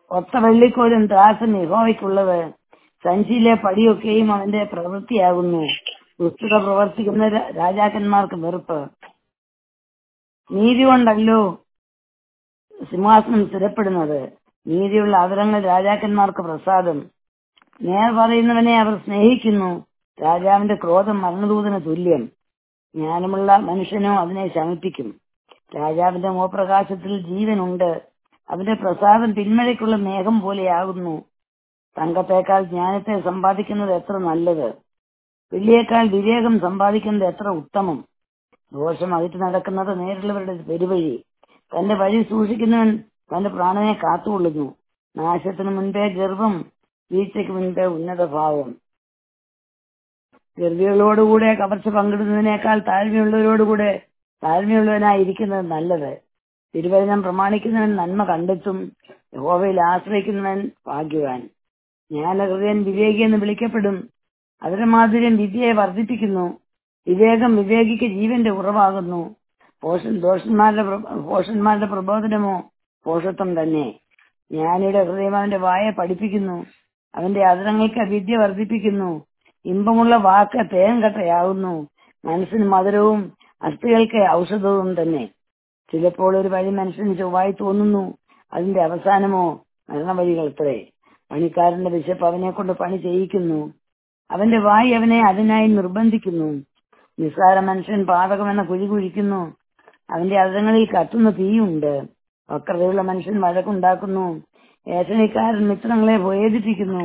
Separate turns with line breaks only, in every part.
ഒത്ത വെള്ളിക്കോലും ത്രാസും യഹോവയ്ക്കുള്ളത്. സഞ്ചിയിലെ പടിയൊക്കെയും അവന്റെ പ്രവൃത്തിയാകുന്നു. ദുഷ്ടത പ്രവർത്തിക്കുന്ന രാജാക്കന്മാർക്ക് വെറുപ്പ്. നീതി കൊണ്ടല്ലോ സിംഹാസനം സ്ഥിരപ്പെടുന്നത്. നീതിയുള്ള അതരങ്ങൾ രാജാക്കന്മാർക്ക് പ്രസാദം. നേർ പറയുന്നവനെ അവർ സ്നേഹിക്കുന്നു. രാജാവിന്റെ ക്രോധം മരണദൂതന് തുല്യം. ജ്ഞാനമുള്ള മനുഷ്യനോ അതിനെ ശമിപ്പിക്കും. രാജാവിന്റെ മോപ്രകാശത്തിൽ ജീവനുണ്ട്. അവന്റെ പ്രസാദം പിന്മഴയ്ക്കുള്ള മേഘം പോലെയാകുന്നു. തങ്കത്തേക്കാൾ ജ്ഞാനത്തെ സമ്പാദിക്കുന്നത് എത്ര നല്ലത്! വെള്ളിയേക്കാൾ വിവേകം സമ്പാദിക്കുന്നത് എത്ര ഉത്തമം! ദോഷം അകറ്റി നടക്കുന്നത് നേരിലുള്ളവരുടെ പെരുവഴി. തന്റെ വഴി സൂക്ഷിക്കുന്നവൻ തന്റെ പ്രാണനെ കാത്തുകൊള്ളുന്നു. നാശത്തിന് മുൻപേ ഗർവം, വീഴ്ചയ്ക്ക് മുൻപേ ഉന്നത ഭാവം. ഗർവികളോടുകൂടെ കവർച്ച പങ്കിടുന്നതിനേക്കാൾ താഴ്മയുള്ളവരോടുകൂടെ താഴ്മയുള്ളവനായിരിക്കുന്നത് നല്ലത്. തിരുവചനം പ്രമാണിക്കുന്നവൻ നന്മ കണ്ടെത്തും. യഹോവയിൽ ആശ്രയിക്കുന്നവൻ ഭാഗ്യവാൻ. ജ്ഞാനഹൃദയൻ വിവേകി എന്ന് വിളിക്കപ്പെടും. അവരുടെ മാധുര്യം വിദ്യയെ വർദ്ധിപ്പിക്കുന്നു. വിവേകം വിവേകിക്ക് ജീവന്റെ ഉറവാകുന്നു. ഭോഷന്മാരുടെ പ്രബോധനമോ ഭോഷത്വം തന്നെ. ജ്ഞാനിയുടെ ഹൃദയം അവന്റെ വായെ പഠിപ്പിക്കുന്നു. അവന്റെ അധരങ്ങൾക്ക് വിദ്യ വർദ്ധിപ്പിക്കുന്നു. ഇമ്പമുള്ള വാക്ക് തേൻകട്ടയാകുന്നു. മനസ്സിന് മധുരവും അസ്ഥികൾക്ക് ഔഷധവും തന്നെ. ചിലപ്പോൾ ഒരു വഴി മനുഷ്യന് ചൊവ്വായി തോന്നുന്നു, അതിന്റെ അവസാനമോ മരണവഴികളത്രേ. പണിക്കാരന്റെ വിശപ്പ് അവനെ കൊണ്ട് പണി ചെയ്യിക്കുന്നു. അവന്റെ വായി അവനെ അതിനായി നിർബന്ധിക്കുന്നു. നിസ്സാര മനുഷ്യൻ പാതകമെന്ന കുഴി കുഴിക്കുന്നു. അവന്റെ അധരങ്ങളിൽ കത്തുന്ന തീയുണ്ട്. വക്രതയുള്ള മനുഷ്യൻ വഴക്കുണ്ടാക്കുന്നു. ഏഷണിക്കാരൻ മിത്രങ്ങളെ ഭേദിപ്പിക്കുന്നു.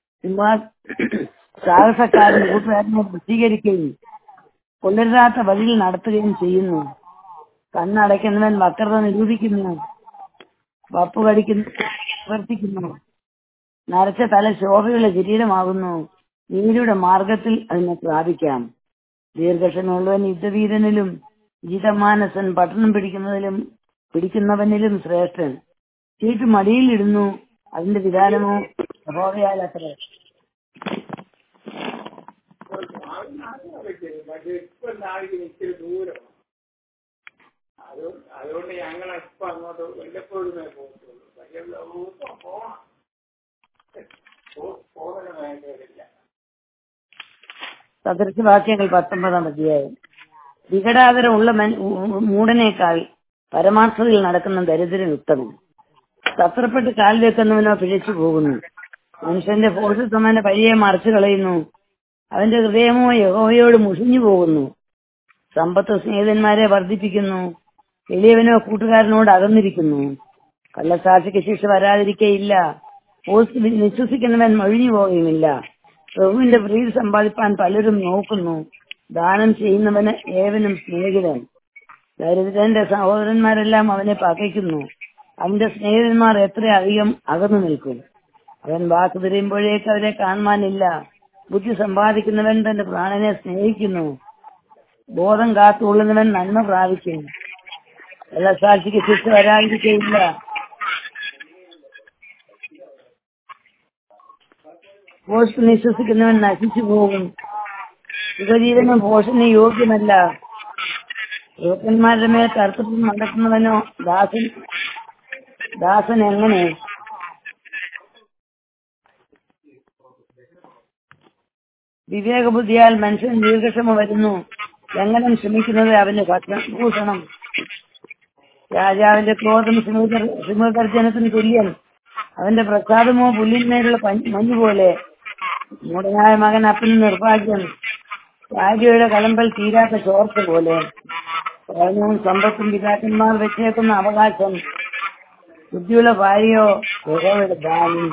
സാഹസക്കാരൻ കൂട്ടുകാരനെ വശീകരിക്കുകയും കൊള്ളരുതാത്ത വഴിയിൽ നടത്തുകയും ചെയ്യുന്നു. കണ്ണടയ്ക്കുന്നവൻ വക്രത നിരൂപിക്കുന്നു. വപ്പു കടിക്കുന്നു. നരച്ച തല ശോഭയുള്ള കിരീടമാകുന്നു. നീതിയുടെ മാർഗത്തിൽ അതിനെ പ്രാപിക്കാം. ദീർഘക്ഷമയുള്ളവൻ യുദ്ധവീരനിലും ജിതമാനസൻ പട്ടണം പിടിക്കുന്നവനിലും ശ്രേഷ്ഠൻ. ചീട്ട് മടിയിലിടുന്നു, അതിന്റെ വിധാനമോ യഹോവയാലത്രേ.
അതുകൊണ്ട് ഞങ്ങൾ ഇപ്പൊ അങ്ങോട്ട് വല്ലപ്പോഴുമേ പോകത്തുള്ളൂ.
സദൃശവാക്യങ്ങൾ 19 അധ്യായം. വികടാതരമുള്ള മൂടനേക്കാൾ പരമാർത്ഥതയിൽ നടക്കുന്ന ദരിദ്രൻ ഉത്തമൻ. തത്രപ്പെട്ട് കാൽ വെക്കുന്നവനോ പിഴച്ചു പോകുന്നു. മനുഷ്യന്റെ ഭോഷത്വം അവന്റെ വഴിയെ മറിച്ചു കളയുന്നു. അവന്റെ ഹൃദയമോ യഹോവയോട് മുഷിഞ്ഞു പോകുന്നു. സമ്പത്ത് സ്നേഹിതന്മാരെ വർദ്ധിപ്പിക്കുന്നു. എളിയവനോ കൂട്ടുകാരനോട് അകന്നിരിക്കുന്നു. കള്ളസാക്ഷിക്ക് ശിക്ഷ വരാതിരിക്കയില്ല. വിശ്വസിക്കുന്നവൻ ഒഴിഞ്ഞു പോകുകയുമില്ല. പ്രഭുവിന്റെ പ്രീതി സമ്പാദിപ്പാൻ പലരും നോക്കുന്നു. ദാനം ചെയ്യുന്നവന് ഏവനും സ്നേഹിതൻ. ദരിദ്രന്റെ സഹോദരന്മാരെല്ലാം അവനെ പകയ്ക്കുന്നു. അവന്റെ സ്നേഹിതന്മാർ എത്ര അധികം അകന്നു നിൽക്കും. അവൻ വാക്ക് തിരിയുമ്പോഴേക്ക് അവരെ കാണുവാനില്ല. ബുദ്ധി സമ്പാദിക്കുന്നവൻ തന്റെ പ്രാണനെ സ്നേഹിക്കുന്നു. ബോധം കാത്തുകൊള്ളുന്നവൻ നന്മ പ്രാപിക്കും. കള്ളസാക്ഷിക്ക് ശിക്ഷ വരാതിരിക്കയില്ല. ഭോഷന് വിശ്വസിക്കുന്നവൻ നശിച്ചു പോകും. സുഖജീവനും ഭോഷന് യോഗ്യമല്ല. യോഗ്യന്മാരുടെ മേൽ കർത്തൃത്വം നടക്കുന്നവനോ ദാസൻ എങ്ങനെ? വിവേകബുദ്ധിയാൽ മനുഷ്യൻ ദീർഘക്ഷമ വരുന്നു. ലംഘനം ശ്രമിക്കുന്നത് അവന് ഭൂഷണം. രാജാവിന്റെ ക്രോധം സിംഹഗർജനത്തിന് തുല്യം. അവന്റെ പ്രസാദമോ പുല്ലിന്മേലുള്ള മഞ്ഞുപോലെ. മൂടനായ മകൻ അപ്പന് നിർഭാഗ്യം. ഭാര്യയുടെ കലമ്പൽ തീരാത്ത ചോർച്ച പോലെ. പ്രേമവും സമ്പത്തും പിതാക്കന്മാർ വെച്ചേക്കുന്ന അവകാശം. ബുദ്ധിയുള്ള ഭാര്യയോ യഹോവയുടെ ദാനം.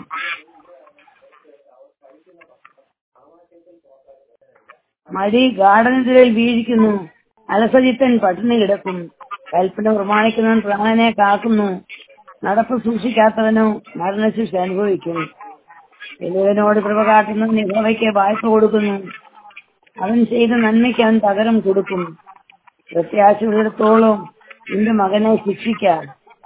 മടി ഗാഠനിദ്രയിൽ വീഴിക്കുന്നു. അലസചിത്തൻ പട്ടിണി കിടക്കും. കൽപ്പന പ്രമാണിക്കുന്നവൻ പ്രാണനെ കാക്കുന്നു. നടപ്പ് സൂക്ഷിക്കാത്തവനോ മരണശിക്ഷ അനുഭവിക്കും. എളിയവനോട് കൃപ കാട്ടുന്നവൻ യഹോവയ്ക്ക് വായ്പ കൊടുക്കുന്നു. അവൻ ചെയ്ത നന്മയ്ക്ക് അവൻ പകരം കൊടുക്കും. പ്രത്യാശയുള്ളിടത്തോളം നിന്റെ മകനെ ശിക്ഷിക്കാം.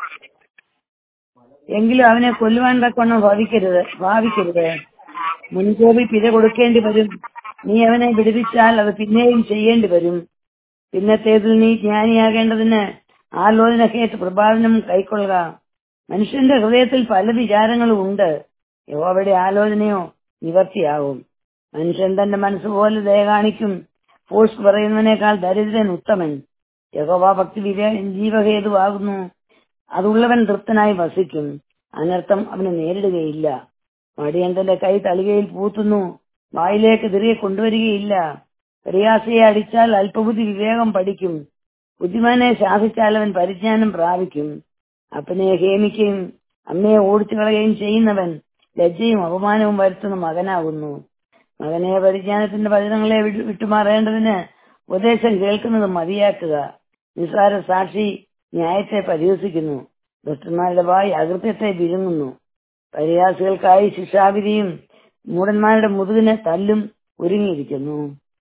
എങ്കിലും അവനെ കൊല്ലുവാൻ തക്കവണ്ണം ഭാവിക്കരുത്. മുൻകോപി പിഴ കൊടുക്കേണ്ടി വരും. നീ അവനെ വിടുവിച്ചാൽ അത് പിന്നെയും ചെയ്യേണ്ടി വരും. പിന്നത്തേതിൽ നീ ജ്ഞാനിയാകേണ്ടതിന് ആലോചന കേട്ട് പ്രഭാവനം കൈക്കൊള്ളുക. മനുഷ്യന്റെ ഹൃദയത്തിൽ പല വിചാരങ്ങളും ഉണ്ട്. യഹോവയുടെ ആലോചനയോ നിവർത്തിയാകും. മനുഷ്യൻ തന്റെ മനസ്സുപോലെ ദയ കാണിക്കും. ഫോഴ്സ് പറയുന്നതിനേക്കാൾ ദരിദ്രൻ ഉത്തമൻ. യഹോവ ഭക്തി ജീവഹേതുവാകുന്നു. അതുള്ളവൻ തൃപ്തനായി വസിക്കും. അനർത്ഥം അവന് നേരിടുകയില്ല. മടിയൻ തന്റെ കൈ തളികയിൽ പൂത്തുന്നു. വായിലേക്ക് തിരികെ കൊണ്ടുവരികയില്ല. പരിഹാസിയെ അടിച്ചാൽ അല്പബുദ്ധി വിവേകം പഠിക്കും. ബുദ്ധിമാനെ ശാസിച്ചാൽ അവൻ പരിജ്ഞാനം പ്രാപിക്കും. അപ്പനെ ഹേമിക്കുകയും അമ്മയെ ഓടിച്ചു കളയുകയും ചെയ്യുന്നവൻ ലജ്ജയും അപമാനവും വരുത്തുന്ന മകനാകുന്നു. മകനെ പരിജ്ഞാനത്തിന്റെ വചനങ്ങളെ വിട്ടുമാറേണ്ടതിന് ഉപദേശം കേൾക്കുന്നത് മതിയാക്കുക. നിസ്സാര സാക്ഷി ന്യായത്തെ പരിഹസിക്കുന്നു. ദുഷ്ടന്മാരുടെ വായി അകൃത്യത്തെ വിഴുങ്ങുന്നു. പരിഹാസികൾക്കായി ശിക്ഷാവിധിയും മൂഢന്മാരുടെ മുതുകിന് തല്ലും ഒരുങ്ങിയിരിക്കുന്നു.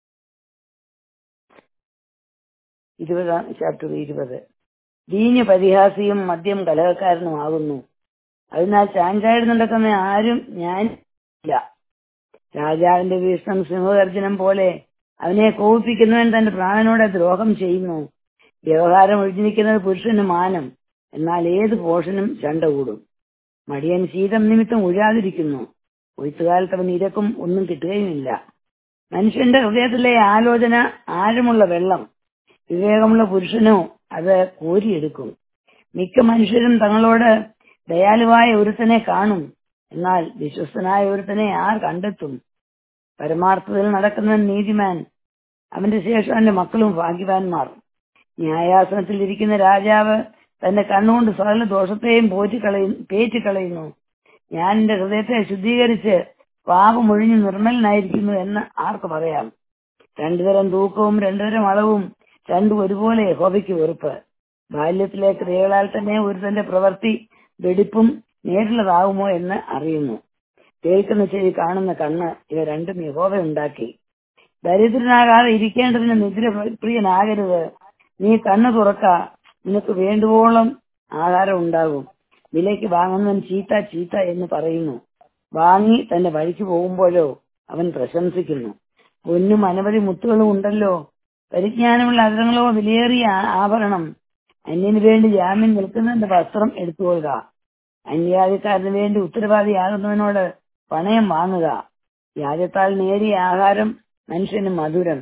20 വീഞ്ഞ് പരിഹാസിയും മദ്യം കലഹക്കാരനുമാകുന്നു. അതിനാൽ ചാഞ്ചാടി നടക്കുന്ന ആരും ഞാൻ ഇല്ല. രാജാവിന്റെ വീക്ഷണം സിംഹഗർജനം പോലെ. അവനെ കോപിപ്പിക്കുന്നവൻ തന്റെ പ്രാണനോടെ ദ്രോഹം ചെയ്യുന്നു. വ്യവഹാരം ഒഴിഞ്ഞിരിക്കുന്നത് പുരുഷന് മാനം. എന്നാൽ ഏത് പോഷനും ചണ്ട കൂടും. മടിയൻ ശീതം നിമിത്തം ഉഴാതിരിക്കുന്നു. കൊയ്ത്തുകാലത്ത് അവൻ ഇരക്കും ഒന്നും കിട്ടുകയുമില്ല. മനുഷ്യന്റെ ഹൃദയത്തിലെ ആലോചന ആഴമുള്ള വെള്ളം. വിവേകമുള്ള പുരുഷനോ അത് കോരിയെടുക്കും. മിക്ക മനുഷ്യരും തങ്ങളോട് ദയാലുവായ ഒരുത്തനെ കാണും. എന്നാൽ വിശ്വസ്തനായ ഒരുത്തനെ ആർ കണ്ടെത്തും? പരമാർത്ഥത്തിൽ നടക്കുന്നവൻ നീതിമാൻ. അവന്റെ ശേഷം അവന്റെ മക്കളും ഭാഗ്യവാന്മാർ. ന്യായാസനത്തിൽ ഇരിക്കുന്ന രാജാവ് തന്റെ കണ്ണുകൊണ്ട് സകല ദോഷത്തെയും പേറ്റിക്കളയുന്നു. ഞാൻ എന്റെ ഹൃദയത്തെ ശുദ്ധീകരിച്ച് പാപമൊഴിഞ്ഞ് നിർമ്മലനായിരിക്കുന്നു എന്ന് ആർക്ക് പറയാം? രണ്ടുതരം തൂക്കവും രണ്ടുതരം അളവും രണ്ടും ഒരുപോലെ യഹോവയ്ക്ക് വെറുപ്പ്. ബാല്യത്തിലെ ക്രിയകളാൽ തന്നെ ഒരുത്തന്റെ പ്രവൃത്തി വെടിപ്പും നേരിലുള്ളതാകുമോ എന്ന് അറിയുന്നു. കേൾക്കുന്ന ചെവി, കാണുന്ന കണ്ണ്, ഇവ രണ്ടും യഹോവ ഉണ്ടാക്കി. ദരിദ്രനാകാതെ ഇരിക്കേണ്ടതിന് നിദ്ര പ്രിയനാകരുത്. നീ കണ്ണ് തുറക്ക, നിനക്ക് വേണ്ടുവോളം ആഹാരം ഉണ്ടാകും. വിലയ്ക്ക് വാങ്ങുന്നവൻ ചീത്ത ചീത്ത എന്ന് പറയുന്നു. വാങ്ങി തന്റെ വഴിക്ക് പോകുമ്പോഴോ അവൻ പ്രശംസിക്കുന്നു. പൊന്നും അനവധി മുത്തുകളും ഉണ്ടല്ലോ. പരിജ്ഞാനമുള്ള അധരങ്ങളോ വിലയേറിയ ആഭരണം. അന്യന് വേണ്ടി ജാമ്യം നിൽക്കുന്നതിന്റെ വസ്ത്രം എടുത്തുകൊള്ളുക. അന്യാധികാരന് വേണ്ടി ഉത്തരവാദിയാകുന്നവനോട് പണയം വാങ്ങുക. വ്യാജത്താൽ നേടിയ ആഹാരം മനുഷ്യന് മധുരം.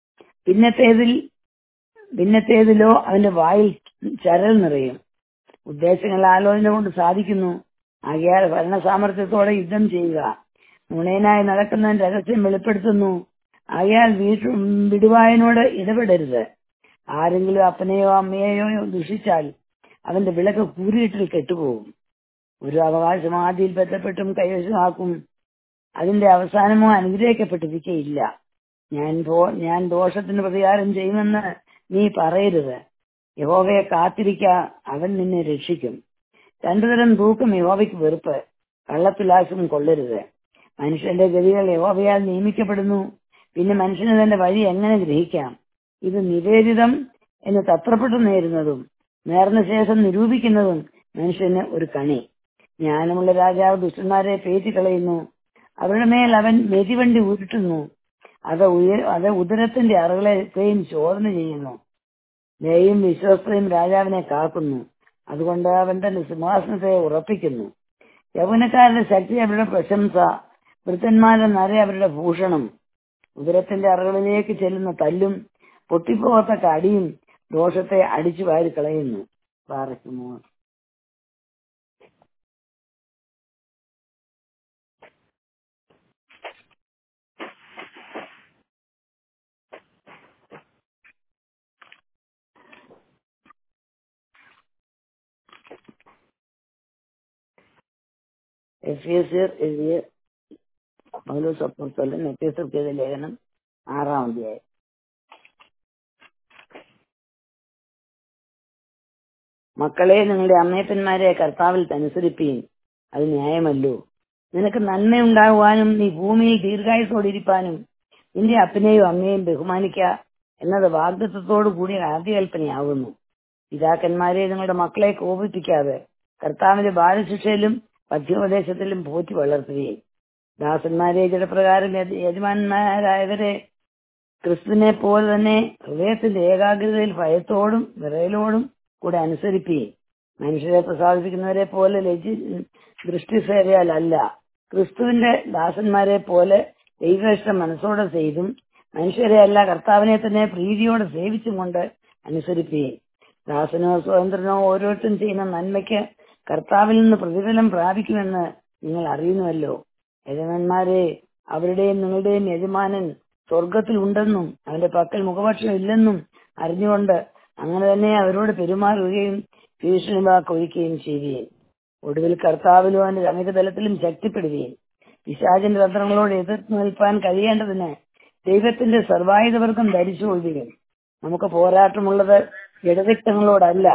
ഭിന്നത്തേതിലോ അവന്റെ വായിൽ ചരൽ നിറയും. ഉദ്ദേശങ്ങൾ ആലോചന കൊണ്ട് സാധിക്കുന്നു. ആകയാൽ ഭരണസാമർത്ഥ്യത്തോടെ യുദ്ധം ചെയ്യുക. നുണയനായി നടക്കുന്നവൻ രഹസ്യം വെളിപ്പെടുത്തുന്നു. ആകയാൽ വിടുവായനോട് ഇടപെടരുത്. ആരെങ്കിലും അപ്പനെയോ അമ്മയെയോ ദുഷിച്ചാൽ അവന്റെ വിളക്ക് കൂരിയിട്ടിൽ കെട്ടുപോകും. ഒരു അവകാശം ആദിയിൽ ബന്ധപ്പെട്ടും കൈവശമാക്കും. അതിന്റെ അവസാനമോ അനുഗ്രഹിക്കപ്പെട്ടിരിക്കയില്ല. ഞാൻ ദോഷത്തിന് പ്രതികാരം ചെയ്യുമെന്ന് നീ പറയരുത്. യഹോവയെ കാത്തിരിക്ക, അവൻ നിന്നെ രക്ഷിക്കും. രണ്ടുതരം തൂക്കം യഹോവയ്ക്ക് വെറുപ്പ്. കള്ളത്തുലാശം കൊള്ളരുത്. മനുഷ്യന്റെ ഗതികൾ യഹോവയാൽ നിയമിക്കപ്പെടുന്നു. പിന്നെ മനുഷ്യന് തന്റെ വഴി എങ്ങനെ ഗ്രഹിക്കാം? ഇത് നിവേദിതം എന്ന് തത്രപ്പെട്ടു നേരുന്നതും നേർന്ന ശേഷം നിരൂപിക്കുന്നതും മനുഷ്യന് ഒരു കണി. ജ്ഞാനമുള്ള രാജാവ് ദുഷ്ടന്മാരെ പേറ്റിക്കളയുന്നു. അവരുടെ മേൽ അവൻ മെതിവണ്ടി ഉരുട്ടുന്നു. അത് ഉദരത്തിന്റെ അറകളെയും ശോധന ചെയ്യുന്നു. ദയയും വിശ്വസ്തയും രാജാവിനെ കാക്കുന്നു. അതുകൊണ്ട് അവൻ തന്റെ സിംഹാസനത്തെ ഉറപ്പിക്കുന്നു. യൗവനക്കാരുടെ ശക്തി അവരുടെ പ്രശംസ, വൃദ്ധന്മാരുടെ നര അവരുടെ ഭൂഷണം. ഉദരത്തിന്റെ അറകളിലേക്ക് ചെല്ലുന്ന തല്ലും പൊട്ടിപ്പോകത്തക്ക അടിയും ദോഷത്തെ അടിച്ചു വാരി കളയുന്നു. പാറയ്ക്കുമോ എഫേസ്യർ എഴുതിയ പൗലോസ് അപ്പോസ്തലൻ എഫേസ്യർക്ക് എഴുതിയ ലേഖനം 6-ാം അധ്യായം. മക്കളെ, നിങ്ങളുടെ അമ്മയപ്പന്മാരെ കർത്താവിൽ അനുസരിപ്പീൻ, അത് ന്യായമല്ലോ. നിനക്ക് നന്മയുണ്ടാകുവാനും നീ ഭൂമിയിൽ ദീർഘായുസോടിരിപ്പാനും നിന്റെ അപ്പനെയും അമ്മയെയും ബഹുമാനിക്ക എന്നത് വാഗ്ദത്തത്തോടു കൂടിയ ആദ്യകൽപ്പനയാകുന്നു. പിതാക്കന്മാരെ, നിങ്ങളുടെ മക്കളെ കോപിപ്പിക്കാതെ കർത്താവിന്റെ ബാലശിക്ഷയിലും പഥ്യോപദേശത്തിലും പോറ്റി വളർത്തുകയും ദാസന്മാരെ ജഡപ്രകാരം യജമാന്മാരായവരെ ക്രിസ്തുവിനെ പോലെ തന്നെ ഹൃദയത്തിന്റെ ഏകാഗ്രതയിൽ ഭയത്തോടും വിറയലോടും കൂടെ അനുസരിപ്പീൻ. മനുഷ്യരെ പ്രസാദിപ്പിക്കുന്നവരെ പോലെ ദൃഷ്ടി സേവയാലല്ല, ക്രിസ്തുവിന്റെ ദാസന്മാരെ പോലെ ദൈവേഷ്ടം മനസ്സോടെ ചെയ്തും മനുഷ്യരെ അല്ല കർത്താവിനെ തന്നെ പ്രീതിയോടെ സേവിച്ചും കൊണ്ട് അനുസരിക്കുകയും ദാസനോ സ്വതന്ത്രനോ ഓരോരുത്തരും ചെയ്യുന്ന നന്മയ്ക്ക് കർത്താവിൽ നിന്ന് പ്രതിഫലം പ്രാപിക്കുമെന്ന് നിങ്ങൾ അറിയുന്നുവല്ലോ. യജമാന്മാരെ, അവരുടെയും നിങ്ങളുടെയും യജമാനൻ സ്വർഗത്തിൽ ഉണ്ടെന്നും അവന്റെ പക്കൽ മുഖപക്ഷം ഇല്ലെന്നും അറിഞ്ഞുകൊണ്ട് അങ്ങനെ തന്നെ അവരോട് പെരുമാറുകയും ഭീഷണി വാക്കൊഴിക്കുകയും ചെയ്യുകയും ഒടുവിൽ കർത്താവിലും അവന്റെ അമിതബലത്തിലും ശക്തിപ്പെടുകയും പിശാചിന്റെ തന്ത്രങ്ങളോട് എതിർത്ത് നിൽപ്പാൻ കഴിയേണ്ടതിന് ദൈവത്തിന്റെ സർവായുധവർഗം ധരിച്ചുകൊള്ളുകയും നമുക്ക് പോരാട്ടമുള്ളത് ജഡരക്തങ്ങളോടല്ല,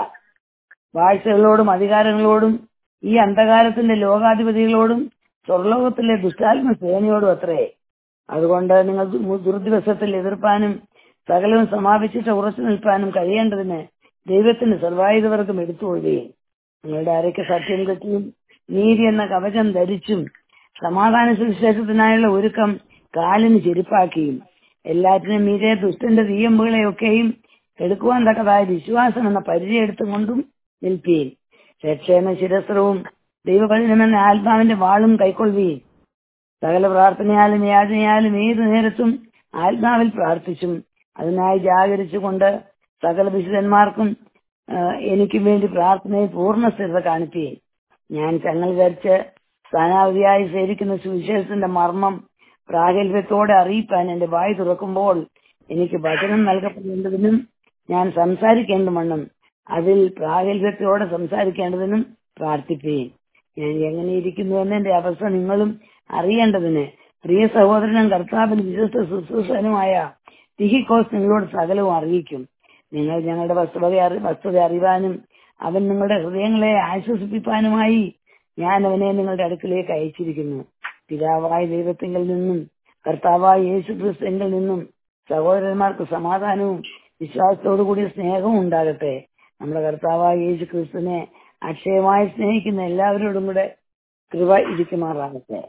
വാഴ്ചകളോടും അധികാരങ്ങളോടും ഈ അന്ധകാരത്തിന്റെ ലോകാധിപതികളോടും സ്വർലോകത്തിലെ ദുഷ്ടാത്മ സേനയോടും അത്രേ. അതുകൊണ്ട് നിങ്ങൾ ദുർദിവസത്തിൽ എതിർപ്പാനും സകലവും സമാപിച്ചിട്ട് ഉറച്ചു നിൽപ്പാനും കഴിയേണ്ടതിന് ദൈവത്തിന്റെ സർവായുധവർഗം എടുത്തുകൊള്ളുകയും നിങ്ങളുടെ അരയ്ക്ക് സത്യം കെട്ടിയും നീതി എന്ന കവചം ധരിച്ചും സമാധാന സുവിശേഷത്തിനായുള്ള ഒരുക്കം കാലിന് ചെരുപ്പാക്കിയും എല്ലാറ്റിനും മീതെ ദുഷ്ടന്റെ തീയമ്പുകളെയൊക്കെയും എടുക്കുവാൻ തക്കതായ വിശ്വാസം എന്ന പരിചയം എടുത്തുകൊണ്ടും നിൽപ്പീൻ. രക്ഷയെന്ന ശിരസ്ത്രവും ദൈവവചനമെന്ന ആത്മാവിന്റെ വാളും കൈക്കൊള്ളുകയും സകല പ്രാർത്ഥനയാലും യാചനയാലും ഏതു നേരത്തും ആത്മാവിൽ പ്രാർത്ഥിച്ചും അതിനായി ജാഗരിച്ചുകൊണ്ട് സകല വിശുദ്ധന്മാർക്കും എനിക്കും വേണ്ടി പ്രാർത്ഥനയിൽ പൂർണ്ണ സ്ഥിരത കാണിക്കുകയും ഞാൻ ചങ്ങൽ ധരിച്ച് സ്ഥാനാവധിയായി സേവിക്കുന്ന സുവിശേഷത്തിന്റെ മർമ്മം പ്രാഗൽഭ്യത്തോടെ അറിയിപ്പാൻ എന്റെ വായി തുറക്കുമ്പോൾ എനിക്ക് വചനം നൽകപ്പെടേണ്ടതിനും ഞാൻ സംസാരിക്കേണ്ടവണ്ണം അതിൽ പ്രാഗൽഭ്യത്തോടെ സംസാരിക്കേണ്ടതിനും പ്രാർത്ഥിക്കുകയും ഞാൻ എങ്ങനെ ഇരിക്കുന്നുവെന്ന് എന്റെ അവസ്ഥ നിങ്ങളും അറിയേണ്ടതിന് പ്രിയ സഹോദരനും കർത്താവിന് വിശ്വസ്ത ശുശ്രൂഷനുമായ തിഹിക്കോസ് നിങ്ങളോട് സകലവും അറിയിക്കും. നിങ്ങൾ ഞങ്ങളുടെ വസ്തുത അറിവാനും അവൻ നിങ്ങളുടെ ഹൃദയങ്ങളെ ആശ്വസിപ്പിക്കാനുമായി ഞാൻ അവനെ നിങ്ങളുടെ അടുക്കിലേക്ക് അയച്ചിരിക്കുന്നു. പിതാവായ ദൈവത്തിങ്കിൽ നിന്നും കർത്താവായ യേശു ക്രിസ്തുവിൽ നിന്നും സഹോദരന്മാർക്ക് സമാധാനവും വിശ്വാസത്തോടുകൂടിയ സ്നേഹവും ഉണ്ടാകട്ടെ. നമ്മുടെ കർത്താവായ യേശു ക്രിസ്തുവിനെ അക്ഷയമായി സ്നേഹിക്കുന്ന എല്ലാവരോടും കൂടെ കൃപ ഇരിക്കുമാറാകട്ടെ.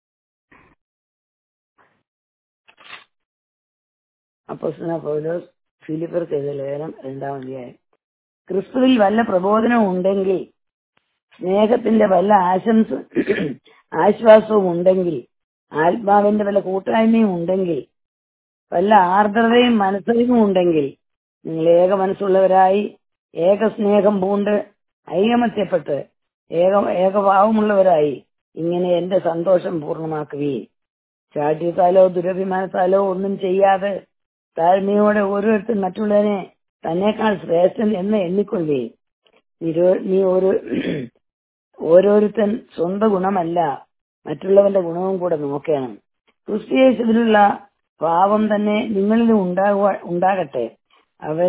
അപ്പോസ്തലനായ പൗലോസ് ഫിലിപ്പിയർക്ക് എഴുതിയ ലേഖനം 2-ാം അധ്യായം. ക്രിസ്തുവിൽ വല്ല പ്രബോധനവും ഉണ്ടെങ്കിൽ, സ്നേഹത്തിന്റെ വല്ല ആശ്വാസവും ഉണ്ടെങ്കിൽ, ആത്മാവിന്റെ വല്ല കൂട്ടായ്മയും ഉണ്ടെങ്കിൽ, വല്ല ആർദ്രതയും മനസ്സറിവും ഉണ്ടെങ്കിൽ, നിങ്ങൾ ഏക മനസ്സുള്ളവരായി ഏക സ്നേഹം പൂണ്ട് ഐകമത്യപ്പെട്ട് ഏകഭാവമുള്ളവരായി ഇങ്ങനെ എന്റെ സന്തോഷം പൂർണ്ണമാക്കുകയും ചാഠ്യത്താലോ ദുരഭിമാനത്താലോ ഒന്നും ചെയ്യാതെ താഴ്മയോടെ ഓരോരുത്തർ മറ്റുള്ളവനെ തന്നെക്കാൾ ശ്രേഷ്ഠൻ എന്ന് എണ്ണിക്കൊള്ളുകയും നീ ഓരോരുത്തൻ സ്വന്തം ഗുണമല്ല മറ്റുള്ളവന്റെ ഗുണവും കൂടെ നോക്കണം. ക്രിസ്തുയേശുവിലുള്ള ഭാവം തന്നെ നിങ്ങളിലും ഉണ്ടാകട്ടെ. അവൻ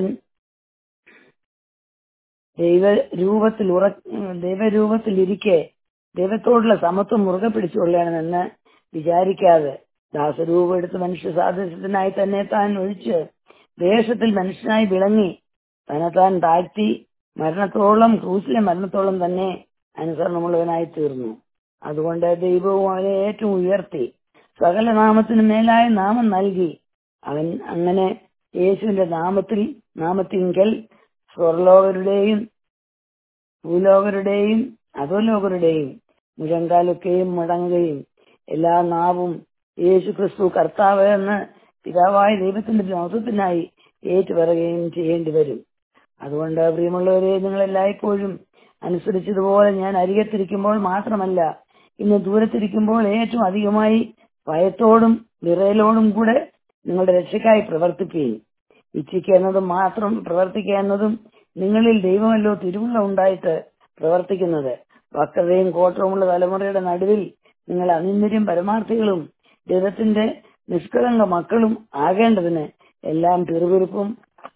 ദൈവരൂപത്തിലിരിക്കെ ദൈവത്തോടുള്ള സമത്വം മുറുകെ പിടിച്ചുകൊള്ളണമെന്ന് വിചാരിക്കാതെ ദാസരൂപം എടുത്ത് മനുഷ്യ സാദൃശ്യത്തിനായി തന്നെ താൻ ഒഴിച്ച് ദേശത്തിൽ മനുഷ്യനായി വിളങ്ങി തന്നെത്താൻ താഴ്ത്തി ക്രൂശിലെ മരണത്തോളം തന്നെ അനുസരണമുള്ളവനായി തീർന്നു. അതുകൊണ്ട് ദൈവവും അവനെ ഏറ്റവും ഉയർത്തി സകല നാമത്തിനു മേലായ നാമം നൽകി. അവൻ അങ്ങനെ യേശുവിന്റെ നാമത്തിങ്കൽ സ്വർലോകരുടെയും ഭൂലോകരുടെയും അധോലോകരുടെയും മുഴങ്കാലൊക്കെയും മടങ്ങുകയും എല്ലാ നാവും യേശു ക്രിസ്തു കർത്താവ് എന്ന് പിതാവായ ദൈവത്തിന്റെ മഹത്വത്തിനായി ഏറ്റുപറയുകയും ചെയ്യേണ്ടി വരും. അതുകൊണ്ട് പ്രിയമുള്ളവരെ, നിങ്ങൾ എല്ലായ്പ്പോഴും അനുസരിച്ചതുപോലെ ഞാൻ അരികത്തിരിക്കുമ്പോൾ മാത്രമല്ല, ഇന്ന് ദൂരത്തിരിക്കുമ്പോൾ ഏറ്റവും അധികമായി ഭയത്തോടും വിറയലോടും കൂടെ നിങ്ങളുടെ രക്ഷയ്ക്കായി പ്രവർത്തിക്കുകയും ഇച്ഛിക്കുന്നതും മാത്രം പ്രവർത്തിക്കുക എന്നതും നിങ്ങളിൽ ദൈവമല്ലോ തിരുവുള്ള ഉണ്ടായിട്ട് പ്രവർത്തിക്കുന്നത്. വക്രതയും കോട്ടവുമുള്ള തലമുറയുടെ നടുവിൽ നിങ്ങൾ അനിന്ദരും പരമാർത്ഥികളും ദൈവത്തിന്റെ നിഷ്കളങ്ക മക്കളും ആകേണ്ടതിന് എല്ലാം പിറുപിറുപ്പും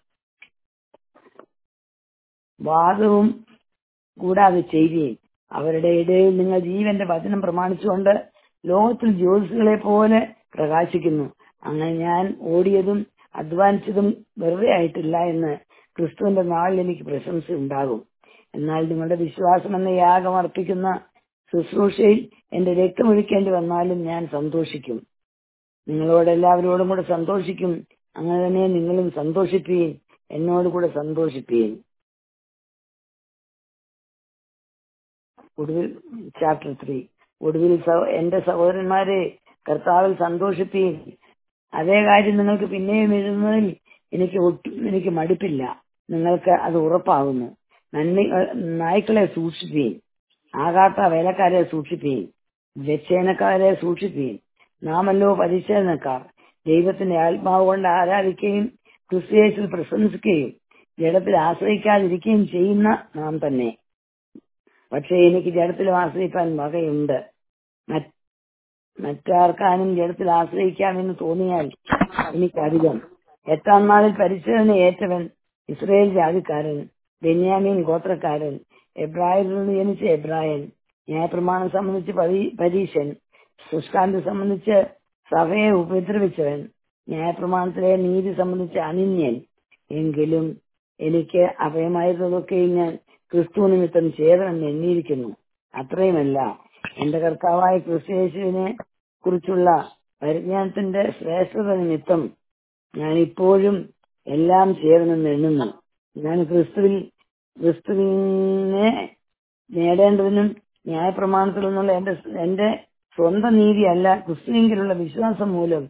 വാദവും കൂടാതെ ചെയ്യുകയും അവരുടെ ഇടയിൽ നിങ്ങൾ ജീവന്റെ വചനം പ്രമാണിച്ചുകൊണ്ട് ലോകത്തിൽ ജ്യോതിസുകളെ പോലെ പ്രകാശിക്കുന്നു. അങ്ങനെ ഞാൻ ഓടിയതും അധ്വാനിച്ചതും വെറുതെ ആയിട്ടില്ല എന്ന് ക്രിസ്തുവിന്റെ നാളിൽ എനിക്ക് പ്രശംസ ഉണ്ടാകും. എന്നാൽ നിങ്ങളുടെ വിശ്വാസം എന്ന യാഗം അർപ്പിക്കുന്ന ശുശ്രൂഷയിൽ എന്റെ രക്തമൊഴിക്കേണ്ടി വന്നാലും ഞാൻ സന്തോഷിക്കും. നിങ്ങളോട് എല്ലാവരോടും കൂടെ സന്തോഷിക്കും. അങ്ങനെ തന്നെ നിങ്ങളും സന്തോഷിപ്പീൻ, എന്നോട് കൂടെ സന്തോഷിപ്പീൻ. ഒടുവിൽ ചാപ്റ്റർ 3 ഒടുവിൽ എന്റെ സഹോദരന്മാരെ കർത്താവിൽ സന്തോഷിപ്പീൻ. അതേ കാര്യം നിങ്ങൾക്ക് പിന്നെയും എഴുതുന്നതിൽ എനിക്ക് മടുപ്പില്ല. നിങ്ങൾക്ക് അത് ഉറപ്പാകുന്നു. നായ്ക്കളെ സൂക്ഷിപ്പീൻ, ആകാത്ത വേലക്കാരെ സൂക്ഷിപ്പീൻ, വ്യച്ചേനക്കാരെ സൂക്ഷിപ്പീൻ. നാമല്ലോ പരിച്ഛേദനക്കാർ, ദൈവത്തിന്റെ ആത്മാവ് കൊണ്ട് ആരാധിക്കുകയും ക്രിസ്തുയേശുവിൽ പ്രശംസിക്കുകയും ജഡത്തിൽ ആശ്രയിക്കാതിരിക്കുകയും ചെയ്യുന്ന നാം തന്നെ. പക്ഷേ എനിക്ക് ജഡത്തിലും ആശ്രയിക്കാൻ വകയുണ്ട്. മറ്റാർക്കാനും ജഡത്തിൽ ആശ്രയിക്കാമെന്ന് തോന്നിയാൽ എനിക്കധികം. 8-ാം നാളിൽ പരിച്ഛേദന ഏറ്റവൻ ഇസ്രായേൽ ജാതിക്കാരൻ, ബെന്യാമീൻ ഗോത്രക്കാരൻ, എബ്രായരിൽ നിന്ന് ജനിച്ച എബ്രായൻ, ന്യായപ്രമാണം സംബന്ധിച്ച് പരീശൻ, സുഷ്കാന്തി സംബന്ധിച്ച് സഭയെ ഉപദ്രവിച്ചവൻ, ന്യായപ്രമാണത്തിലെ നീതി സംബന്ധിച്ച് അനിന്യൻ. എങ്കിലും എനിക്ക് അഭയമായിരുന്നതൊക്കെയും ഞാൻ ക്രിസ്തു നിമിത്തം ഛേദമെന്ന് എണ്ണിയിരിക്കുന്നു. അത്രയുമല്ല, എന്റെ കർത്താവായ ക്രിസ്തുയേശുവിനെ കുറിച്ചുള്ള പരിജ്ഞാനത്തിന്റെ ശ്രേഷ്ഠത നിമിത്തം ഞാൻ ഇപ്പോഴും എല്ലാം ഛേദമെന്ന് എണ്ണുന്നു. ഞാൻ ക്രിസ്തുവിനെ നേടേണ്ടതിനും ന്യായപ്രമാണത്തിൽ നിന്നുള്ള എന്റെ സ്വന്തം നീതിയല്ല, ക്രിസ്തുവിലുള്ള വിശ്വാസം മൂലം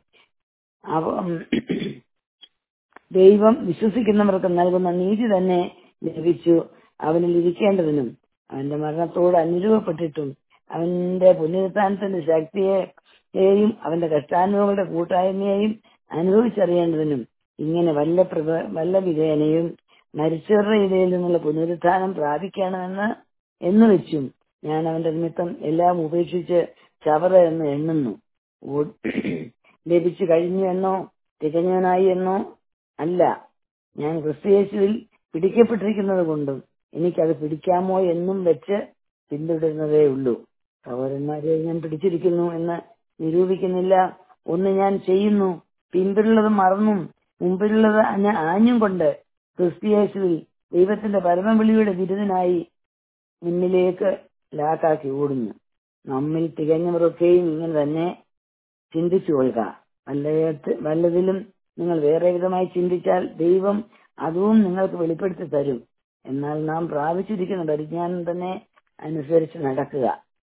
ദൈവം വിശ്വസിക്കുന്നവർക്ക് നൽകുന്ന നീതി തന്നെ ലഭിച്ചു അവനിൽ ഇരിക്കേണ്ടതിനും അവന്റെ മരണത്തോട് അനുരൂപപ്പെട്ടിട്ടും അവന്റെ പുനരുത്ഥാനത്തിന്റെ ശക്തിയെയും അവന്റെ കഷ്ടാനുഭവങ്ങളുടെ കൂട്ടായ്മയെയും അനുഭവിച്ചറിയേണ്ടതിനും ഇങ്ങനെ വല്ല വിധേനയും മരിച്ചവരുടെ ഇടയിൽ നിന്നുള്ള പുനരുത്ഥാനം പ്രാപിക്കണമെന്ന് വെച്ചും ഞാൻ അവന്റെ നിമിത്തം എല്ലാം ഉപേക്ഷിച്ച് ചവറ എന്ന് എണ്ണുന്നു. ലഭിച്ചു കഴിഞ്ഞു എന്നോ തികഞ്ഞവനായി എന്നോ അല്ല, ഞാൻ ക്രിസ്തുയേശുവിൽ പിടിക്കപ്പെട്ടിരിക്കുന്നത് കൊണ്ടും എനിക്കത് പിടിക്കാമോ എന്നും വെച്ച് പിന്തുടരുന്നതേ ഉള്ളൂ. സഹോദരന്മാരെ, ഞാൻ പിടിച്ചിരിക്കുന്നു എന്ന് നിരൂപിക്കുന്നില്ല. ഒന്ന് ഞാൻ ചെയ്യുന്നു, പിൻപിലുള്ളത് മറന്നും മുമ്പിലുള്ളത് ആഞ്ഞും കൊണ്ട് ക്രിസ്തുയേശുവിൽ ദൈവത്തിന്റെ പരമവിളിയുടെ ബിരുദനായി മുന്നിലേക്ക് ലാക്കാക്കി ഓടുന്നു. നമ്മിൽ തികഞ്ഞവരൊക്കെയും ഇങ്ങനെ തന്നെ ചിന്തിച്ചു കൊള്ളുക. വല്ലതിലും നിങ്ങൾ വേറെ വിധമായി ചിന്തിച്ചാൽ ദൈവം അതും നിങ്ങൾക്ക് വെളിപ്പെടുത്തി തരും. എന്നാൽ നാം പ്രാപിച്ചിരിക്കുന്ന പരിജ്ഞാനം തന്നെ അനുസരിച്ച് നടക്കുക.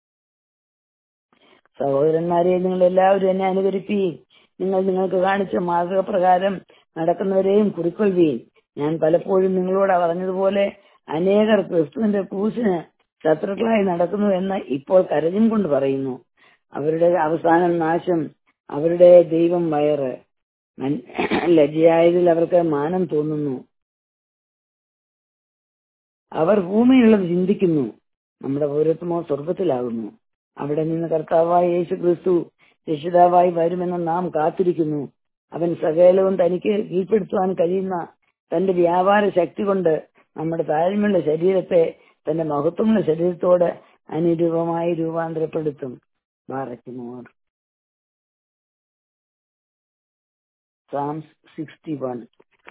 സഹോദരന്മാരെ, നിങ്ങൾ എല്ലാവരും എന്നെ അനുകരിപ്പീൻ. നിങ്ങൾക്ക് കാണിച്ച മാർഗപ്രകാരം നടക്കുന്നവരെയും കുറിക്കൊള്ളുവീൻ. ഞാൻ പലപ്പോഴും നിങ്ങളോട് പറഞ്ഞതുപോലെ അനേകർ ക്രിസ്തുവിന്റെ ക്രൂശിന് ശത്രുക്കളായി നടക്കുന്നു എന്ന് ഇപ്പോൾ കരഞ്ഞും കൊണ്ട് പറയുന്നു. അവരുടെ അവസാനം നാശം, അവരുടെ ദൈവം വയറ്. ലജ്ജയായതിൽ അവർക്ക് മാനം തോന്നുന്നു. അവർ ഭൂമിയിലുള്ളത് ചിന്തിക്കുന്നു, നമ്മുടെ പൗരത്വമോ സ്വർഗത്തിലാകുന്നു. അവിടെ നിന്ന് കർത്താവായ യേശു ക്രിസ്തു രക്ഷിതാവായി വരുമെന്ന് നാം കാത്തിരിക്കുന്നു. അവൻ സകലവും തനിക്ക് കീഴ്പ്പെടുത്തുവാൻ കഴിയുന്ന തന്റെ വ്യാപാര ശക്തി കൊണ്ട് നമ്മുടെ താഴ്മയുള്ള ശരീരത്തെ തന്റെ മഹത്വമുള്ള ശരീരത്തോട് അനുരൂപമായി രൂപാന്തരപ്പെടുത്തും. ബാറക്കുമോർ. Psalms 61.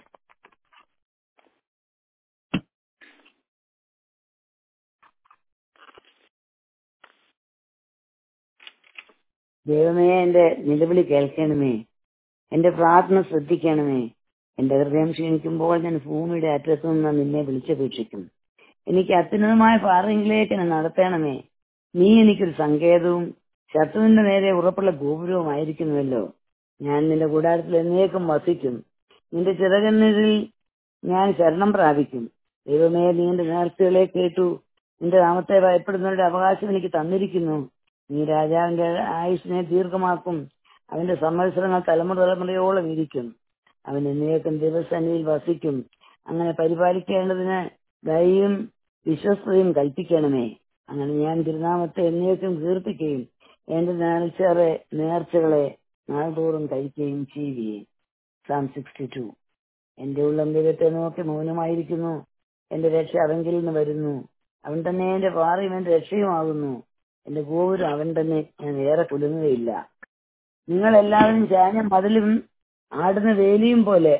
ദൈവമേ, എന്റെ നിലവിളി കേൾക്കണമേ, എന്റെ പ്രാർത്ഥന ശ്രദ്ധിക്കണമേ. എന്റെ ഹൃദയം ക്ഷീണിക്കുമ്പോൾ ഞാൻ ഭൂമിയുടെ അറ്റത്തു നിന്ന് നിന്നെ വിളിച്ചപേക്ഷിക്കും. എനിക്ക് അത്യുന്നതമായ പാറയിലേക്ക് എന്നെ നടത്തണമേ. നീ എനിക്കൊരു സങ്കേതവും ശത്രുവിന്റെ നേരെ ഉറപ്പുള്ള ഗോപുരവുമായിരിക്കുന്നുവല്ലോ. ഞാൻ നിന്റെ കൂടാരത്തിൽ എന്നേക്കും വസിക്കും. നിന്റെ ചിറകന്നിൽ ഞാൻ ശരണം പ്രാപിക്കും. ദൈവമേ, നീ എന്റെ നേർച്ചകളെ കേട്ടു. നിന്റെ നാമത്തെ ഭയപ്പെടുന്നവരുടെ അവകാശം എനിക്ക് തന്നിരിക്കുന്നു. നീ രാജാവിന്റെ ആയുസ്സിനെ ദീർഘമാക്കും. അവന്റെ സംവത്സരങ്ങൾ തലമുറയോളം ഇരിക്കും. അവൻ എന്നേക്കും ദിവസനിൽ വസിക്കും. അങ്ങനെ പരിപാലിക്കേണ്ടതിന് ദയയും വിശ്വസ്തയും കൽപ്പിക്കണമേ. അങ്ങനെ ഞാൻ തിരുനാമത്തെ എന്നേക്കും കീർത്തിക്കുകയും എന്റെ നേർച്ചകളെ നാൾതോറും കഴിക്കുകയും ചെയ്യുകയും. Psalm 62. എന്റെ ഉള്ളം ദൈവത്തെ നോക്കി മൗനമായിരിക്കുന്നു. എന്റെ രക്ഷ അവങ്കിൽ നിന്ന് വരുന്നു. അവൻ തന്നെ എന്റെ പാറയും എന്റെ രക്ഷയുമാകുന്നു. എന്റെ ഗോപുരം അവൻ തന്നെ, ഞാൻ ഏറെ കുലുങ്ങുകയില്ല. നിങ്ങൾ എല്ലാവരും ചാഞ്ഞ മതിലും ആടുന്ന വേലിയും പോലെ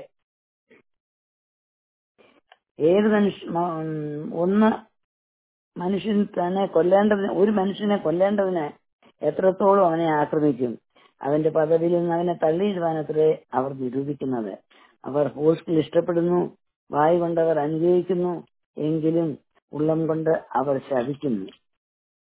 ഒരു മനുഷ്യനെ കൊല്ലേണ്ടതിന് എത്രത്തോളം അവനെ ആക്രമിക്കും. അവന്റെ പദവിയിൽ നിന്ന് അവനെ തള്ളിയിടുവാനത്രേ അവർ നിരൂപിക്കുന്നത്. അവർ ഭോഷ്കിൽ ഇഷ്ടപ്പെടുന്നു, വായ് കൊണ്ടവർ അനുഗ്രഹിക്കുന്നു, എങ്കിലും ഉള്ളം കൊണ്ട് അവർ ശപിക്കുന്നു.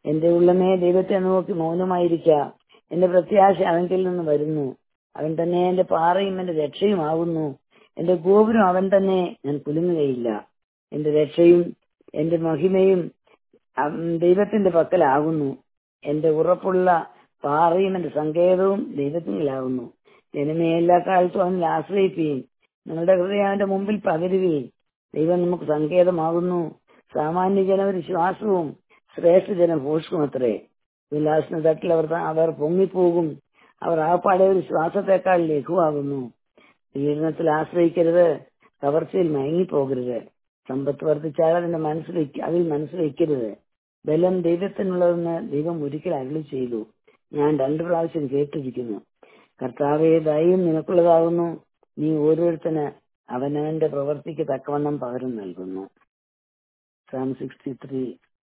എന്റെ ഉള്ളമേ ദൈവത്തെ നോക്കി മൗനമായിരിക്ക. എന്റെ പ്രത്യാശ അവങ്കിൽ നിന്ന് വരുന്നു. അവൻ തന്നെ എന്റെ പാറയും എന്റെ രക്ഷയുമാകുന്നു. എന്റെ ഗോപുരം അവൻ തന്നെ, ഞാൻ കുലുങ്ങുകയില്ല. എന്റെ രക്ഷയും എന്റെ മഹിമയും ദൈവത്തിന്റെ പക്കലാകുന്നു. എന്റെ ഉറപ്പുള്ള പാറയും എന്റെ സങ്കേതവും ദൈവത്തിലാകുന്നു. ജനമേ, എല്ലാ കാലത്തും അവനിൽ ആശ്രയിപ്പീൻ. നിങ്ങളുടെ ഹൃദയം അവന്റെ മുമ്പിൽ പകരുവീൻ. ദൈവം നമുക്ക് സങ്കേതമാകുന്നു. സാമാന്യ ജനം ഒരു ശ്വാസവും ശ്രേഷ്ഠ ജനം ഭോഷ്കുമത്രേ. ഉല്ലാസന തട്ടിൽ അവർ പൊങ്ങിപ്പോകും. അവർ ആപ്പാടെ ഒരു ശ്വാസത്തെക്കാൾ ലഘുവാകുന്നു. പീഡനത്തിൽ ആശ്രയിക്കരുത്, കവർച്ചയിൽ മയങ്ങിപ്പോകരുത്. സമ്പത്ത് വർദ്ധിച്ചാൽ അതിൽ മനസ്സിൽ വയ്ക്കരുത്. ബലം ദൈവത്തിനുള്ളതെന്ന് ദൈവം ഒരിക്കൽ അരുളി ചെയ്തു. ഞാൻ 2 പ്രാവശ്യം കേട്ടിരിക്കുന്നു. കർത്താവേ, ദയയും നിനക്കുള്ളതാകുന്നു. നീ ഓരോരുത്തന് അവനവന്റെ പ്രവൃത്തിക്ക് തക്കവണ്ണം പകരം നൽകുന്നു. Psalm 63.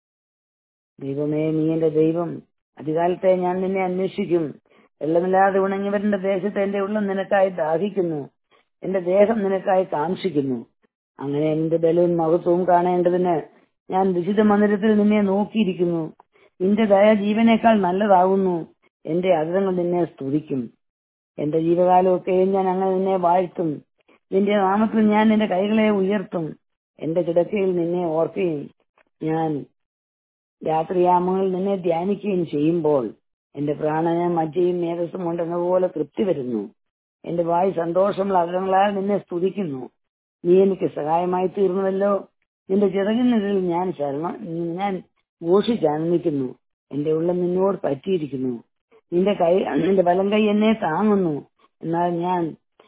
ദൈവമേ, നീ എന്റെ ദൈവം. അധികാലത്തെ ഞാൻ നിന്നെ അന്വേഷിക്കും. വെള്ളമില്ലാതെ ഉണങ്ങിയവരുടെ ദേശത്ത് എന്റെ ഉള്ളം നിനക്കായി ദാഹിക്കുന്നു. എന്റെ ദേഹം നിനക്കായി കാംക്ഷിക്കുന്നു. അങ്ങനെ എന്റെ ബലവും മഹത്വവും കാണേണ്ടതിന് ഞാൻ വിശുദ്ധ മന്ദിരത്തിൽ നിന്നെ നോക്കിയിരിക്കുന്നു. നിന്റെ ദയ ജീവനേക്കാൾ നല്ലതാകുന്നു. എന്റെ അധരങ്ങൾ നിന്നെ സ്തുതിക്കും. എന്റെ ജീവകാലമൊക്കെയും ഞാൻ അങ്ങനെ നിന്നെ വാഴ്ത്തും. നിന്റെ നാമത്തിൽ ഞാൻ നിന്റെ കൈകളെ ഉയർത്തും. എന്റെ കിടക്കയിൽ നിന്നെ ഓർക്കുകയും ഞാൻ രാത്രിയാമങ്ങളിൽ നിന്നെ ധ്യാനിക്കുകയും ചെയ്യുമ്പോൾ എന്റെ പ്രാണന മജ്ജയും മേധസ്സും കൊണ്ടെന്ന പോലെ തൃപ്തി വരുന്നു. എന്റെ വായ് സന്തോഷമുള്ള അധരങ്ങളാൽ നിന്നെ സ്തുതിക്കുന്നു. നീ എനിക്ക് സഹായമായി തീർന്നുവല്ലോ. നിന്റെ ചിറകിനുള്ളിൽ ഞാൻ ഘോഷിച്ചാനന്ദിക്കുന്നു. എന്റെ ഉള്ളം നിന്നോട് പറ്റിയിരിക്കുന്നു. നിന്റെ വലം കൈ എന്നെ താങ്ങുന്നു. എന്നാൽ ഞാൻ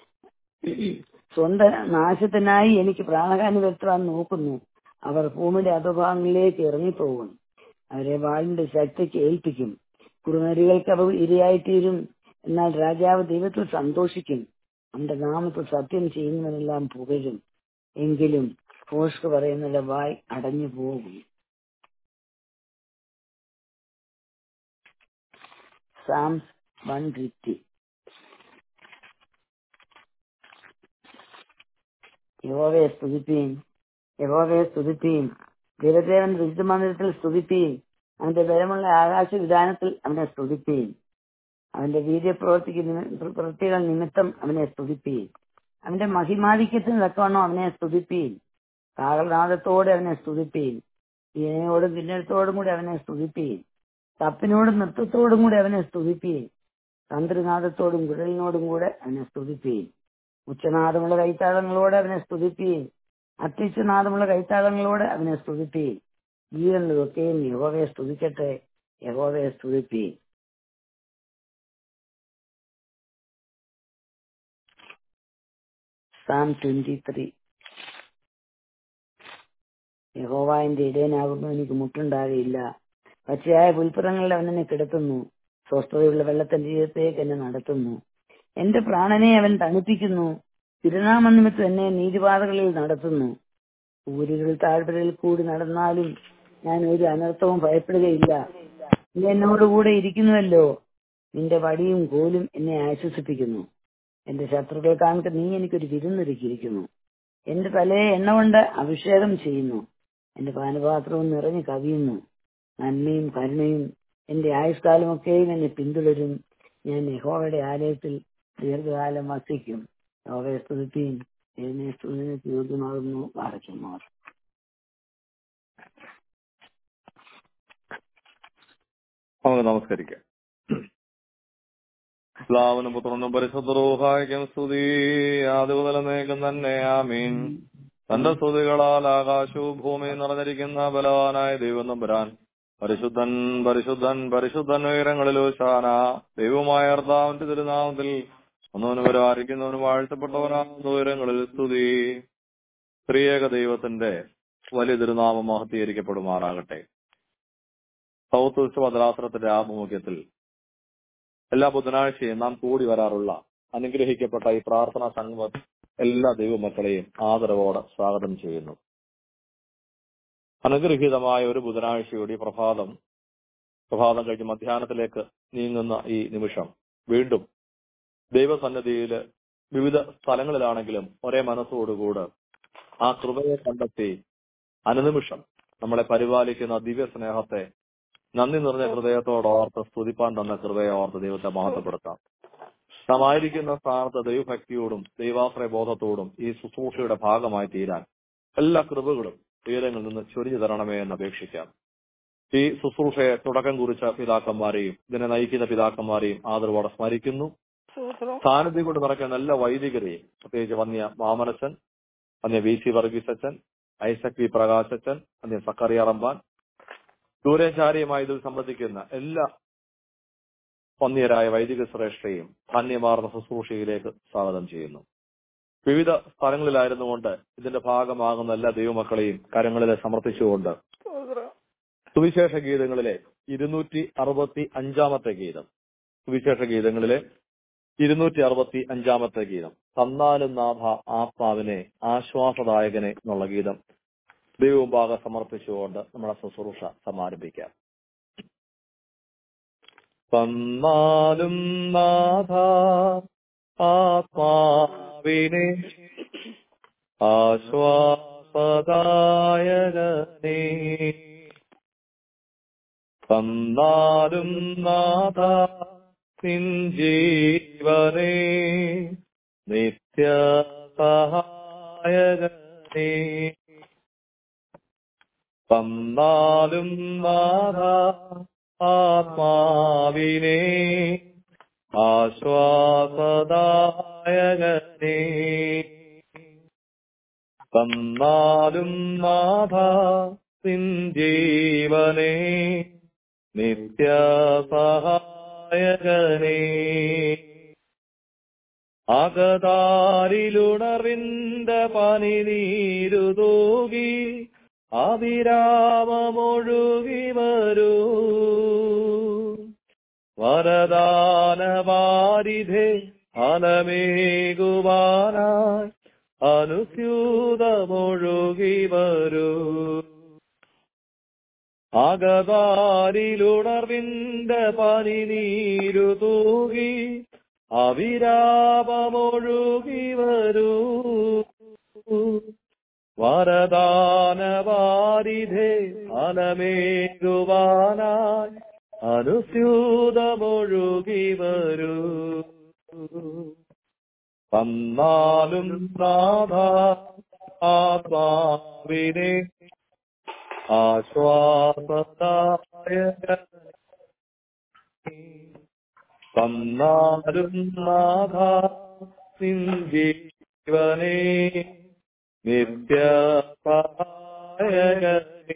സ്വന്തം നാശത്തിനായി എനിക്ക് പ്രാണഹാനി വരുത്താൻ നോക്കുന്നു. അവർ ഭൂമിയുടെ അധോഭാഗങ്ങളിലേക്ക് ഇറങ്ങിപ്പോകും. അവരെ വാളിന്റെ ശക്തിക്ക് ഏൽപ്പിക്കും. കുറുനരികൾക്ക് അവർ ഇരയായിത്തീരും. എന്നാൽ രാജാവ് ദൈവത്തിൽ സന്തോഷിക്കും. അവന്റെ നാമത്തിൽ സത്യം ചെയ്യുന്നവരെല്ലാം പുകഴും. എങ്കിലും ഭോഷ്ക് പറയുന്നവരുടെ വായ് അടഞ്ഞു പോകും. Psalms 150. യഹോവയെ സ്തുതിപ്പീൻ, യഹോവയെ സ്തുതിപ്പീൻ. ദൈവദേവൻ വിശുദ്ധ മന്ദിരത്തിൽ സ്തുതിപ്പീൻ. അവന്റെ ബലമുള്ള ആകാശ വിധാനത്തിൽ അവനെ സ്തുതിപ്പീൻ. അവന്റെ വീര്യപ്രവൃത്തികൾ നിമിത്തം അവനെ സ്തുതിപ്പീൻ. അവന്റെ മഹിമാധിക്യത്തിന് തക്കവണ്ണം അവനെ സ്തുതിപ്പീൻ. കാഹളനാദത്തോടെ അവനെ സ്തുതിപ്പീൻ. വീണയോടും കിന്നരത്തോടും കൂടി അവനെ സ്തുതിപ്പീൻ. തപ്പിനോടും നൃത്തത്തോടും കൂടി അവനെ സ്തുതിപ്പീൻ. തന്ത്രനാദത്തോടും കുഴലിനോടും കൂടെ അവനെ സ്തുതിപ്പീൻ. ഉച്ചനാദമുള്ള കൈത്താളങ്ങളോടെ അവനെ സ്തുതിപ്പീൻ. അത്യുച്ചനാദമുള്ള കൈത്താളങ്ങളോടെ അവനെ സ്തുതിപ്പീൻ. ജീവനുള്ളതൊക്കെയും യഹോവയെ സ്തുതിക്കട്ടെ, യഹോവയെ സ്തുതിപ്പീൻ. Psalm 23. യഹോവ എന്റെ ഇടയനാകുന്നു, എനിക്ക് മുട്ടുണ്ടാകയില്ല. പച്ചയായ പുൽപ്പുറങ്ങളിൽ അവൻ എന്നെ കിടത്തുന്നു. സ്വസ്ഥതയുള്ള വെള്ളത്തിന്റെ തീരത്തേക്ക് എന്നെ നടത്തുന്നു. എന്റെ പ്രാണനെ അവൻ തണുപ്പിക്കുന്നു. തിരുനാമനിമിത്തം എന്നെ നീതിപാതകളിൽ നടത്തുന്നു. ഊരുകൾ താഴ്വരയിൽ കൂടി നടന്നാലും ഞാൻ ഒരു അനർത്ഥവും ഭയപ്പെടുകയില്ല. നീ എന്നോടുകൂടെ ഇരിക്കുന്നുവല്ലോ. നിന്റെ വടിയും കോലും എന്നെ ആശ്വസിപ്പിക്കുന്നു. എന്റെ ശത്രുക്കൾ കാണുക, നീ എനിക്കൊരു വിരുന്നൊരുക്കിയിരിക്കുന്നു. എന്റെ തലയെ എണ്ണ കൊണ്ട് അഭിഷേകം ചെയ്യുന്നു. എന്റെ പാനപാത്രവും നിറഞ്ഞു കവിയുന്നു. നന്മയും കരുണയും എന്റെ ആയുഷ്കാലമൊക്കെയും എന്നെ പിന്തുടരും. ഞാൻ യഹോവയുടെ ആലയത്തിൽ ദീർഘകാലം വസിക്കും. യഹോവയെ സ്തുതിപ്പീൻ, എന്നെ സ്തുതിക്ക് യോഗ്യമാകുന്നു. പാറയ്ക്കുമാർ.
നമുക്ക് നമസ്കരിക്കാം. സ്ലാവനും പുത്രനും പരിശുദ്ധ റൂഹായ്ക്കും സ്തുതി, ആദിമുതലേക്കും തന്നെ. ആമീൻ. തന്റെ സ്തുതികളാൽ ആകാശവും ഭൂമിയും നിറഞ്ഞിരിക്കുന്ന ബലവാനായ ദൈവം തമ്പുരാൻ പരിശുദ്ധൻ പരിശുദ്ധൻ പരിശുദ്ധൻ ഉയരങ്ങളിൽ ഹോശാന. ദൈവമായ കർത്താവിന്റെ തിരുനാമത്തിൽ ഒന്നവന് വരായിരിക്കുന്നവന് വാഴ്ത്തപ്പെട്ടവനാകുന്ന ഉയരങ്ങളിൽ സ്തുതി. ത്രിയേക ദൈവത്തിന്റെ വലിയ തിരുനാമം മഹത്വീകരിക്കപ്പെടുമാറാകട്ടെ. സൗത്ത് വെസ്റ്റ് ഭദ്രാസനത്തിന്റെ ആഭിമുഖ്യത്തിൽ എല്ലാ ബുധനാഴ്ചയും നാം കൂടി വരാറുള്ള അനുഗ്രഹിക്കപ്പെട്ട ഈ പ്രാർത്ഥനാ സംഗമം എല്ലാ ദൈവമക്കളെയും ആദരവോടെ സ്വാഗതം ചെയ്യുന്നു. അനുഗ്രഹീതമായ ഒരു ബുധനാഴ്ചയുടെ പ്രഭാതം കഴിഞ്ഞ് മധ്യാഹ്നത്തിലേക്ക് നീങ്ങുന്ന ഈ നിമിഷം വീണ്ടും ദൈവസന്നിധിയിൽ വിവിധ സ്ഥലങ്ങളിലാണെങ്കിലും ഒരേ മനസ്സോടുകൂടെ ആ കൃപയെ കണ്ടെത്തി അനുനിമിഷം നമ്മളെ പരിപാലിക്കുന്ന ദിവ്യ സ്നേഹത്തെ നന്ദി നിറഞ്ഞ ഹൃദയത്തോടോർത്ത് സ്തുതിപ്പാൻ തന്ന കൃപയെ ഓർത്ത് ദൈവത്തെ മഹത്വപ്പെടുത്താം. നാം ആയിരിക്കുന്ന സ്ഥാനത്ത് ദൈവഭക്തിയോടും ദൈവാശ്രയ ബോധത്തോടും ഈ ശുശ്രൂഷയുടെ ഭാഗമായി തീരാൻ എല്ലാ കൃപകളും ഉയരങ്ങളിൽ നിന്ന് ചൊരിഞ്ഞു തരണമേ എന്ന് അപേക്ഷിക്കാം. ഈ ശുശ്രൂഷയെ തുടക്കം കുറിച്ച പിതാക്കന്മാരെയും ഇതിനെ നയിക്കുന്ന പിതാക്കന്മാരെയും ആദരവോടെ സ്മരിക്കുന്നു. സാന്നിധ്യം കൊണ്ട് നിറയ്ക്കുന്ന എല്ലാ വൈദികരെയും, പ്രത്യേകിച്ച് വന്യ മാമനച്ചൻ, വന്യ VC വർഗീസ് അച്ഛൻ, ഐസക് വി പ്രകാശ് അച്ഛൻ, വന്യ സക്കറിയ റമ്പാൻ, ദൂരചാരിയുമായി ഇതിൽ സംബന്ധിക്കുന്ന എല്ലാ വന്യരായ വൈദിക ശ്രേഷ്ഠയും ധന്യമാർന്ന ശുശ്രൂഷയിലേക്ക് സ്വാഗതം ചെയ്യുന്നു. വിവിധ സ്ഥലങ്ങളിലായിരുന്നുകൊണ്ട് ഇതിന്റെ ഭാഗമാകുന്ന എല്ലാ ദൈവമക്കളെയും കരങ്ങളിലെ സമർപ്പിച്ചുകൊണ്ട് സുവിശേഷ ഗീതങ്ങളിലെ 265 ഗീതം, സുവിശേഷ ഗീതങ്ങളിലെ 265 ഗീതം, തന്നാലും നാഥ ആത്മാവിനെ ആശ്വാസദായകനെ എന്നുള്ള ഗീതം ദൈവമുമ്പാകെ സമർപ്പിച്ചുകൊണ്ട് നമ്മുടെ ശുശ്രൂഷ സമാരംഭിക്കാം. തന്നാലും നാഥ ആത്മാവിനെ ആശ്വാസദായകനെ, തന്നാലും നാഥ നിൻ ജീവനെ നിത്യസഹായകനെ, തന്നാലും നാഥ ആത്മാവിനെ ആശ്വാസദായകനെ, തന്നാലും നാഥ നിൻ ജീവനെ നിത്യസഹായകനെ, അകതാരിലുണർവിന്റെ പനിനീരു തൂകി അവിരാമമൊഴുകി വരൂ, വരദാനവാരിധേ ഫലമേകുവാനായി അനുസ്യൂതമൊഴുകി വരൂ, അകതാരിലുണർവിന്റെ പനിനീരു തൂകി അവിരാമമൊഴുകി വരൂ, വരദാനവാരിധേ ഫലമേകുവാനായി അനുസ്യൂതമൊഴുകി വരൂ, തന്നാലും നാഥ ആത്മാവിനെ ആശ്വാസദായകനെ, തന്നാലും നാഥ നിൻ ജീവനെ നിത്യസഹായകനെ,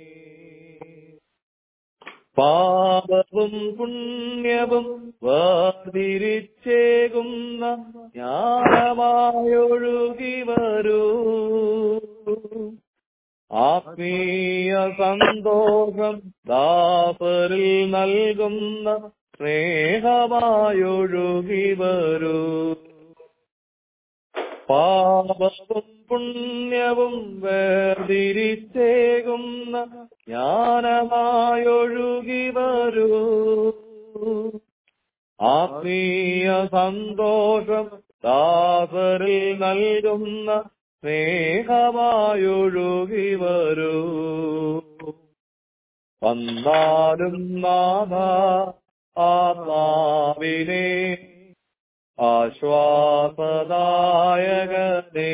പാപവും പുണ്യവും വേർതിരിച്ചേകുന്ന ജ്ഞാനമായൊഴുകി വരൂ, ആത്മീയ സന്തോഷം ദാസരിൽ നൽകുന്ന സ്നേഹമായൊഴുകി വരൂ, പാപവും പുണ്യവും വേർതിരിച്ചേകുന്ന ജ്ഞാനമായൊഴുകി വരൂ, ആത്മീയ സന്തോഷം ദാസരിൽ നൽകുന്ന സ്നേഹമായൊഴുകി വരൂ, വന്നാലും നാഥ ആത്മാവിനെ ആശ്വാസദായകനെ,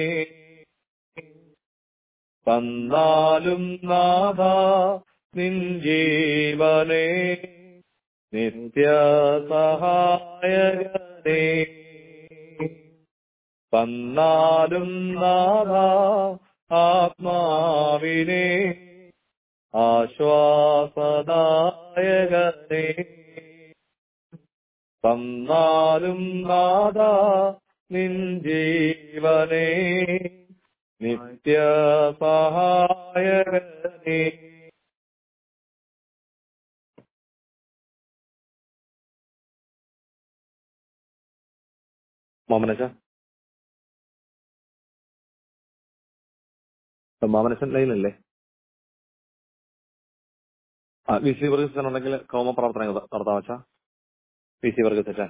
തന്നാലും നാഥ നിൻ ജീവനെ നിത്യസഹായകനെ, തന്നാലും നാഥ ആത്മാവിനെ ആശ്വാസദായകനെ, തന്നാലും നാഥ നിൻ ജീവനെ നിത്യസഹായകനെ. മാമനച്ച മാമനച്ചൻ ലൈനല്ലേ? VC വർഗീസ് ഉണ്ടെങ്കിൽ കൗമ പ്രാർത്ഥന നടത്താൻ വെച്ചാ VC വർഗീസ് അച്ഛൻ.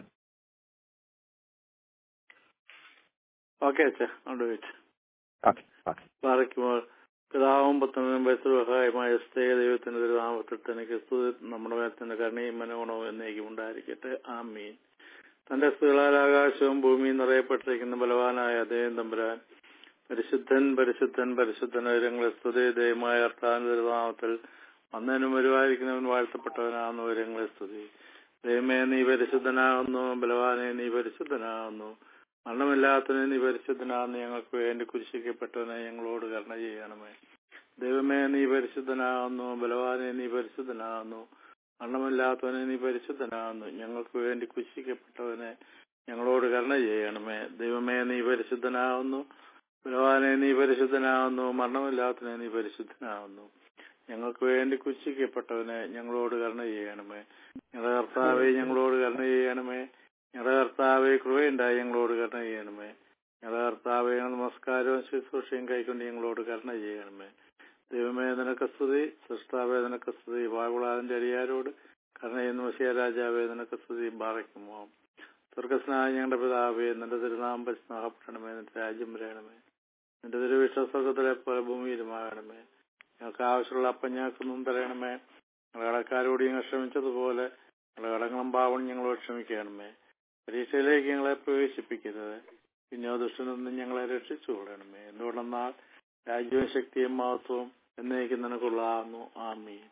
ഓക്കെ അച്ഛാ, പിതാവും പുത്രനും പരിശുദ്ധമായ ദൈവത്തിന്റെ തിരുനാമത്തിൽ തനിക്ക് സ്തുതി. നമ്മുടെ മേലത്തിന്റെ കരുണയും മനോഗുണവും എന്നേക്കും ഉണ്ടായിരിക്കട്ടെ. ആമീൻ. തന്റെ സ്തുതികളാൽ ആകാശവും ഭൂമിയും നിറയപ്പെട്ടിരിക്കുന്ന ബലവാനായ ദൈവം തമ്പുരാൻ പരിശുദ്ധൻ പരിശുദ്ധൻ പരിശുദ്ധൻ. ഉയരങ്ങളെ സ്തുതി. ദൈവമായ കർത്താവിന്റെ തിരുനാമത്തിൽ വന്നവനും വരുവായിരിക്കുന്നവൻ വാഴ്ത്തപ്പെട്ടവനാകുന്നു. ഉയരങ്ങളെ സ്തുതി. ദൈവമേ നീ പരിശുദ്ധനാകുന്നു. ബലവാനെ നീ പരിശുദ്ധനാകുന്നു. മരണമില്ലാത്തവനെ നീ പരിശുദ്ധനാകുന്നു. ഞങ്ങൾക്ക് വേണ്ടി കുരിശിക്കപ്പെട്ടവനെ ഞങ്ങളോട് കരുണ ചെയ്യണമേ. ദൈവമേ നീ പരിശുദ്ധനാകുന്നു. ബലവാനെ നീ പരിശുദ്ധനാകുന്നു. മരണമില്ലാത്തവനെ നീ പരിശുദ്ധനാകുന്നു. ഞങ്ങൾക്ക് വേണ്ടി കുരിശിക്കപ്പെട്ടവനെ ഞങ്ങളോട് കരുണ ചെയ്യണമേ. ദൈവമേ നീ പരിശുദ്ധനാകുന്നു. ബലവാനെ നീ പരിശുദ്ധനാകുന്നു. മരണമില്ലാത്തവനെ നീ പരിശുദ്ധനാകുന്നു. ഞങ്ങൾക്ക് വേണ്ടി കുരിശിക്കപ്പെട്ടവനെ ഞങ്ങളോട് കരുണ ചെയ്യണമേ. ഞങ്ങളുടെ കർത്താവെ ഞങ്ങളോട് കരുണ ചെയ്യണമേ. ഞങ്ങളുടെ കർത്താവെ കൃപയുണ്ടായി ഞങ്ങളോട് കരുണ ചെയ്യണമേ. ഞങ്ങളുടെ കർത്താവെ നമസ്കാരവും ശുശ്രൂഷയും കൈക്കൊണ്ട് ഞങ്ങളോട് കരുണ ചെയ്യണമേ. ദൈവമേ നിനക്ക് സ്തുതി. സൃഷ്ടാവേ നിനക്ക് സ്തുതി. വാകുളാതിന്റെ അടിയാരോട് കരുണ ചെയ്യുന്ന മശിയ രാജാവേ നിനക്ക് സ്തുതി. ബാറയ്ക്കുമോ. സ്വർഗസ്നായ ഞങ്ങളുടെ പിതാവേ നിന്റെ തിരുനാമം പരിശുദ്ധമാക്കപ്പെടണമേ. നിന്റെ രാജ്യം വരണമേ. നിന്റെ തിരുവിശ്വസ്വർഗത്തിലെ പോലെ ഭൂമിയിലുമാകണമേ. ഞങ്ങൾക്ക് ആവശ്യമുള്ള അപ്പം ഞങ്ങൾക്കൊന്നും തരണമേ. ഞങ്ങളുടെ കടക്കാരോട് ഞങ്ങൾ ക്ഷമിച്ചതുപോലെ ഞങ്ങളുടെ കടങ്ങളും പാവങ്ങളും ഞങ്ങളോട് ക്ഷമിക്കണമേ. പരീക്ഷയിലേക്ക് ഞങ്ങളെ പ്രവേശിപ്പിക്കരുത്. പിന്നെ ദുഷ്ടനിൽ നിന്ന് ഞങ്ങളെ രക്ഷിച്ചു കൊള്ളണമേ. എന്തുകൊണ്ടെന്നാൽ രാജ്യവും ശക്തിയും മഹത്വവും എന്നേക്കും നിനക്കുള്ളതാകുന്നു. ആമീൻ.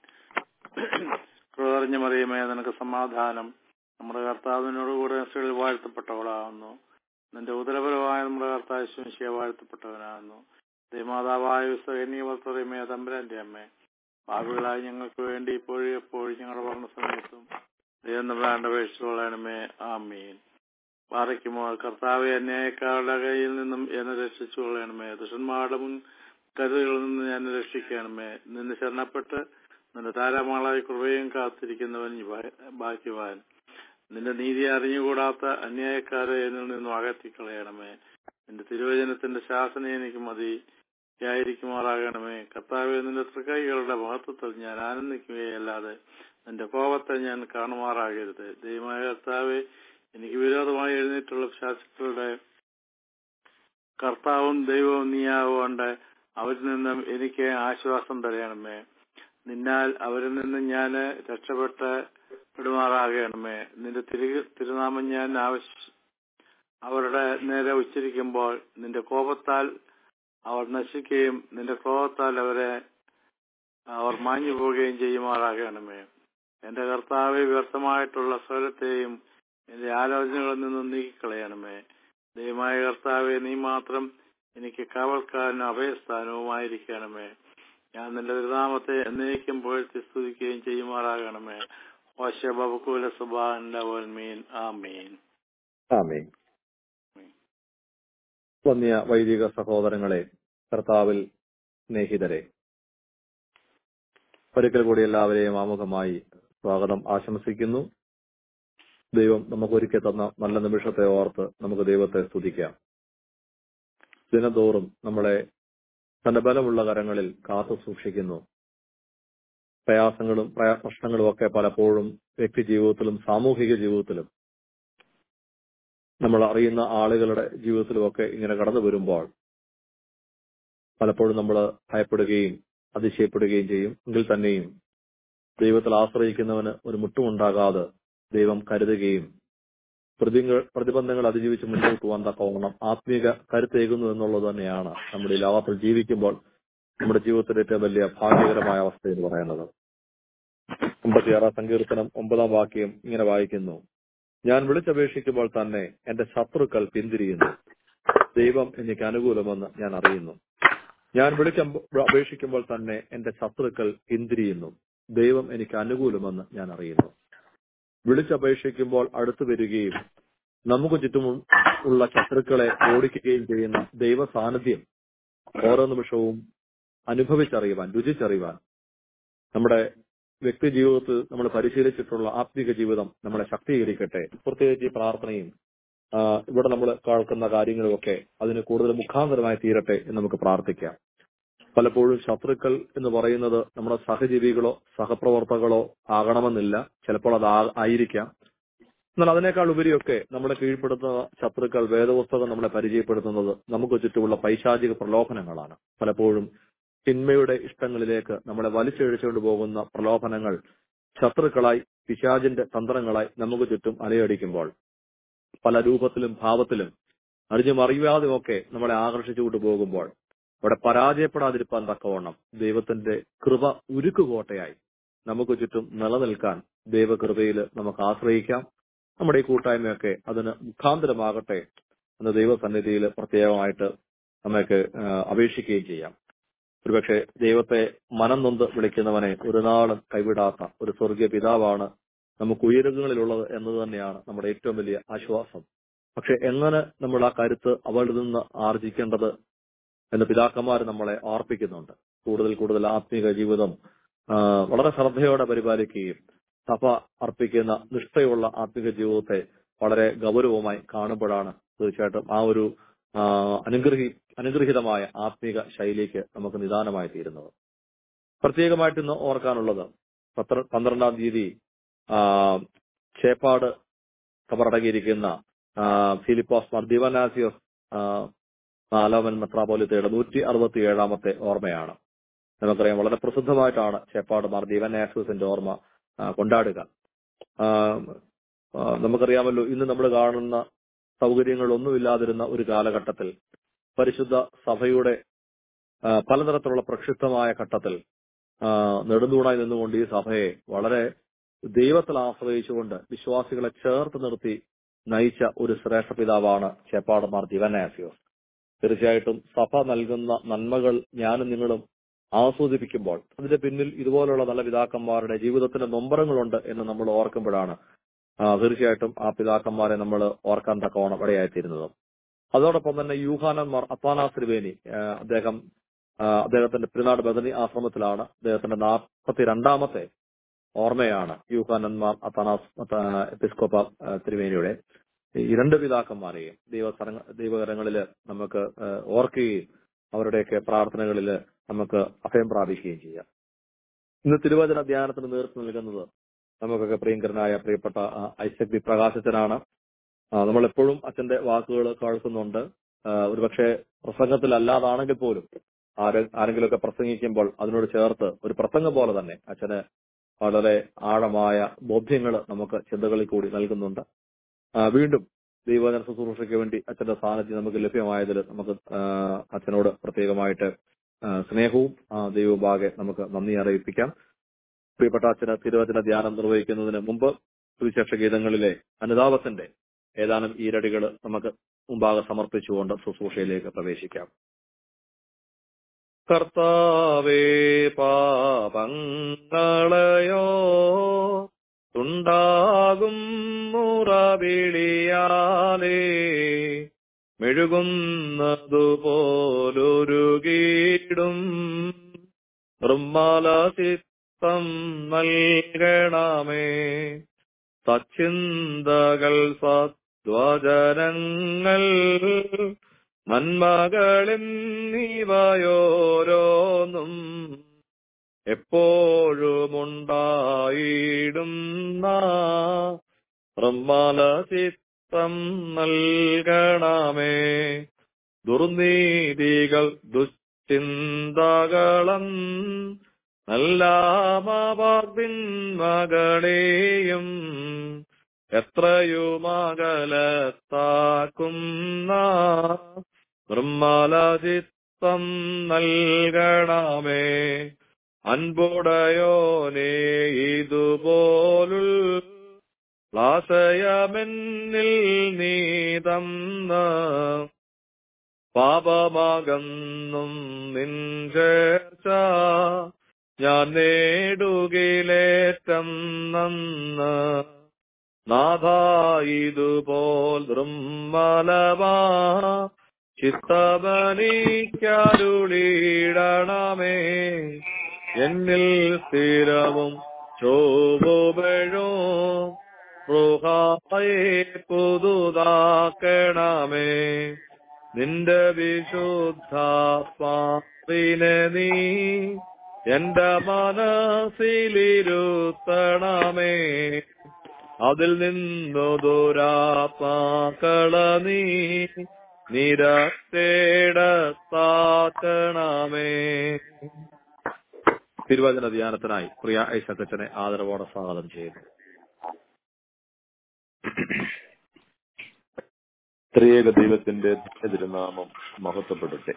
കൃപ മറിയമേ നിനക്ക് സമാധാനം. നമ്മുടെ കർത്താവിനോടുകൂടെ സ്ത്രീകളിൽ വാഴ്ത്തപ്പെട്ടവളാകുന്നു. നിന്റെ ഉദരപരമായ നമ്മുടെ കർത്താവ് ശിശിയെ വാഴ്ത്തപ്പെട്ടവനാകുന്നു. ദൈവമാതാവായ വിസ്തകന്യമേ തമ്പുരാന്റെ അമ്മേ, പാപികളായി ഞങ്ങൾക്ക് വേണ്ടി ഇപ്പോഴും എപ്പോഴും ഞങ്ങളുടെ പറഞ്ഞ സമയത്തും ദൈവം തമ്പുരാന്റെ അപേക്ഷിച്ചുകൊള്ളണമേ. ആമീൻ. പാറയ്ക്കുമോ. കർത്താവെ അന്യായക്കാരുടെ കയ്യിൽ നിന്നും എന്നെ രക്ഷിച്ചു കൊള്ളണമേ. ദുഷ്ടന്മാരുടെ മുൻ കരുതലുകളിൽ നിന്ന് എന്നെ രക്ഷിക്കണമേ. നിന്നെ ശരണപ്പെട്ട് നിന്റെ താരമാളായി കൃപയും കാത്തിരിക്കുന്നവൻ ഭാഗ്യവാൻ. നിന്റെ നീതി അറിഞ്ഞുകൂടാത്ത അന്യായക്കാരെ എന്നിൽ നിന്നും അകറ്റിക്കളയണമേ. നിന്റെ തിരുവചനത്തിന്റെ ശാസന എനിക്ക് മതിയായിരിക്കുമാറാകണമേ. കർത്താവെ നിന്റെ തൃക്കൈകളുടെ മഹത്വത്തിൽ ഞാൻ ആനന്ദിക്കുകയല്ലാതെ നിന്റെ കോപത്തെ ഞാൻ കാണുമാറാകരുത്. ദൈവമായ കർത്താവെ എനിക്ക് വിരോധമായി എഴുന്നേറ്റുള്ള ശാസ്ത്രികളുടെ കർത്താവും ദൈവവും നീയാവുകൊണ്ട് അവരിൽ നിന്നും എനിക്ക് ആശ്വാസം തരയണമേ. നിന്നാൽ അവരിൽ നിന്നും ഞാൻ രക്ഷപ്പെടണമേ. നിന്റെ തിരുനാമം ഞാൻ അവരുടെ നേരെ ഉച്ചരിക്കുമ്പോൾ നിന്റെ കോപത്താൽ അവർ നശിക്കുകയും നിന്റെ ക്രോധത്താൽ അവർ മാഞ്ഞു പോവുകയും ചെയ്യുമാറാകണമേ. എന്റെ കർത്താവെ വ്യർത്ഥമായിട്ടുള്ള സ്വരത്തെയും എന്റെ ആലോചനകളിൽ നിന്നും നീക്കിക്കളയണമേ. ദൈവമായ കർത്താവെ നീ മാത്രം എനിക്ക് കാവൽക്കാരനും അഭയസ്ഥാനവുമായിരിക്കണമേ. ഞാൻ നിന്റെ തിരുനാമത്തെ എന്നേക്കും പുകഴ്ത്തി സ്തുതിക്കുകയും ചെയ്യുമാറാകണമേ. ഓശബബുക്കുല സുബാന്റെ വൽമീൻ. ആമീൻ.
ആമീൻ. വന്യ വൈദിക സഹോദരങ്ങളെ, കർത്താവിൽ സ്നേഹിതരെ, ഒരിക്കൽ കൂടി എല്ലാവരെയും ആമുഖമായി സ്വാഗതം ആശംസിക്കുന്നു. ദൈവം നമുക്കൊരുക്കി തന്ന നല്ല നിമിഷത്തെ ഓർത്ത് നമുക്ക് ദൈവത്തെ സ്തുതിക്കാം. ദിനംതോറും നമ്മളെ തന്റെ ബലമുള്ള കരങ്ങളിൽ കാത്തു സൂക്ഷിക്കുന്നു. പ്രയാസങ്ങളും പ്രശ്നങ്ങളും ഒക്കെ പലപ്പോഴും വ്യക്തി ജീവിതത്തിലും സാമൂഹിക ജീവിതത്തിലും നമ്മൾ അറിയുന്ന ആളുകളുടെ ജീവിതത്തിലുമൊക്കെ ഇങ്ങനെ കടന്നു വരുമ്പോൾ പലപ്പോഴും നമ്മൾ ഭയപ്പെടുകയും അതിശയപ്പെടുകയും ചെയ്യും. എങ്കിൽ തന്നെയും ദൈവത്തിൽ ആശ്രയിക്കുന്നവന് ഒരു മുട്ടുമുണ്ടാകാതെ ദൈവം കരുതുകയും പ്രതിബന്ധങ്ങൾ അതിജീവിച്ച് മുന്നോട്ട് പോകാൻ തക്കവണ്ണം ആത്മീക കരുത്തേകുന്നു എന്നുള്ളത് തന്നെയാണ് നമ്മുടെ ഈ ലോകത്തിൽ ജീവിക്കുമ്പോൾ നമ്മുടെ ജീവിതത്തിലെ ഏറ്റവും വലിയ ഭാഗ്യകരമായ അവസ്ഥ എന്ന് പറയുന്നത്. 56 സങ്കീർത്തനം 9 വാക്യം ഇങ്ങനെ വായിക്കുന്നു: ഞാൻ വിളിച്ചപേക്ഷിക്കുമ്പോൾ തന്നെ എന്റെ ശത്രുക്കൾ പിന്തിരിയുന്നു. ദൈവം എനിക്ക് അനുകൂലമെന്ന് ഞാൻ അറിയുന്നു. ഞാൻ അപേക്ഷിക്കുമ്പോൾ തന്നെ എന്റെ ശത്രുക്കൾ പിന്തിരിയുന്നു. ദൈവം എനിക്ക് അനുകൂലമെന്ന് ഞാൻ അറിയുന്നു. വിളിച്ചപേക്ഷിക്കുമ്പോൾ അടുത്തു വരികയും നമുക്ക് ചുറ്റും ഉള്ള ശത്രുക്കളെ ഓടിക്കുകയും ചെയ്യുന്ന ദൈവ സാന്നിധ്യം ഓരോ നിമിഷവും അനുഭവിച്ചറിയുവാൻ, രുചിച്ചറിയുവാൻ നമ്മുടെ വ്യക്തി ജീവിതത്തിൽ നമ്മൾ പരിശീലിച്ചിട്ടുള്ള ആത്മീക ജീവിതം നമ്മളെ ശക്തീകരിക്കട്ടെ. പ്രത്യേകിച്ച് ഈ പ്രാർത്ഥനയും ഇവിടെ നമ്മൾ കേൾക്കുന്ന കാര്യങ്ങളുമൊക്കെ അതിന് കൂടുതൽ മുഖാന്തരമായി തീരട്ടെ എന്ന് നമുക്ക് പ്രാർത്ഥിക്കാം. പലപ്പോഴും ശത്രുക്കൾ എന്ന് പറയുന്നത് നമ്മുടെ സഹജീവികളോ സഹപ്രവർത്തകളോ ആകണമെന്നില്ല. ചിലപ്പോൾ അത് ആയിരിക്കാം. എന്നാൽ അതിനേക്കാൾ ഉപരിയൊക്കെ നമ്മളെ കീഴ്പ്പെടുത്തുന്ന ശത്രുക്കൾ വേദപുസ്തകം നമ്മളെ പരിചയപ്പെടുത്തുന്നത് നമുക്ക് ചുറ്റുമുള്ള പൈശാചിക പ്രലോഭനങ്ങളാണ്. പലപ്പോഴും തിന്മയുടെ ഇഷ്ടങ്ങളിലേക്ക് നമ്മളെ വലിച്ചിഴച്ചുകൊണ്ട് പോകുന്ന പ്രലോഭനങ്ങൾ ശത്രുക്കളായി, പിശാചിന്റെ തന്ത്രങ്ങളായി നമുക്ക് ചുറ്റും അലയടിക്കുമ്പോൾ പല രൂപത്തിലും ഭാവത്തിലും അറിഞ്ഞുമറിയാതെയൊക്കെ നമ്മളെ ആകർഷിച്ചുകൊണ്ട് പോകുമ്പോൾ അവിടെ പരാജയപ്പെടാതിരിക്കാൻ തക്കവണ്ണം ദൈവത്തിന്റെ കൃപ ഉരുക്കുകോട്ടയായി നമുക്ക് ചുറ്റും നിലനിൽക്കാൻ ദൈവകൃപയിൽ നമുക്ക് ആശ്രയിക്കാം. നമ്മുടെ ഈ കൂട്ടായ്മയൊക്കെ അതിന് മുഖാന്തരമാകട്ടെ എന്ന് ദൈവസന്നിധിയിൽ പ്രത്യേകമായിട്ട് നമുക്ക് അപേക്ഷിക്കുകയും ചെയ്യാം. ഒരുപക്ഷെ ദൈവത്തെ മനം നൊന്ത് വിളിക്കുന്നവനെ ഒരു നാളും കൈവിടാത്ത ഒരു സ്വർഗീയ പിതാവാണ് നമുക്ക് ഉയരങ്ങളിലുള്ളത് എന്നത് തന്നെയാണ് നമ്മുടെ ഏറ്റവും വലിയ ആശ്വാസം. പക്ഷെ എങ്ങനെ നമ്മൾ ആ കരുത്ത് അവളിൽ നിന്ന് ആർജിക്കേണ്ടത് എന്ന് പിതാക്കന്മാർ നമ്മളെ ഓർപ്പിക്കുന്നുണ്ട്. കൂടുതൽ കൂടുതൽ ആത്മീക ജീവിതം വളരെ ശ്രദ്ധയോടെ പരിപാലിക്കുകയും സഭ അർപ്പിക്കുന്ന നിഷ്ഠയുള്ള ആത്മീക ജീവിതത്തെ വളരെ ഗൗരവമായി കാണുമ്പോഴാണ് തീർച്ചയായിട്ടും ആ ഒരു അനുഗ്രഹീതമായ ആത്മീക ശൈലിക്ക് നമുക്ക് നിദാനമായി തീരുന്നത്. പ്രത്യേകമായിട്ട് ഇന്ന് ഓർക്കാനുള്ളത് 12-ാം തീയതി ചേപ്പാട് കബറടങ്ങിയിരിക്കുന്ന ഫിലിപ്പോസ് മാർ ദിവനാസിയോസ് നാലാമൻ മെത്രാപ്പോലിത്തയുടെ 167ാമത്തെ ഓർമ്മയാണ്. നമുക്കറിയാം, വളരെ പ്രസിദ്ധമായിട്ടാണ് ചേപ്പാട് മാർ ദിവനാസിയോസിന്റെ ഓർമ്മ കൊണ്ടാടുക. നമുക്കറിയാമല്ലോ, ഇന്ന് നമ്മൾ കാണുന്ന സൗകര്യങ്ങളൊന്നുമില്ലാതിരുന്ന ഒരു കാലഘട്ടത്തിൽ പരിശുദ്ധ സഭയുടെ പലതരത്തിലുള്ള പ്രക്ഷുബ്ധമായ ഘട്ടത്തിൽ നെടുന്തൂണായി നിന്നുകൊണ്ട് ഈ സഭയെ വളരെ ദൈവത്തിൽ ആശ്രയിച്ചുകൊണ്ട് വിശ്വാസികളെ ചേർത്ത് നിർത്തി നയിച്ച ഒരു ശ്രേഷ്ഠ പിതാവാണ് ചേപ്പാട് മാർ ദിവനാസിയോസ്. തീർച്ചയായിട്ടും സഭ നൽകുന്ന നന്മകൾ ഞാനും നിങ്ങളും ആസ്വദിപ്പിക്കുമ്പോൾ അതിന്റെ പിന്നിൽ ഇതുപോലുള്ള നല്ല പിതാക്കന്മാരുടെ ജീവിതത്തിന്റെ നൊമ്പരങ്ങളുണ്ട് എന്ന് നമ്മൾ ഓർക്കുമ്പോഴാണ് തീർച്ചയായിട്ടും ആ പിതാക്കന്മാരെ നമ്മൾ ഓർക്കാൻ തക്കവണ്ണം ഇടയായിത്തീരുന്നത്. അതോടൊപ്പം തന്നെ യൂഹാനൻ മാർ അത്താനാസ് തിരുമേനി, അദ്ദേഹത്തിന്റെ പെരുന്നാട് ബദനി ആശ്രമത്തിലാണ് അദ്ദേഹത്തിന്റെ 42ാമത്തെ ഓർമ്മയാണ് യൂഹാനൻ മാർ അത്താനാസ് എപ്പിസ്കോപ്പ തിരുമേനിയുടെ. ഈ രണ്ട് പിതാക്കന്മാരെയും ദൈവകരങ്ങളിൽ നമുക്ക് ഓർക്കുകയും അവരുടെയൊക്കെ പ്രാർത്ഥനകളിൽ നമുക്ക് അഭയം പ്രാപിക്കുകയും ചെയ്യാം. ഇന്ന് തിരുവചന ധ്യാനത്തിന് നേതൃത്വം നൽകുന്നത് നമുക്കൊക്കെ പ്രിയങ്കരനായ പ്രിയപ്പെട്ട ഐസക് ബി പ്രകാശത്തിനാണ്. നമ്മളെപ്പോഴും അച്ഛന്റെ വാക്കുകൾ കേൾക്കുന്നുണ്ട്. ഒരുപക്ഷെ പ്രസംഗത്തിലല്ലാതാണെങ്കിൽ പോലും ആരെങ്കിലുമൊക്കെ പ്രസംഗിക്കുമ്പോൾ അതിനോട് ചേർത്ത് ഒരു പ്രസംഗം പോലെ തന്നെ അച്ഛന് വളരെ ആഴമായ ബോധ്യങ്ങൾ നമുക്ക് ചിന്തകളിൽ കൂടി നൽകുന്നുണ്ട്. വീണ്ടും ദൈവവചന ശുശ്രൂഷയ്ക്ക് വേണ്ടി അച്ഛന്റെ സാന്നിധ്യം നമുക്ക് ലഭ്യമായതിൽ നമുക്ക് അച്ഛനോട് പ്രത്യേകമായിട്ട് സ്നേഹവും ദൈവഭാഗെ നമുക്ക് നന്ദി അറിയിപ്പിക്കാം. പ്രിയപ്പെട്ട അച്ഛന് തിരുവചന ധ്യാനം നിർവഹിക്കുന്നതിന് മുമ്പ് സുവിശേഷ ഗീതങ്ങളിലെ അനുതാപത്തിന്റെ ഏതാനും ഈരടികൾ നമുക്ക് മുമ്പാകെ സമർപ്പിച്ചുകൊണ്ട് ശുശ്രൂഷയിലേക്ക് പ്രവേശിക്കാം. കർത്താവേ, പാപങ്ങളെയോ ഉണ്ടാകും മുറവിളിയാലേ മെഴുകുന്നതുപോലൊരുകീടും നിർമ്മല ചിത്തം നൽകണമേ. സച്ചിന്തകൾ സദ്വചനങ്ങൾ നന്മകളെന്നിവയോരോന്നും എപ്പോഴുമുണ്ടായിടുന്ന നിർമ്മല ചിത്തം നൽകണമേ. ദുർനീതികൾ ദുശ്ചിന്തകളും നല്ലാമവർത്തിന്മകളെയും എത്രയുമകലത്താക്കുന്ന നിർമ്മല ചിത്തം നൽകണമേ. അൻപുടയോനേ, ഇതുപോലുള്ളാശയമെന്നിൽ നീ തന്ന പാപമകന്നും നിൻ ചേർച്ച ഞാൻ നേടുകിലേറ്റം നന്ന്. നാഥ, ഇതുപോൽ ദൃമ്മലമാ ചിത്തമനിക്കരുളിടണമേ. എന്നിൽ സ്ഥിരവും ചോവുപഴും റുഹായെ പുതുതാക്കണമേ. നിന്റെ വിശുദ്ധാത്മാവിനെ നീ എന്റെ മനസ്സിലിരുത്തണമേ. അതിൽ നിന്നു ദുരാത്മാക്കള നീ നിരത്തേടത്താക്കണമേ. തിരുവചന ധ്യാനത്തിനായി പ്രിയ ഐസക്കച്ചനെ ആദരവോടെ സ്വാഗതം ചെയ്യുന്നു. ത്രിയേക ദൈവത്തിന്റെ തിരുനാമം മഹത്വപ്പെടട്ടെ.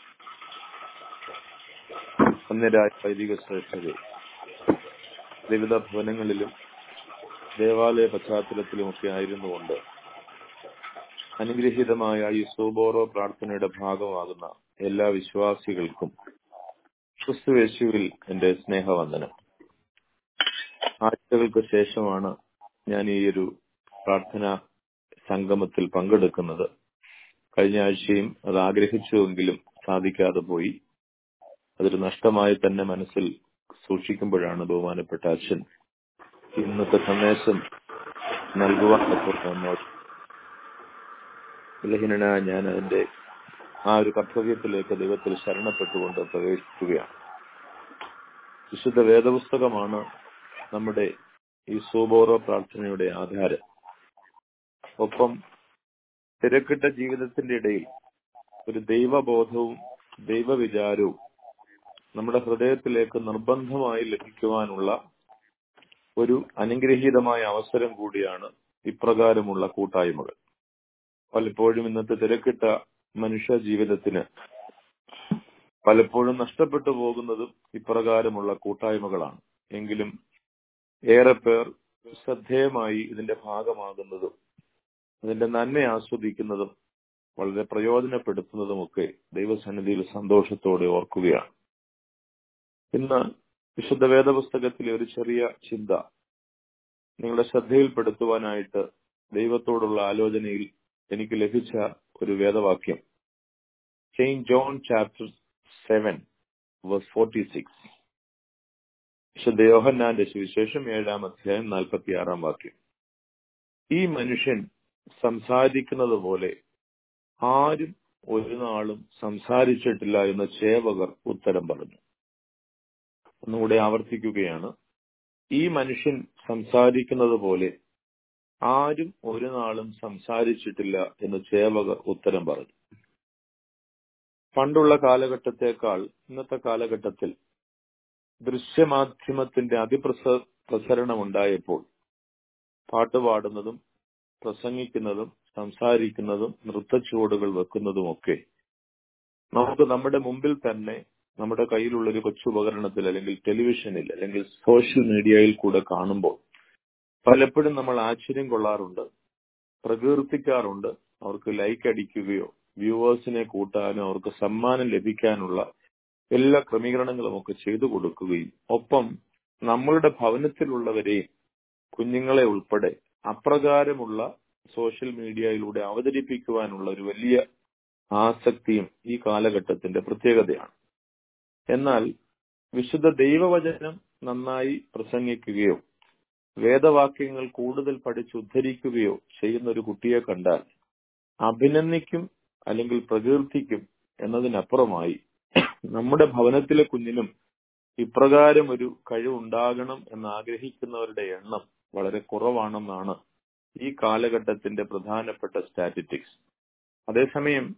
അന്യരായ വൈദിക ശ്രേഷ്ഠരെ, വിവിധ ഭവനങ്ങളിലും ദേവാലയ പശ്ചാത്തലത്തിലുമൊക്കെ ആയിരുന്നുകൊണ്ട് അനുഗ്രഹീതമായ ഈ സൂബോറോ പ്രാർത്ഥനയുടെ ഭാഗമാകുന്ന എല്ലാ വിശ്വാസികൾക്കും ക്രിസ്തുയേശുവിൽ എന്റെ സ്നേഹവന്ദനം. ആഴ്ചകൾക്ക് ശേഷമാണ് ഞാൻ ഈ ഒരു പ്രാർത്ഥനാ സംഗമത്തിൽ പങ്കെടുക്കുന്നത്. കഴിഞ്ഞ ആഴ്ചയും അത് ആഗ്രഹിച്ചുവെങ്കിലും സാധിക്കാതെ പോയി. അതൊരു നഷ്ടമായി തന്നെ മനസ്സിൽ സൂക്ഷിക്കുമ്പോഴാണ് ബഹുമാനപ്പെട്ട അച്ഛൻ ഇന്നത്തെ സന്ദേശം നൽകുവാൻ ബലഹീനനായ ഞാൻ അതിന്റെ ആ ഒരു കർത്തവ്യത്തിലേക്ക് ദൈവത്തിൽ ശരണപ്പെട്ടുകൊണ്ട് പ്രവേശിക്കുകയാണ്. വിശുദ്ധ വേദപുസ്തകമാണ് നമ്മുടെ ഈ സൂബോറോ പ്രാർത്ഥനയുടെ ആധാരം. ഒപ്പം തിരക്കിട്ട ജീവിതത്തിന്റെ ഇടയിൽ ഒരു ദൈവബോധവും ദൈവവിചാരവും നമ്മുടെ ഹൃദയത്തിലേക്ക് നിർബന്ധമായി ലഭിക്കുവാനുള്ള ഒരു അനുഗ്രഹീതമായ അവസരം കൂടിയാണ് ഇപ്രകാരമുള്ള കൂട്ടായ്മകൾ. പലപ്പോഴും ഇന്നത്തെ തിരക്കിട്ട മനുഷ്യ ജീവിതത്തിന് പലപ്പോഴും നഷ്ടപ്പെട്ടു പോകുന്നതും ഇപ്രകാരമുള്ള കൂട്ടായ്മകളാണ്. എങ്കിലും ഏറെ പേർ ശ്രദ്ധേയമായി ഇതിന്റെ ഭാഗമാകുന്നതും അതിന്റെ നന്മ ആസ്വദിക്കുന്നതും വളരെ പ്രയോജനപ്പെടുത്തുന്നതുമൊക്കെ ദൈവസന്നിധിയിൽ സന്തോഷത്തോടെ ഓർക്കുകയാണ്. ഇന്ന് വിശുദ്ധ വേദപുസ്തകത്തിലെ ഒരു ചെറിയ ചിന്ത നിങ്ങളുടെ ശ്രദ്ധയിൽപ്പെടുത്തുവാനായിട്ട് ദൈവത്തോടുള്ള ആലോചനയിൽ എനിക്ക് ലഭിച്ച ഒരു വേദവാക്യം സെയിന്റ് ജോൺ ചാപ്റ്റർ 7 verse 46. വിശുദ്ധ യോഹന്നാന്റെ സുവിശേഷം 7-ാം അധ്യായം 46-ാം വാക്യം. ഈ മനുഷ്യൻ സംസാരിക്കുന്നത് പോലെ ആരും ഒരു നാളും സംസാരിച്ചിട്ടില്ല എന്ന് ചേവകർ ഉത്തരം പറഞ്ഞു. ഒന്നുകൂടെ ആവർത്തിക്കുകയാണ്. ഈ മനുഷ്യൻ സംസാരിക്കുന്നത് പോലെ ആരും ഒരു നാളും സംസാരിച്ചിട്ടില്ല എന്ന് ചേവകർ ഉത്തരം പറഞ്ഞു. പണ്ടുള്ള കാലഘട്ടത്തെക്കാൾ ഇന്നത്തെ കാലഘട്ടത്തിൽ ദൃശ്യമാധ്യമത്തിന്റെ അതിപ്രസരണം ഉണ്ടായപ്പോൾ പാട്ടുപാടുന്നതും പ്രസംഗിക്കുന്നതും സംസാരിക്കുന്നതും നൃത്തച്ചുവടുകൾ വെക്കുന്നതുമൊക്കെ നമുക്ക് നമ്മുടെ മുമ്പിൽ തന്നെ നമ്മുടെ കയ്യിലുള്ളൊരു കൊച്ചുപകരണത്തിൽ അല്ലെങ്കിൽ ടെലിവിഷനിൽ അല്ലെങ്കിൽ സോഷ്യൽ മീഡിയയിൽ കൂടെ കാണുമ്പോൾ പലപ്പോഴും നമ്മൾ ആശ്ചര്യം കൊള്ളാറുണ്ട്, പ്രകീർത്തിക്കാറുണ്ട്. അവർക്ക് ലൈക്ക് അടിക്കുകയോ വ്യൂവേഴ്സിനെ കൂട്ടാനോ അവർക്ക് സമ്മാനം ലഭിക്കാനുള്ള എല്ലാ ക്രമീകരണങ്ങളും ഒക്കെ ചെയ്തു കൊടുക്കുകയും ഒപ്പം നമ്മളുടെ ഭവനത്തിലുള്ളവരെയും കുഞ്ഞുങ്ങളെ ഉൾപ്പെടെ അപ്രകാരമുള്ള സോഷ്യൽ മീഡിയയിലൂടെ അവതരിപ്പിക്കുവാനുള്ള ഒരു വലിയ ആസക്തിയും ഈ കാലഘട്ടത്തിന്റെ പ്രത്യേകതയാണ്. എന്നാൽ വിശുദ്ധ ദൈവവചനം നന്നായി പ്രസംഗിക്കുകയോ വേദവാക്യങ്ങൾ കൂടുതൽ പഠിച്ചുദ്ധരിക്കുകയോ ചെയ്യുന്ന ഒരു കുട്ടിയെ കണ്ടാൽ അഭിനന്ദിക്കും അല്ലെങ്കിൽ പ്രകീർത്തിക്കും എന്നതിനപ്പുറമായി നമ്മുടെ ഭവനത്തിലെ കുഞ്ഞിനും ഇപ്രകാരം ഒരു കഴിവുണ്ടാകണം എന്ന് ആഗ്രഹിക്കുന്നവരുടെ എണ്ണം വളരെ കുറവാണെന്നാണ് ഈ കാലഘട്ടത്തിന്റെ പ്രധാനപ്പെട്ട സ്റ്റാറ്റിസ്റ്റിക്സ്. അതേസമയം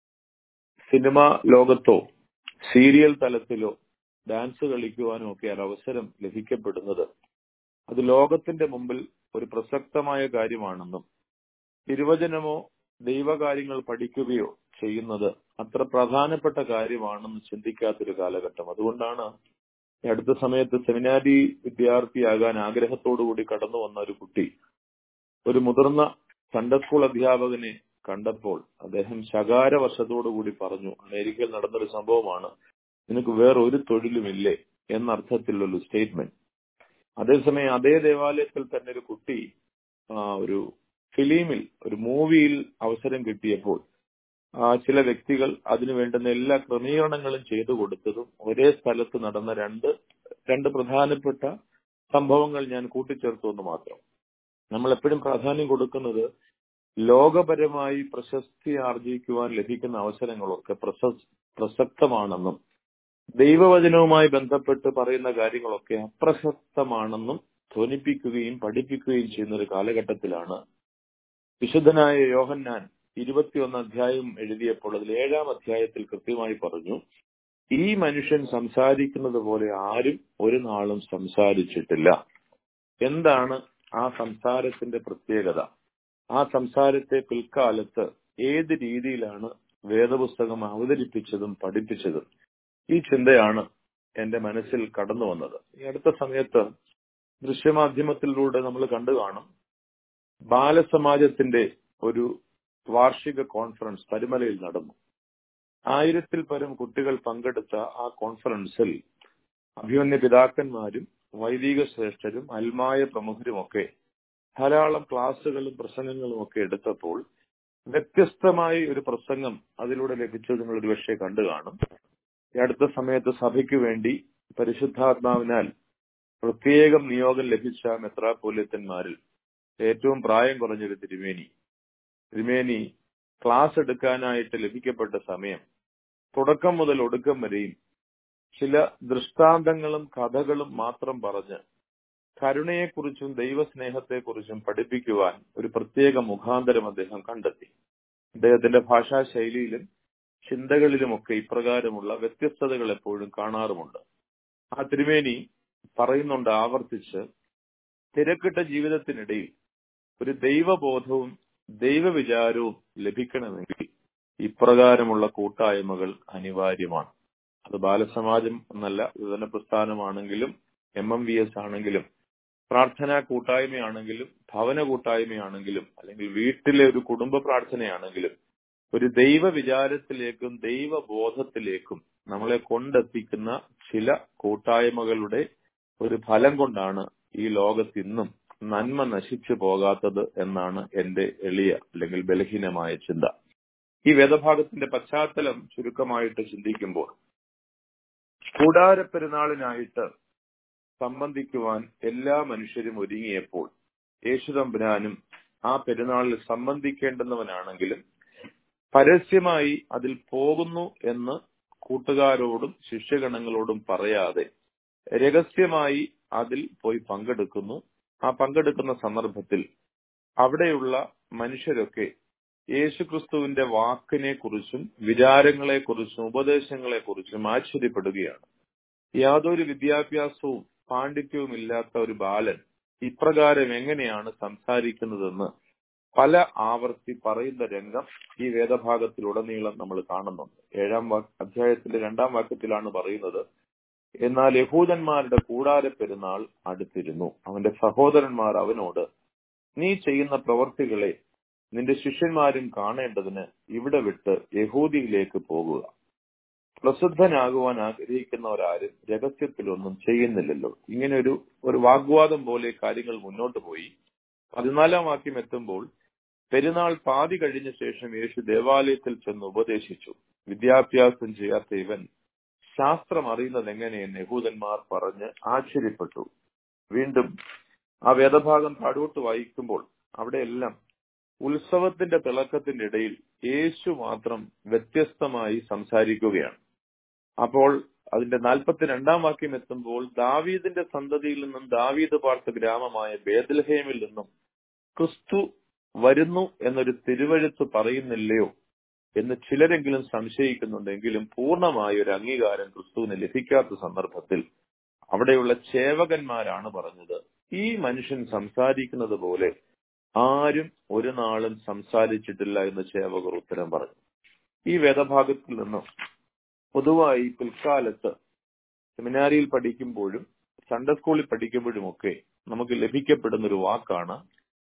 സിനിമ ലോകത്തോ സീരിയൽ തലത്തിലോ ഡാൻസ് കളിക്കുവാനോ ഒക്കെ ഒരവസരം ലഭിക്കപ്പെടുന്നത് അത് ലോകത്തിന്റെ മുമ്പിൽ ഒരു പ്രസക്തമായ കാര്യമാണെന്നും തിരുവചനമോ ദൈവകാര്യങ്ങൾ പഠിക്കുകയോ ചെയ്യുന്നത് അത്ര പ്രധാനപ്പെട്ട കാര്യമാണെന്ന് ചിന്തിക്കാത്തൊരു കാലഘട്ടം. അതുകൊണ്ടാണ് അടുത്ത സമയത്ത് സെമിനാരി വിദ്യാർത്ഥിയാകാൻ ആഗ്രഹത്തോടുകൂടി കടന്നു വന്ന ഒരു കുട്ടി ഒരു മുതിർന്ന സൺഡേ സ്കൂൾ അധ്യാപകനെ കണ്ടപ്പോൾ അദ്ദേഹം ശകാരവശത്തോടുകൂടി പറഞ്ഞു, അമേരിക്കയിൽ നടന്നൊരു സംഭവമാണ്, നിനക്ക് വേറൊരു തൊഴിലുമില്ലേ എന്നർത്ഥത്തിലുള്ളൊരു സ്റ്റേറ്റ്മെന്റ്. അതേസമയം അതേ ദേവാലയത്തിൽ തന്നെ ഒരു കുട്ടി ഒരു ഫിലിമിൽ ഒരു മൂവിയിൽ അവസരം കിട്ടിയപ്പോൾ ചില വ്യക്തികൾ അതിനു വേണ്ടുന്ന എല്ലാ ക്രമീകരണങ്ങളും ചെയ്തു കൊടുത്തതും ഒരേ സ്ഥലത്ത് നടന്ന രണ്ട് പ്രധാനപ്പെട്ട സംഭവങ്ങൾ ഞാൻ കൂട്ടിച്ചേർത്തു എന്ന് മാത്രം. നമ്മൾ എപ്പോഴും പ്രാധാന്യം കൊടുക്കുന്നത് ലോകപരമായി പ്രശസ്തി ആർജിക്കുവാൻ ലഭിക്കുന്ന അവസരങ്ങളൊക്കെ പ്രസക്തമാണെന്നും ദൈവവചനവുമായി ബന്ധപ്പെട്ട് പറയുന്ന കാര്യങ്ങളൊക്കെ അപ്രസക്തമാണെന്നും ധ്വനിപ്പിക്കുകയും പഠിപ്പിക്കുകയും ചെയ്യുന്ന ഒരു കാലഘട്ടത്തിലാണ് വിശുദ്ധനായ യോഹന്നാൻ 21 അധ്യായം എഴുതിയപ്പോൾ അതിൽ 7-ാം അധ്യായത്തിൽ കൃത്യമായി പറഞ്ഞു, ഈ മനുഷ്യൻ സംസാരിക്കുന്നത് പോലെ ആരും ഒരു നാളും സംസാരിച്ചിട്ടില്ല. എന്താണ് ആ സംസാരത്തിന്റെ പ്രത്യേകത? ആ സംസാരത്തെ പിൽക്കാലത്ത് ഏത് രീതിയിലാണ് വേദപുസ്തകം അവതരിപ്പിച്ചതും പഠിപ്പിച്ചതും? ഈ ചിന്തയാണ് എന്റെ മനസ്സിൽ കടന്നു വന്നത്. ഈ അടുത്ത സമയത്ത് ദൃശ്യമാധ്യമത്തിലൂടെ നമ്മൾ കണ്ടു കാണും, ബാലസമാജത്തിന്റെ ഒരു വാർഷിക കോൺഫറൻസ് പരുമലയിൽ നടന്നു. 1000-ൽ പരം കുട്ടികൾ പങ്കെടുത്ത ആ കോൺഫറൻസിൽ അഭിമന്യ പിതാക്കന്മാരും വൈദിക ശ്രേഷ്ഠരും അൽമായ പ്രമുഖരുമൊക്കെ ധാരാളം ക്ലാസുകളും പ്രസംഗങ്ങളും ഒക്കെ എടുത്തപ്പോൾ വ്യത്യസ്തമായി ഒരു പ്രസംഗം അതിലൂടെ ലഭിച്ചത് നിങ്ങൾ ഒരുപക്ഷെ കണ്ടു കാണും. ഈ അടുത്ത സമയത്ത് സഭയ്ക്ക് വേണ്ടി പരിശുദ്ധാത്മാവിനാൽ പ്രത്യേകം നിയോഗം ലഭിച്ച മെത്രാപ്പോലിത്തന്മാരിൽ ഏറ്റവും പ്രായം കുറഞ്ഞൊരു തിരുമേനി ക്ലാസ് എടുക്കാനായിട്ട് ലഭിക്കപ്പെട്ട സമയം തുടക്കം മുതൽ ഒടുക്കം വരെയും ചില ദൃഷ്ടാന്തങ്ങളും കഥകളും മാത്രം പറഞ്ഞ് കരുണയെക്കുറിച്ചും ദൈവസ്നേഹത്തെക്കുറിച്ചും പഠിപ്പിക്കുവാൻ ഒരു പ്രത്യേക മുഖാന്തരം അദ്ദേഹം കണ്ടെത്തി. അദ്ദേഹത്തിന്റെ ഭാഷാ ശൈലിയിലും ചിന്തകളിലുമൊക്കെ ഇപ്രകാരമുള്ള വ്യത്യസ്തതകൾ എപ്പോഴും കാണാറുമുണ്ട്. ആ തിരുമേനി പറയുന്നുണ്ട് ആവർത്തിച്ച്, തിരക്കിട്ട ജീവിതത്തിനിടയിൽ ഒരു ദൈവബോധവും ദൈവവിചാരവും ലഭിക്കണമെങ്കിൽ ഇപ്രകാരമുള്ള കൂട്ടായ്മകൾ അനിവാര്യമാണ്. അത് ബാലസമാജം എന്നല്ല, യുവജന പ്രസ്ഥാനമാണെങ്കിലും MMVS ആണെങ്കിലും പ്രാർത്ഥനാ കൂട്ടായ്മയാണെങ്കിലും ഭവന കൂട്ടായ്മയാണെങ്കിലും അല്ലെങ്കിൽ വീട്ടിലെ ഒരു കുടുംബ പ്രാർത്ഥനയാണെങ്കിലും ഒരു ദൈവ വിചാരത്തിലേക്കും ദൈവബോധത്തിലേക്കും നമ്മളെ കൊണ്ടെത്തിക്കുന്ന ചില കൂട്ടായ്മകളുടെ ഒരു ഫലം കൊണ്ടാണ് ഈ ലോകത്ത് ഇന്നും നന്മ നശിച്ചു പോകാത്തത് എന്നാണ് എന്റെ എളിയ അല്ലെങ്കിൽ ബലഹീനമായ ചിന്ത. ഈ വേദഭാഗത്തിന്റെ പശ്ചാത്തലം ചുരുക്കമായിട്ട് ചിന്തിക്കുമ്പോൾ, കൂടാരപ്പെരുന്നാളിനായിട്ട് സംബന്ധിക്കുവാൻ എല്ലാ മനുഷ്യരും ഒരുങ്ങിയപ്പോൾ യേശുതമ്പുരാനും ആ പെരുന്നാളിൽ സംബന്ധിക്കേണ്ടുന്നവനാണെങ്കിലും പരസ്യമായി അതിൽ പോകുന്നു എന്ന് കൂട്ടുകാരോടും ശിഷ്യഗണങ്ങളോടും പറയാതെ രഹസ്യമായി അതിൽ പോയി പങ്കെടുക്കുന്നു. ആ പങ്കെടുക്കുന്ന സന്ദർഭത്തിൽ അവിടെയുള്ള മനുഷ്യരൊക്കെ യേശുക്രിസ്തുവിന്റെ വാക്കിനെ കുറിച്ചും വിചാരങ്ങളെക്കുറിച്ചും ഉപദേശങ്ങളെക്കുറിച്ചും ആശ്ചര്യപ്പെടുകയാണ്. യാതൊരു വിദ്യാഭ്യാസവും പാണ്ഡിത്യവും ഇല്ലാത്ത ഒരു ബാലൻ ഇപ്രകാരം എങ്ങനെയാണ് സംസാരിക്കുന്നതെന്ന് പല ആവർത്തി പറയുന്ന രംഗം ഈ വേദഭാഗത്തിലുടനീളം നമ്മൾ കാണുന്നുണ്ട്. 7-ാം അധ്യായത്തിന്റെ 2-ാം വാക്യത്തിലാണ് പറയുന്നത്, എന്നാൽ യഹൂദന്മാരുടെ കൂടാരപ്പെരുന്നാൾ അടുത്തിരുന്നു. അവന്റെ സഹോദരന്മാർ അവനോട്, നീ ചെയ്യുന്ന പ്രവർത്തികളെ നിന്റെ ശിഷ്യന്മാരും കാണേണ്ടതിന് ഇവിടെ വിട്ട് യഹൂദിയിലേക്ക് പോകുക. പ്രസിദ്ധനാകുവാൻ ആഗ്രഹിക്കുന്നവരാരും രഹസ്യത്തിലൊന്നും ചെയ്യുന്നില്ലല്ലോ. ഇങ്ങനെ ഒരു വാഗ്വാദം പോലെ കാര്യങ്ങൾ മുന്നോട്ട് പോയി. 14-ാം വാക്യം എത്തുമ്പോൾ, പെരുന്നാൾ പാതി കഴിഞ്ഞ ശേഷം യേശു ദേവാലയത്തിൽ ചെന്ന് ഉപദേശിച്ചു. വിദ്യാഭ്യാസം ചെയ്യാത്ത ഇവൻ ശാസ്ത്രം അറിയുന്നത് എങ്ങനെയെന്ന് യഹൂദന്മാർ പറഞ്ഞ് ആശ്ചര്യപ്പെട്ടു. വീണ്ടും ആ വേദഭാഗം താഴോട്ട് വായിക്കുമ്പോൾ അവിടെയെല്ലാം ഉത്സവത്തിന്റെ തിളക്കത്തിന്റെ ഇടയിൽ യേശു മാത്രം വ്യത്യസ്തമായി സംസാരിക്കുകയാണ്. അപ്പോൾ അതിന്റെ 42-ാം വാക്യം എത്തുമ്പോൾ, ദാവീദിന്റെ സന്തതിയിൽ നിന്നും ദാവീദ് പാർത്ത ഗ്രാമമായ ബേത്ലഹേമിൽ നിന്നും ക്രിസ്തു വരുന്നു എന്നൊരു തിരുവെഴുത്ത് പറയുന്നില്ലയോ എന്ന് ചിലരെങ്കിലും സംശയിക്കുന്നുണ്ടെങ്കിലും പൂർണ്ണമായ ഒരു അംഗീകാരം ക്രിസ്തുവിന് ലഭിക്കാത്ത സന്ദർഭത്തിൽ അവിടെയുള്ള ചേവകന്മാരാണ് പറഞ്ഞത്, ഈ മനുഷ്യൻ സംസാരിക്കുന്നത് പോലെ ആരും ഒരു നാളും സംസാരിച്ചിട്ടില്ല എന്ന് ചേവകർ ഉത്തരം പറഞ്ഞു. ഈ വേദഭാഗത്തിൽ നിന്നും പൊതുവായി പിൽക്കാലത്ത് സെമിനാരിയിൽ പഠിക്കുമ്പോഴും സൺഡേ സ്കൂളിൽ പഠിക്കുമ്പോഴുമൊക്കെ നമുക്ക് ലഭിക്കപ്പെടുന്ന ഒരു വാക്കാണ്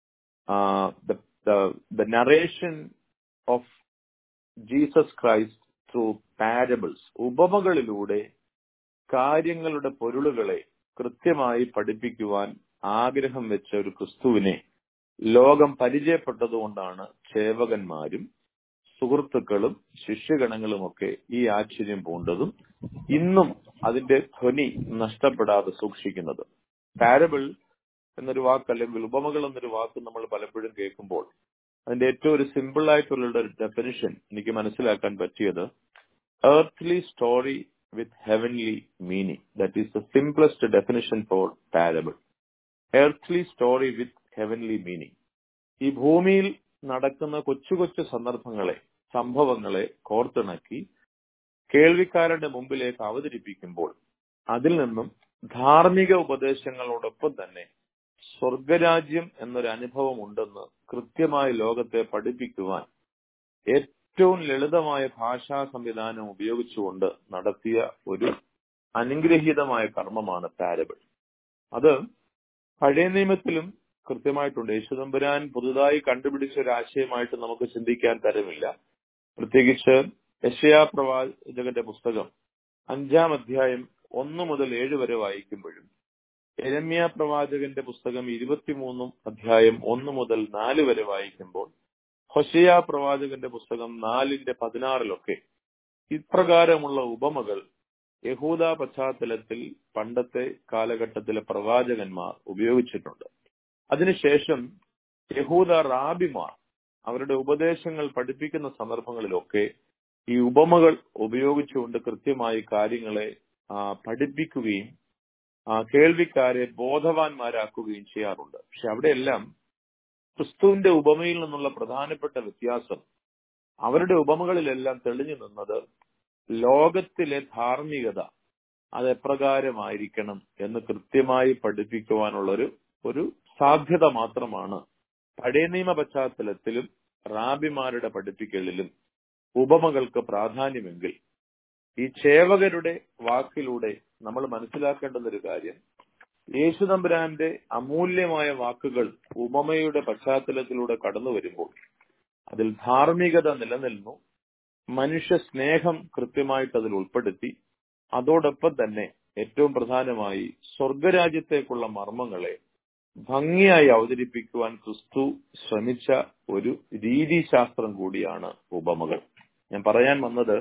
the narration of Jesus Christ through parables. ഉപമകളിലൂടെ കാര്യങ്ങളുടെ പൊരുളുകളെ കൃത്യമായി പഠിപ്പിക്കുവാൻ ആഗ്രഹം വെച്ച ഒരു ക്രിസ്തുവിനെ ലോകം പരിചയപ്പെട്ടതുകൊണ്ടാണ് സേവകന്മാരും സുഹൃത്തുക്കളും ശിഷ്യഗണങ്ങളുമൊക്കെ ഈ ആശ്ചര്യം പൂണ്ടതും ഇന്നും അതിന്റെ ധ്വനി നഷ്ടപ്പെടാതെ സൂക്ഷിക്കുന്നത്. പാരബിൾ എന്നൊരു വാക്ക് അല്ലെങ്കിൽ ഉപമകൾ എന്നൊരു വാക്ക് നമ്മൾ പലപ്പോഴും കേൾക്കുമ്പോൾ അതിന്റെ ഏറ്റവും ഒരു സിമ്പിൾ ആയിട്ടുള്ള ഒരു ഡെഫിനിഷൻ എനിക്ക് മനസ്സിലാക്കാൻ പറ്റിയത് earthly story with heavenly meaning. That is the simplest definition for parable. Earthly story with heavenly meaning. ഈ ഭൂമിയിൽ നടക്കുന്ന കൊച്ചു കൊച്ചു സംഭവങ്ങളെ കോർത്തിണക്കി കേൾവിക്കാരുടെ മുമ്പിലേക്ക് അവതരിപ്പിക്കുമ്പോൾ അതിൽ നിന്നും ധാർമ്മിക ഉപദേശങ്ങളോടൊപ്പം തന്നെ സ്വർഗരാജ്യം എന്നൊരു അനുഭവം ഉണ്ടെന്ന് കൃത്യമായി ലോകത്തെ പഠിപ്പിക്കുവാൻ ഏറ്റവും ലളിതമായ ഭാഷാ സംവിധാനം ഉപയോഗിച്ചുകൊണ്ട് നടത്തിയ ഒരു അനുഗ്രഹീതമായ കർമ്മമാണ് പാരബിൾ. അത് പഴയ നിയമത്തിലും കൃത്യമായിട്ടുണ്ട്. യേശുതമ്പുരാൻ പുതുതായി കണ്ടുപിടിച്ച ഒരു ആശയമായിട്ട് നമുക്ക് ചിന്തിക്കാൻ തരമില്ല. പ്രത്യേകിച്ച് യെശയ്യാ പ്രവാചകന്റെ പുസ്തകം 5-ാം അധ്യായം 1 മുതൽ 7 വരെ വായിക്കുമ്പോഴും യെരമ്യാ പ്രവാചകന്റെ പുസ്തകം 23 അധ്യായം 1 മുതൽ 4 വരെ വായിക്കുമ്പോൾ ഹോശേയ പ്രവാചകന്റെ പുസ്തകം 4:16 ഇപ്രകാരമുള്ള ഉപമകൾ യഹൂദ പശ്ചാത്തലത്തിൽ പണ്ടത്തെ കാലഘട്ടത്തിലെ പ്രവാചകന്മാർ ഉപയോഗിച്ചിട്ടുണ്ട്. അതിനുശേഷം യഹൂദ റാബിമാർ അവരുടെ ഉപദേശങ്ങൾ പഠിപ്പിക്കുന്ന സന്ദർഭങ്ങളിലൊക്കെ ഈ ഉപമകൾ ഉപയോഗിച്ചുകൊണ്ട് കൃത്യമായി കാര്യങ്ങളെ പഠിപ്പിക്കുകയും കേൾവിക്കാരെ ബോധവാന്മാരാക്കുകയും ചെയ്യാറുണ്ട്. പക്ഷെ അവിടെയെല്ലാം ക്രിസ്തുവിന്റെ ഉപമയിൽ നിന്നുള്ള പ്രധാനപ്പെട്ട വ്യത്യാസം അവരുടെ ഉപമകളിലെല്ലാം തെളിഞ്ഞു നിന്നത് ലോകത്തിലെ ധാർമ്മികത അതെപ്രകാരമായിരിക്കണം എന്ന് കൃത്യമായി പഠിപ്പിക്കുവാനുള്ള ഒരു സാധ്യത മാത്രമാണ് പഴയ നിയമ പശ്ചാത്തലത്തിലും റാബിമാരുടെ പഠിപ്പിക്കലിലും ഉപമകൾക്ക് പ്രാധാന്യമെങ്കിൽ ഈ ചേവകരുടെ വാക്കിലൂടെ നമ്മൾ മനസ്സിലാക്കേണ്ടുന്ന ഒരു കാര്യം, യേശുതമ്പുരാന്റെ അമൂല്യമായ വാക്കുകൾ ഉപമയുടെ പശ്ചാത്തലത്തിലൂടെ കടന്നു വരുമ്പോൾ അതിൽ ധാർമ്മികത നിലനിന്നു, മനുഷ്യ സ്നേഹം കൃത്യമായിട്ട് അതിൽ ഉൾപ്പെടുത്തി, അതോടൊപ്പം തന്നെ ഏറ്റവും പ്രധാനമായി സ്വർഗരാജ്യത്തേക്കുള്ള മർമ്മങ്ങളെ ഭംഗിയായി അവതരിപ്പിക്കുവാൻ ക്രിസ്തു ശ്രമിച്ച ഒരു രീതിശാസ്ത്രം കൂടിയാണ് ഉപമകൾ. ഞാൻ പറയാൻ വന്നത്,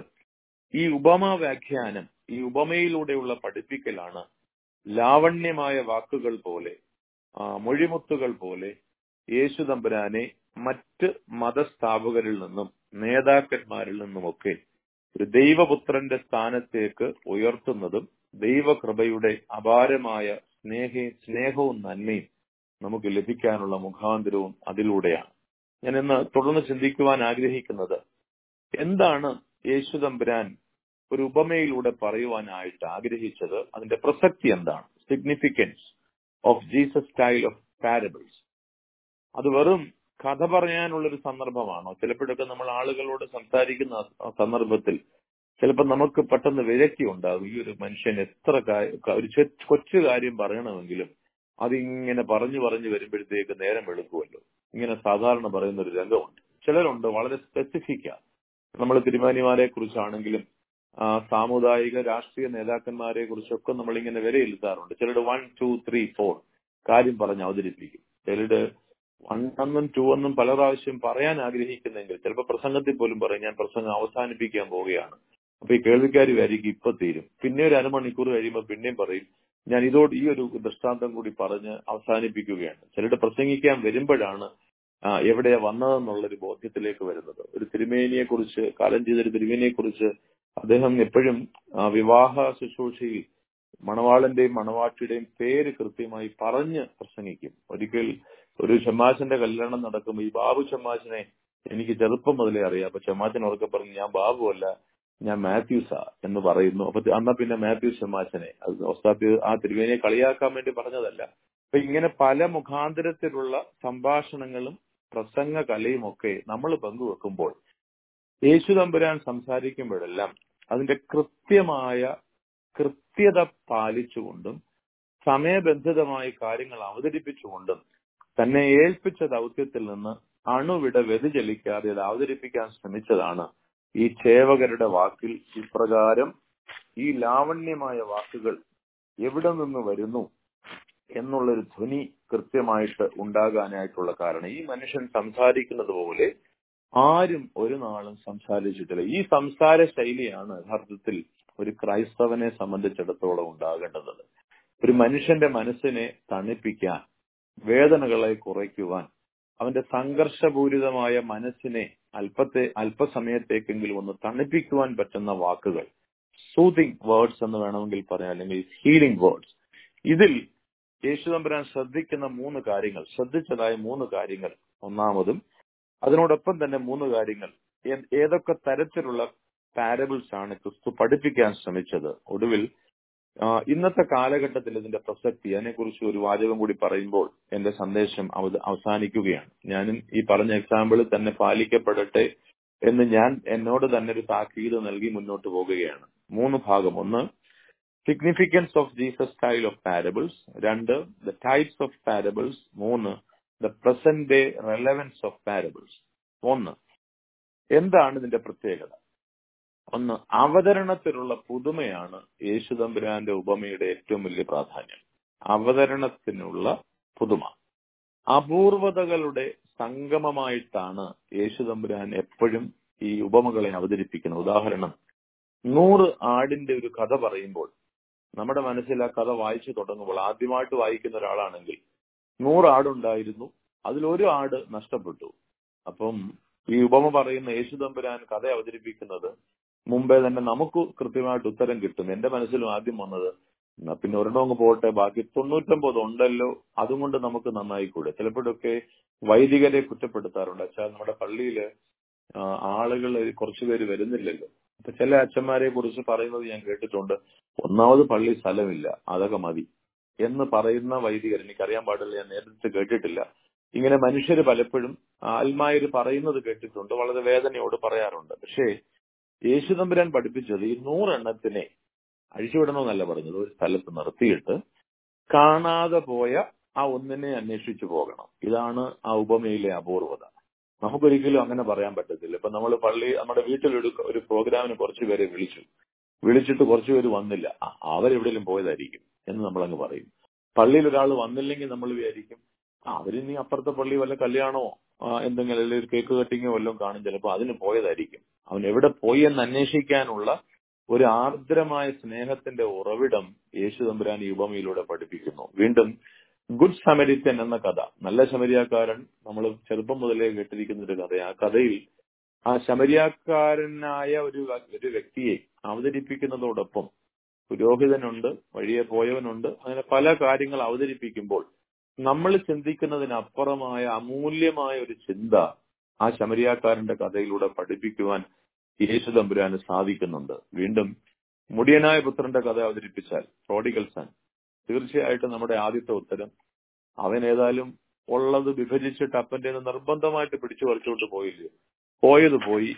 ഈ ഉപമാ വ്യാഖ്യാനം, ഈ ഉപമയിലൂടെയുള്ള പഠിപ്പിക്കലാണ് ലാവണ്യമായ വാക്കുകൾ പോലെ, മൊഴിമുത്തുകൾ പോലെ യേശുതമ്പുരാനെ മറ്റ് മതസ്ഥാപകരിൽ നിന്നും നേതാക്കന്മാരിൽ നിന്നുമൊക്കെ ഒരു ദൈവപുത്രന്റെ സ്ഥാനത്തേക്ക് ഉയർത്തുന്നതും ദൈവകൃപയുടെ അപാരമായ സ്നേഹവും നന്മയും നമുക്ക് ലഭിക്കാനുള്ള മുഖാന്തരവും അതിലൂടെയാണ്. ഞാൻ ഇന്ന് തുടർന്ന് ചിന്തിക്കുവാൻ ആഗ്രഹിക്കുന്നത്, എന്താണ് യേശുതമ്പുരാൻ ഒരു ഉപമയിലൂടെ പറയുവാനായിട്ട് ആഗ്രഹിച്ചത്, അതിന്റെ പ്രസക്തി എന്താണ്, significance of Jesus style of parables. അത് വെറും കഥ പറയാനുള്ളൊരു സന്ദർഭമാണോ? ചിലപ്പോഴൊക്കെ നമ്മൾ ആളുകളോട് സംസാരിക്കുന്ന സന്ദർഭത്തിൽ ചിലപ്പോൾ നമുക്ക് പെട്ടെന്ന് വിരക്തി ഉണ്ടാകും. ഈ ഒരു മനുഷ്യൻ എത്ര ഒരു കൊച്ചു കാര്യം പറയണമെങ്കിലും അതിങ്ങനെ പറഞ്ഞു വരുമ്പോഴത്തേക്ക് നേരം വെളുക്കുമല്ലോ. ഇങ്ങനെ സാധാരണ പറയുന്ന ഒരു രംഗമുണ്ട്. ചിലരുണ്ട് വളരെ സ്പെസിഫിക്കാ. നമ്മൾ തിരുമേനിമാരെ കുറിച്ചാണെങ്കിലും സാമുദായിക രാഷ്ട്രീയ നേതാക്കന്മാരെ കുറിച്ചൊക്കെ നമ്മളിങ്ങനെ വിലയിരുത്താറുണ്ട്. ചിലരുടെ 1, 2, 3, 4 കാര്യം പറഞ്ഞ് അവതരിപ്പിക്കും. ചിലരുടെ 1 എന്നും 2 എന്നും പല പ്രാവശ്യം പറയാൻ ആഗ്രഹിക്കുന്നെങ്കിൽ ചിലപ്പോൾ പ്രസംഗത്തിൽ പോലും പറയും, ഞാൻ പ്രസംഗം അവസാനിപ്പിക്കാൻ പോവുകയാണ്. അപ്പൊ ഈ കേൾവിക്കാർ വിചാരിക്കും ഇപ്പൊ തീരും. പിന്നെ ഒരു അരമണിക്കൂർ കഴിയുമ്പോൾ പിന്നെയും പറയും, ഞാൻ ഈ ഒരു ദൃഷ്ടാന്തം കൂടി പറഞ്ഞ് അവസാനിപ്പിക്കുകയാണ്. ചിലരുടെ പ്രസംഗിക്കാൻ വരുമ്പോഴാണ് എവിടെയാ വന്നതെന്നുള്ളൊരു ബോധ്യത്തിലേക്ക് വരുന്നത്. ഒരു തിരുമേനിയെ കുറിച്ച്, കാലം ചെയ്തൊരു തിരുമേനിയെ കുറിച്ച് അദ്ദേഹം എപ്പോഴും വിവാഹ ശുശ്രൂഷയിൽ മണവാളന്റെയും മണവാട്ടിയുടെയും പേര് കൃത്യമായി പറഞ്ഞ് പ്രസംഗിക്കും. ഒരിക്കൽ ഒരു ചെമ്മാച്ചന്റെ കല്യാണം നടക്കുമ്പോൾ ഈ ബാബു ചെമ്മാച്ചനെ എനിക്ക് ചെറുപ്പം മുതലേ അറിയാം. അപ്പൊ ചെമ്മാച്ചൻ ഉറക്കെ പറഞ്ഞു, ഞാൻ ബാബു അല്ല, ഞാൻ മാത്യൂസാ എന്ന് പറയുന്നു. അപ്പൊ അന്നാ പിന്നെ മാത്യൂസ് ചെമ്മാച്ചനെ, ആ തിരുവേനിയെ കളിയാക്കാൻ വേണ്ടി പറഞ്ഞതല്ല. അപ്പൊ ഇങ്ങനെ പല മുഖാന്തരത്തിലുള്ള സംഭാഷണങ്ങളും പ്രസംഗ കലയും ഒക്കെ നമ്മൾ പങ്കുവെക്കുമ്പോൾ യേശുതമ്പുരാൻ സംസാരിക്കുമ്പോഴെല്ലാം അതിന്റെ കൃത്യത പാലിച്ചുകൊണ്ടും സമയബന്ധിതമായി കാര്യങ്ങൾ അവതരിപ്പിച്ചുകൊണ്ടും തന്നെ ഏൽപ്പിച്ച ദൗത്യത്തിൽ നിന്ന് അണുവിട വ്യതിചലിക്കാതെ അത് അവതരിപ്പിക്കാൻ ശ്രമിച്ചതാണ് ഈ ചേവകരുടെ വാക്കിൽ ഇപ്രകാരം ഈ ലാവണ്യമായ വാക്കുകൾ എവിടെ നിന്ന് വരുന്നു എന്നുള്ളൊരു ധ്വനി കൃത്യമായിട്ട് ഉണ്ടാകാനായിട്ടുള്ള കാരണം. ഈ മനുഷ്യൻ സംസാരിക്കുന്നത് പോലെ ആരും ഒരു നാളും സംസാരിച്ചിട്ടില്ല. ഈ സംസാര ശൈലിയാണ് യഥാർത്ഥത്തിൽ ഒരു ക്രൈസ്തവനെ സംബന്ധിച്ചിടത്തോളം ഉണ്ടാകേണ്ടത്. ഒരു മനുഷ്യന്റെ മനസ്സിനെ തണുപ്പിക്കാൻ, വേദനകളെ കുറയ്ക്കുവാൻ, അവന്റെ സംഘർഷപൂരിതമായ മനസ്സിനെ അല്പസമയത്തേക്കെങ്കിലും ഒന്ന് തണുപ്പിക്കുവാൻ പറ്റുന്ന വാക്കുകൾ, സൂതിങ് വേർഡ്സ് എന്ന് വേണമെങ്കിൽ പറയാം, അല്ലെങ്കിൽ ഹീലിംഗ് വേർഡ്സ്. ഇതിൽ യേശുതമ്പുരാൻ ശ്രദ്ധിച്ചതായ 3 കാര്യങ്ങൾ. ഒന്നാമതും അതിനോടൊപ്പം തന്നെ 3 കാര്യങ്ങൾ, ഏതൊക്കെ തരത്തിലുള്ള പാരബിൾസ് ആണ് ക്രിസ്തു പഠിപ്പിക്കാൻ ശ്രമിച്ചത്. ഒടുവിൽ ഇന്നത്തെ കാലഘട്ടത്തിൽ ഇതിന്റെ പ്രസക്തി, അതിനെക്കുറിച്ച് ഒരു വാചകം കൂടി പറയുമ്പോൾ എന്റെ സന്ദേശം അവസാനിക്കുകയാണ്. ഞാനും ഈ പറഞ്ഞ എക്സാമ്പിളിൽ തന്നെ പാലിക്കപ്പെടട്ടെ എന്ന് ഞാൻ എന്നോട് തന്നെ ഒരു താക്കീത് നൽകി മുന്നോട്ട് പോകുകയാണ്. 3 ഭാഗം. 1, significance of Jesus style of parables. 2, the types of parables. 3, the present day relevance of parables. 1, എന്താണ് ഇതിന്റെ പ്രത്യേകത? 1, അവതരണത്തിലുള്ള പുതുമയാണ് യേശുതമ്പുരാന്റെ ഉപമയുടെ ഏറ്റവും വലിയ പ്രാധാന്യം. അവതരണത്തിനുള്ള പുതുമ, അപൂർവതകളുടെ സംഗമമായിട്ടാണ് യേശുതമ്പുരാൻ എപ്പോഴും ഈ ഉപമകളെ അവതരിപ്പിക്കുന്നത്. ഉദാഹരണം, 100 ആടിന്റെ ഒരു കഥ പറയുമ്പോൾ നമ്മുടെ മനസ്സിൽ ആ കഥ വായിച്ചു തുടങ്ങുമ്പോൾ, ആദ്യമായിട്ട് വായിക്കുന്ന ഒരാളാണെങ്കിൽ 100 ആടുണ്ടായിരുന്നു, അതിലൊരു ആട് നഷ്ടപ്പെട്ടു. അപ്പം ഈ ഉപമ പറയുന്ന യേശുതമ്പുരാൻ കഥ അവതരിപ്പിക്കുന്നത് മുമ്പേ തന്നെ നമുക്ക് കൃത്യമായിട്ട് ഉത്തരം കിട്ടും. എന്റെ മനസ്സിലും ആദ്യം വന്നത്, എന്നാ പിന്നെ ഒരെണ്ണം അങ്ങ് പോട്ടെ, ബാക്കി 99 ഉണ്ടല്ലോ, അതുകൊണ്ട് നമുക്ക് നന്നായിക്കൂടെ. ചിലപ്പോഴൊക്കെ വൈദികരെ കുറ്റപ്പെടുത്താറുണ്ട്. അച്ഛാ, നമ്മുടെ പള്ളിയില് ആളുകൾ കുറച്ചുപേര് വരുന്നില്ലല്ലോ. അപ്പൊ ചില അച്ഛന്മാരെ കുറിച്ച് പറയുന്നത് ഞാൻ കേട്ടിട്ടുണ്ട്, ഒന്നാമത് പള്ളി സ്ഥലമില്ല, അതൊക്കെ മതി എന്ന് പറയുന്ന വൈദികർ എനിക്കറിയാൻ പാടില്ല, ഞാൻ നേരിട്ട് കേട്ടിട്ടില്ല. ഇങ്ങനെ മനുഷ്യര് പലപ്പോഴും ആത്മാര് പറയുന്നത് കേട്ടിട്ടുണ്ട്, വളരെ വേദനയോട് പറയാറുണ്ട്. പക്ഷേ യേശുതമ്പുരാൻ പഠിപ്പിച്ചത് ഈ 100 എണ്ണത്തിനെ അഴിച്ചുവിടണമെന്നല്ല പറഞ്ഞത്, ഒരു സ്ഥലത്ത് നിർത്തിയിട്ട് കാണാതെ പോയ ആ ഒന്നിനെ അന്വേഷിച്ചു പോകണം. ഇതാണ് ആ ഉപമയിലെ അപൂർവത. നമുക്കൊരിക്കലും അങ്ങനെ പറയാൻ പറ്റത്തില്ല. ഇപ്പൊ നമ്മൾ നമ്മുടെ വീട്ടിലൊരു പ്രോഗ്രാമിന് കുറച്ചുപേരെ വിളിച്ചിട്ട് കുറച്ചുപേര് വന്നില്ല, അവരെവിടെയെങ്കിലും പോയതായിരിക്കും എന്ന് നമ്മളങ്ങ് പറയും. പള്ളിയിൽ ഒരാൾ വന്നില്ലെങ്കിൽ നമ്മൾ വിചാരിക്കും, അവരിനി അപ്പുറത്തെ പള്ളി വല്ല കല്യാണമോ എന്തെങ്കിലും അല്ലെങ്കിൽ ഒരു കേക്ക് കട്ടിങ്ങോ വല്ലതും കാണും, ചിലപ്പോൾ അതിന് പോയതായിരിക്കും. അവൻ എവിടെ പോയി എന്ന് അന്വേഷിക്കാനുള്ള ഒരു ആർദ്രമായ സ്നേഹത്തിന്റെ ഉറവിടം യേശുതമ്പുരാൻ ഈ ഉപമയിലൂടെ പഠിപ്പിക്കുന്നു. വീണ്ടും ഗുഡ് സമരിത്തൻ എന്ന കഥ, നല്ല ശമരിയാക്കാരൻ, നമ്മൾ ചെറുപ്പം മുതലേ കേട്ടിരിക്കുന്ന ഒരു കഥ. ആ കഥയിൽ ആ ശമരിയാക്കാരനായ ഒരു വ്യക്തിയെ അവതരിപ്പിക്കുന്നതോടൊപ്പം പുരോഹിതനുണ്ട്, വഴിയെ പോയവനുണ്ട്, അങ്ങനെ പല കാര്യങ്ങൾ അവതരിപ്പിക്കുമ്പോൾ നമ്മൾ ചിന്തിക്കുന്നതിനപ്പുറമായ അമൂല്യമായ ഒരു ചിന്ത ആ ശമരിയാക്കാരന്റെ കഥയിലൂടെ പഠിപ്പിക്കുവാൻ യേശുതമ്പുരാന് സാധിക്കുന്നുണ്ട്. വീണ്ടും മുടിയനായ പുത്രന്റെ കഥ അവതരിപ്പിച്ചാൽ, പ്രോഡിഗൽ സൺ, തീർച്ചയായിട്ടും നമ്മുടെ ആദ്യത്തെ ഉത്തരം, അവൻ ഏതായാലും ഉള്ളത് വിഭജിച്ചിട്ട് അപ്പന്റെ നിർബന്ധമായിട്ട് പിടിച്ചു പറിച്ചുകൊണ്ട് പോയില്ലേ, പോയത് പോയി,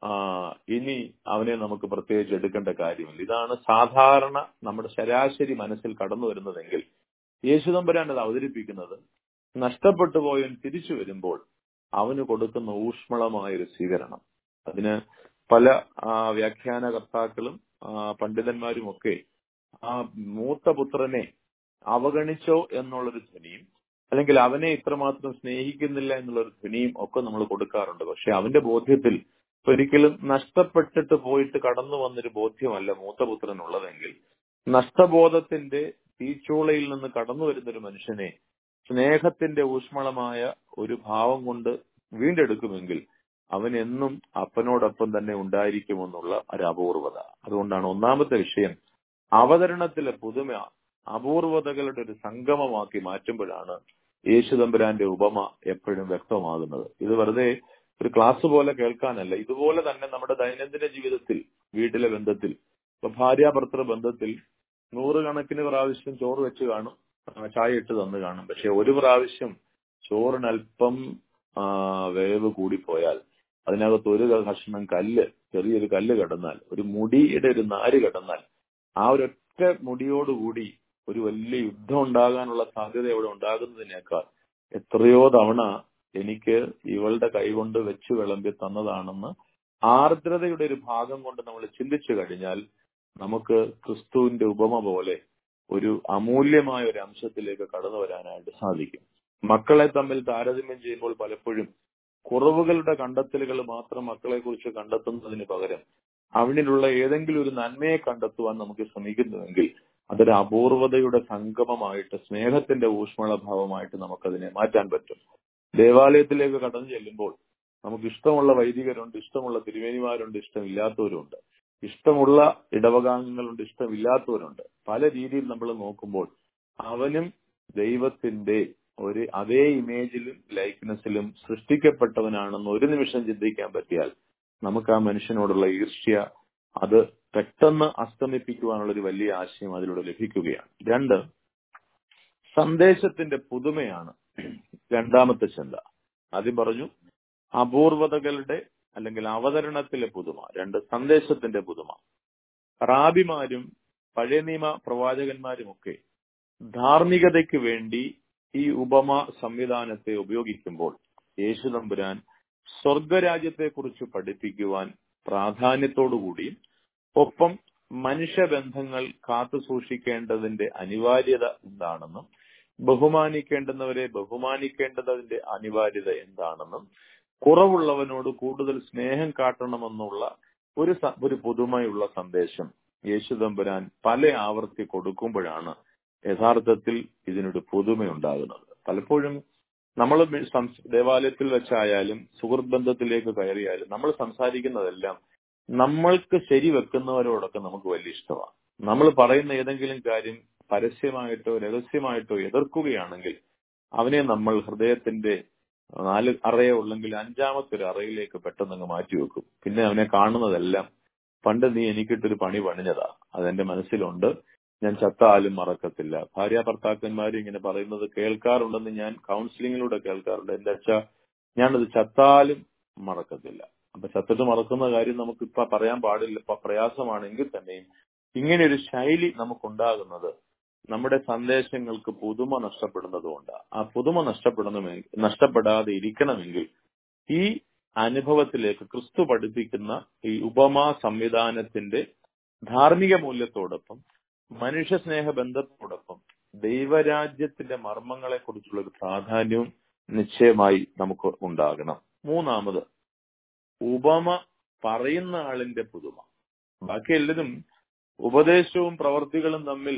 ഇനി അവനെ നമുക്ക് പ്രത്യേകിച്ച് എടുക്കേണ്ട കാര്യമില്ല. ഇതാണ് സാധാരണ നമ്മുടെ ശരാശരി മനസ്സിൽ കടന്നു വരുന്നതെങ്കിൽ യേശുതമ്പുരാൻ അത് അവതരിപ്പിക്കുന്നത്, നഷ്ടപ്പെട്ടു പോയവൻ തിരിച്ചു വരുമ്പോൾ അവന് കൊടുക്കുന്ന ഊഷ്മളമായൊരു സ്വീകരണം. അതിന് പല വ്യാഖ്യാനകർത്താക്കളും പണ്ഡിതന്മാരും ഒക്കെ ആ മൂത്ത പുത്രനെ അവഗണിച്ചോ എന്നുള്ളൊരു ധ്വനിയും, അല്ലെങ്കിൽ അവനെ ഇത്രമാത്രം സ്നേഹിക്കുന്നില്ല എന്നുള്ളൊരു ധ്വനിയും ഒക്കെ നമ്മൾ കൊടുക്കാറുണ്ട്. പക്ഷെ അവന്റെ ബോധ്യത്തിൽ ഒരിക്കലും നഷ്ടപ്പെട്ടിട്ട് പോയിട്ട് കടന്നു വന്നൊരു ബോധ്യമല്ല മൂത്തപുത്രനുള്ളതെങ്കിൽ, നഷ്ടബോധത്തിന്റെ തീച്ചൂളയിൽ നിന്ന് കടന്നു വരുന്നൊരു മനുഷ്യനെ സ്നേഹത്തിന്റെ ഊഷ്മളമായ ഒരു ഭാവം കൊണ്ട് വീണ്ടെടുക്കുമെങ്കിൽ അവൻ എന്നും അപ്പനോടൊപ്പം തന്നെ ഉണ്ടായിരിക്കുമെന്നുള്ള ഒരു അപൂർവത. അതുകൊണ്ടാണ് ഒന്നാമത്തെ വിഷയം, അവതരണത്തിലെ പുതുമ അപൂർവതകളുടെ ഒരു സംഗമമാക്കി മാറ്റുമ്പോഴാണ് യേശുതമ്പുരാന്റെ ഉപമ എപ്പോഴും വ്യക്തമാകുന്നത്. ഇത് വെറുതെ ഒരു ക്ലാസ് പോലെ കേൾക്കാനല്ല, ഇതുപോലെ തന്നെ നമ്മുടെ ദൈനംദിന ജീവിതത്തിൽ, വീട്ടിലെ ബന്ധത്തിൽ, ഇപ്പൊ ഭാര്യാഭർത്തൃ ബന്ധത്തിൽ 100 കണക്കിന് പ്രാവശ്യം ചോറ് വെച്ച് കാണും, ചായ ഇട്ട് തന്നു കാണും. പക്ഷെ ഒരു പ്രാവശ്യം ചോറിനൽപ്പം വേവ് കൂടിപ്പോയാൽ, അതിനകത്ത് ഒരു കഷ്ണം ചെറിയൊരു കല്ല് കിടന്നാൽ, ഒരു മുടിയുടെ ഒരു നാര് കിടന്നാൽ, ആ ഒരൊറ്റ മുടിയോടുകൂടി ഒരു വലിയ യുദ്ധം ഉണ്ടാകാനുള്ള സാധ്യത അവിടെ ഉണ്ടാകുന്നതിനേക്കാൾ എത്രയോ തവണ എനിക്ക് ഇവളുടെ കൈകൊണ്ട് വെച്ച് വിളമ്പി തന്നതാണെന്ന് ആർദ്രതയുടെ ഒരു ഭാഗം കൊണ്ട് നമ്മൾ ചിന്തിച്ചു കഴിഞ്ഞാൽ നമുക്ക് ക്രിസ്തുവിന്റെ ഉപമ പോലെ ഒരു അമൂല്യമായ ഒരു അംശത്തിലേക്ക് കടന്നു വരാനായിട്ട് സാധിക്കും. മക്കളെ തമ്മിൽ താരതമ്യം ചെയ്യുമ്പോൾ പലപ്പോഴും കുറവുകളുടെ കണ്ടെത്തലുകൾ മാത്രം മക്കളെ കുറിച്ച് കണ്ടെത്തുന്നതിന് പകരം അവനിലുള്ള ഏതെങ്കിലും ഒരു നന്മയെ കണ്ടെത്തുവാൻ നമുക്ക് ശ്രമിക്കുന്നുവെങ്കിൽ അതൊരു അപൂർവതയുടെ സംഗമമായിട്ട്, സ്നേഹത്തിന്റെ ഊഷ്മളഭാവമായിട്ട് നമുക്കതിനെ മാറ്റാൻ പറ്റും. ദേവാലയത്തിലേക്ക് കടന്നു ചെല്ലുമ്പോൾ നമുക്ക് ഇഷ്ടമുള്ള വൈദികരുണ്ട്, ഇഷ്ടമുള്ള തിരുമേനിമാരുണ്ട്, ഇഷ്ടമില്ലാത്തവരുണ്ട്, ഇഷ്ടമുള്ള ഇടവകാംഗങ്ങളുണ്ട്, ഇഷ്ടമില്ലാത്തവരുണ്ട്. പല രീതിയിൽ നമ്മൾ നോക്കുമ്പോൾ അവനും ദൈവത്തിന്റെ അതേ ഇമേജിലും ലൈക്ക്നെസ്സിലും സൃഷ്ടിക്കപ്പെട്ടവനാണെന്ന് ഒരു നിമിഷം ചിന്തിക്കാൻ പറ്റിയാൽ നമുക്ക് ആ മനുഷ്യനോടുള്ള ഈർഷ്യ അത് പെട്ടെന്ന് അസ്തമിപ്പിക്കുവാനുള്ള ഒരു വലിയ ആശയം അതിലൂടെ ലഭിക്കുകയാണ്. 2, സന്ദേശത്തിന്റെ പുതുമയാണ് രണ്ടാമത്തെ ചിന്ത. ആദ്യം പറഞ്ഞു അപൂർവതകളുടെ അല്ലെങ്കിൽ അവതരണത്തിലെ പുതുമ. 2, സന്ദേശത്തിന്റെ പുതുമ. റാബിമാരും പഴയ നിയമ പ്രവാചകന്മാരുമൊക്കെ ധാർമ്മികതയ്ക്ക് വേണ്ടി ഈ ഉപമ സംവിധാനത്തെ ഉപയോഗിക്കുമ്പോൾ യേശു തമ്പുരാൻ സ്വർഗരാജ്യത്തെക്കുറിച്ച് പഠിപ്പിക്കുവാൻ പ്രാധാന്യത്തോടുകൂടി ഒപ്പം മനുഷ്യബന്ധങ്ങൾ കാത്തു സൂക്ഷിക്കേണ്ടതിന്റെ അനിവാര്യത എന്താണെന്നും ബഹുമാനിക്കേണ്ടുന്നവരെ ബഹുമാനിക്കേണ്ടതിന്റെ അനിവാര്യത എന്താണെന്നും കുറവുള്ളവനോട് കൂടുതൽ സ്നേഹം കാട്ടണമെന്നുള്ള ഒരു പുതുമയുള്ള സന്ദേശം യേശു തമ്പുരാൻ പല ആവർത്തി കൊടുക്കുമ്പോഴാണ് യഥാർത്ഥത്തിൽ ഇതിനൊരു പുതുമയുണ്ടാകുന്നത്. പലപ്പോഴും നമ്മൾ ദേവാലയത്തിൽ വെച്ചായാലും സുഹൃത്ത് ബന്ധത്തിലേക്ക് കയറിയാലും നമ്മൾ സംസാരിക്കുന്നതെല്ലാം നമ്മൾക്ക് ശരിവെക്കുന്നവരോടൊക്കെ നമുക്ക് വലിയ ഇഷ്ടമാണ്. നമ്മൾ പറയുന്ന ഏതെങ്കിലും കാര്യം പരസ്യമായിട്ടോ രഹസ്യമായിട്ടോ എതിർക്കുകയാണെങ്കിൽ അവനെ നമ്മൾ ഹൃദയത്തിന്റെ 4 അറയോ ഉള്ളെങ്കിൽ 5ാമത്തെ ഒരു അറയിലേക്ക് പെട്ടെന്ന് മാറ്റിവെക്കും. പിന്നെ അവനെ കാണുന്നതെല്ലാം പണ്ട് നീ എനിക്കിട്ടൊരു പണി പണിഞ്ഞതാ, അതെന്റെ മനസ്സിലുണ്ട്, ഞാൻ ചത്താലും മറക്കത്തില്ല. ഭാര്യ ഭർത്താക്കന്മാരും ഇങ്ങനെ പറയുന്നത് കേൾക്കാറുണ്ടെന്ന് ഞാൻ കൗൺസിലിങ്ങിലൂടെ കേൾക്കാറുണ്ട്. എന്റെ അച്ഛ, ഞാനത് ചത്താലും മറക്കത്തില്ല. അപ്പൊ ചത്തിട്ട് മറക്കുന്ന കാര്യം നമുക്ക് ഇപ്പൊ പറയാൻ പാടില്ല, പ്രയാസമാണെങ്കിൽ തന്നെയും ഇങ്ങനെ ഒരു ശൈലി നമുക്കുണ്ടാകുന്നത് നമ്മുടെ സന്ദേശങ്ങൾക്ക് പുതുമ നഷ്ടപ്പെടുന്നതുകൊണ്ട്. ആ പുതുമ നഷ്ടപ്പെടാതെ ഇരിക്കണമെങ്കിൽ ഈ അനുഭവത്തിലേക്ക് ക്രിസ്തു പഠിപ്പിക്കുന്ന ഈ ഉപമാ സംവിധാനത്തിന്റെ ധാർമ്മിക മൂല്യത്തോടൊപ്പം മനുഷ്യ സ്നേഹ ബന്ധത്തോടൊപ്പം ദൈവരാജ്യത്തിന്റെ മർമ്മങ്ങളെ കുറിച്ചുള്ള ഒരു പ്രാധാന്യവും നിശ്ചയമായി നമുക്ക് ഉണ്ടാകണം. 3, ഉപമ പറയുന്ന ആളിന്റെ പുതുമ. ബാക്കി എല്ലാവരും ഉപദേശവും പ്രവർത്തികളും തമ്മിൽ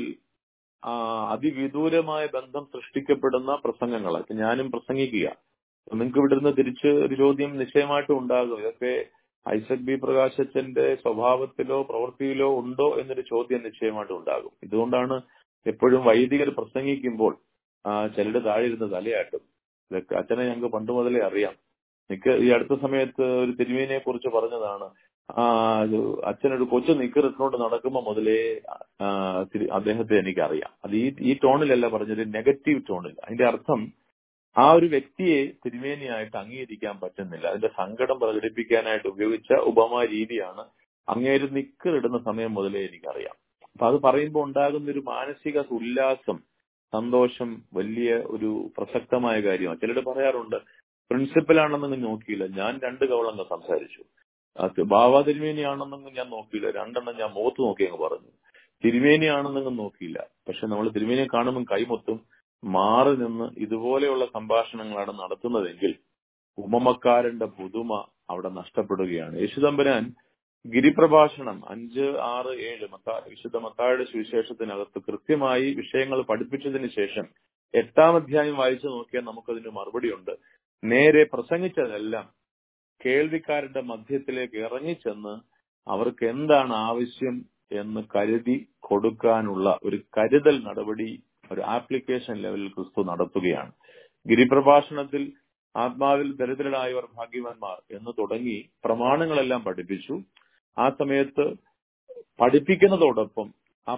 അതിവിദൂരമായ ബന്ധം സൃഷ്ടിക്കപ്പെടുന്ന പ്രസംഗങ്ങളാണ്. ഞാനും പ്രസംഗിക്കുക, നിങ്ങൾക്ക് ഇവിടെ നിന്ന് തിരിച്ച് ഒരു ചോദ്യം നിശ്ചയമായിട്ടും ഉണ്ടാകും, ഇതൊക്കെ ഐസക് ബി പ്രകാശച്ചന്റെ സ്വഭാവത്തിലോ പ്രവൃത്തിയിലോ ഉണ്ടോ എന്നൊരു ചോദ്യം നിശ്ചയമായിട്ടും ഉണ്ടാകും. ഇതുകൊണ്ടാണ് എപ്പോഴും വൈദികർ പ്രസംഗിക്കുമ്പോൾ ചിലരുടെ താഴെ ഇരുന്ന് തലയാട്ടും. ഇതൊക്കെ അച്ഛനെ ഞങ്ങൾക്ക് പണ്ട് മുതലേ അറിയാം. ഈ അടുത്ത സമയത്ത് ഒരു തിരുമേനിയെ കുറിച്ച് പറഞ്ഞതാണ്, അച്ഛനൊരു കൊച്ചു നിക്കറിട്ടുകൊണ്ട് നടക്കുമ്പോൾ മുതലേ അദ്ദേഹത്തെ എനിക്കറിയാം. അത് ഈ ടോണിലല്ല പറഞ്ഞത്, നെഗറ്റീവ് ടോണിൽ. അതിന്റെ അർത്ഥം ആ ഒരു വ്യക്തിയെ തിരുമേനിയായിട്ട് അംഗീകരിക്കാൻ പറ്റുന്നില്ല. അതിന്റെ സങ്കടം പ്രകടിപ്പിക്കാനായിട്ട് ഉപയോഗിച്ച ഉപമാ രീതിയാണ് അങ്ങേര് നിക്കറിടുന്ന സമയം മുതലേ എനിക്കറിയാം. അപ്പൊ അത് പറയുമ്പോൾ ഉണ്ടാകുന്ന ഒരു മാനസിക ഉല്ലാസം, സന്തോഷം വലിയ ഒരു പ്രസക്തമായ കാര്യമാണ്. ചിലർ പറയാറുണ്ട്, പ്രിൻസിപ്പലാണെന്നൊന്നും നോക്കിയില്ല, ഞാൻ 2 കവളങ്ങ് സംസാരിച്ചു. ബാബാ തിരുമേനിയാണെന്നൊന്നും ഞാൻ നോക്കിയില്ല, 2 എണ്ണം ഞാൻ മുഖത്ത് നോക്കി അങ്ങ് പറഞ്ഞു. തിരുമേനിയാണെന്നൊന്നും നോക്കിയില്ല, പക്ഷെ നമ്മൾ തിരുമേനിയെ കാണുമ്പോൾ കൈമൊത്തും. മാറി നിന്ന് ഇതുപോലെയുള്ള സംഭാഷണങ്ങളാണ് നടത്തുന്നതെങ്കിൽ ഉപമക്കാരന്റെ പുതുമ അവിടെ നഷ്ടപ്പെടുകയാണ്. യേശുതമ്പുരാൻ ഗിരിപ്രഭാഷണം 5, 6, 7 വിശുദ്ധ മത്തായിയുടെ സുവിശേഷത്തിനകത്ത് കൃത്യമായി വിഷയങ്ങൾ പഠിപ്പിച്ചതിന് ശേഷം 8ാം അധ്യായം വായിച്ചു നോക്കിയാൽ നമുക്കതിന് മറുപടിയുണ്ട്. നേരെ പ്രസംഗിച്ചതെല്ലാം കേൾവിക്കാരുടെ മധ്യത്തിലേക്ക് ഇറങ്ങിച്ചെന്ന് അവർക്ക് എന്താണ് ആവശ്യം എന്ന് കരുതി കൊടുക്കാനുള്ള ഒരു കരുതൽ നടപടി, ഒരു ആപ്ലിക്കേഷൻ ലെവലിൽ ക്രിസ്തു നടത്തുകയാണ്. ഗിരിപ്രഭാഷണത്തിൽ ആത്മാവിൽ ദരിദ്രരായവർ ഭാഗ്യവാന്മാർ എന്ന് തുടങ്ങി പ്രമാണങ്ങളെല്ലാം പഠിപ്പിച്ചു. ആ സമയത്ത് പഠിപ്പിക്കുന്നതോടൊപ്പം ആ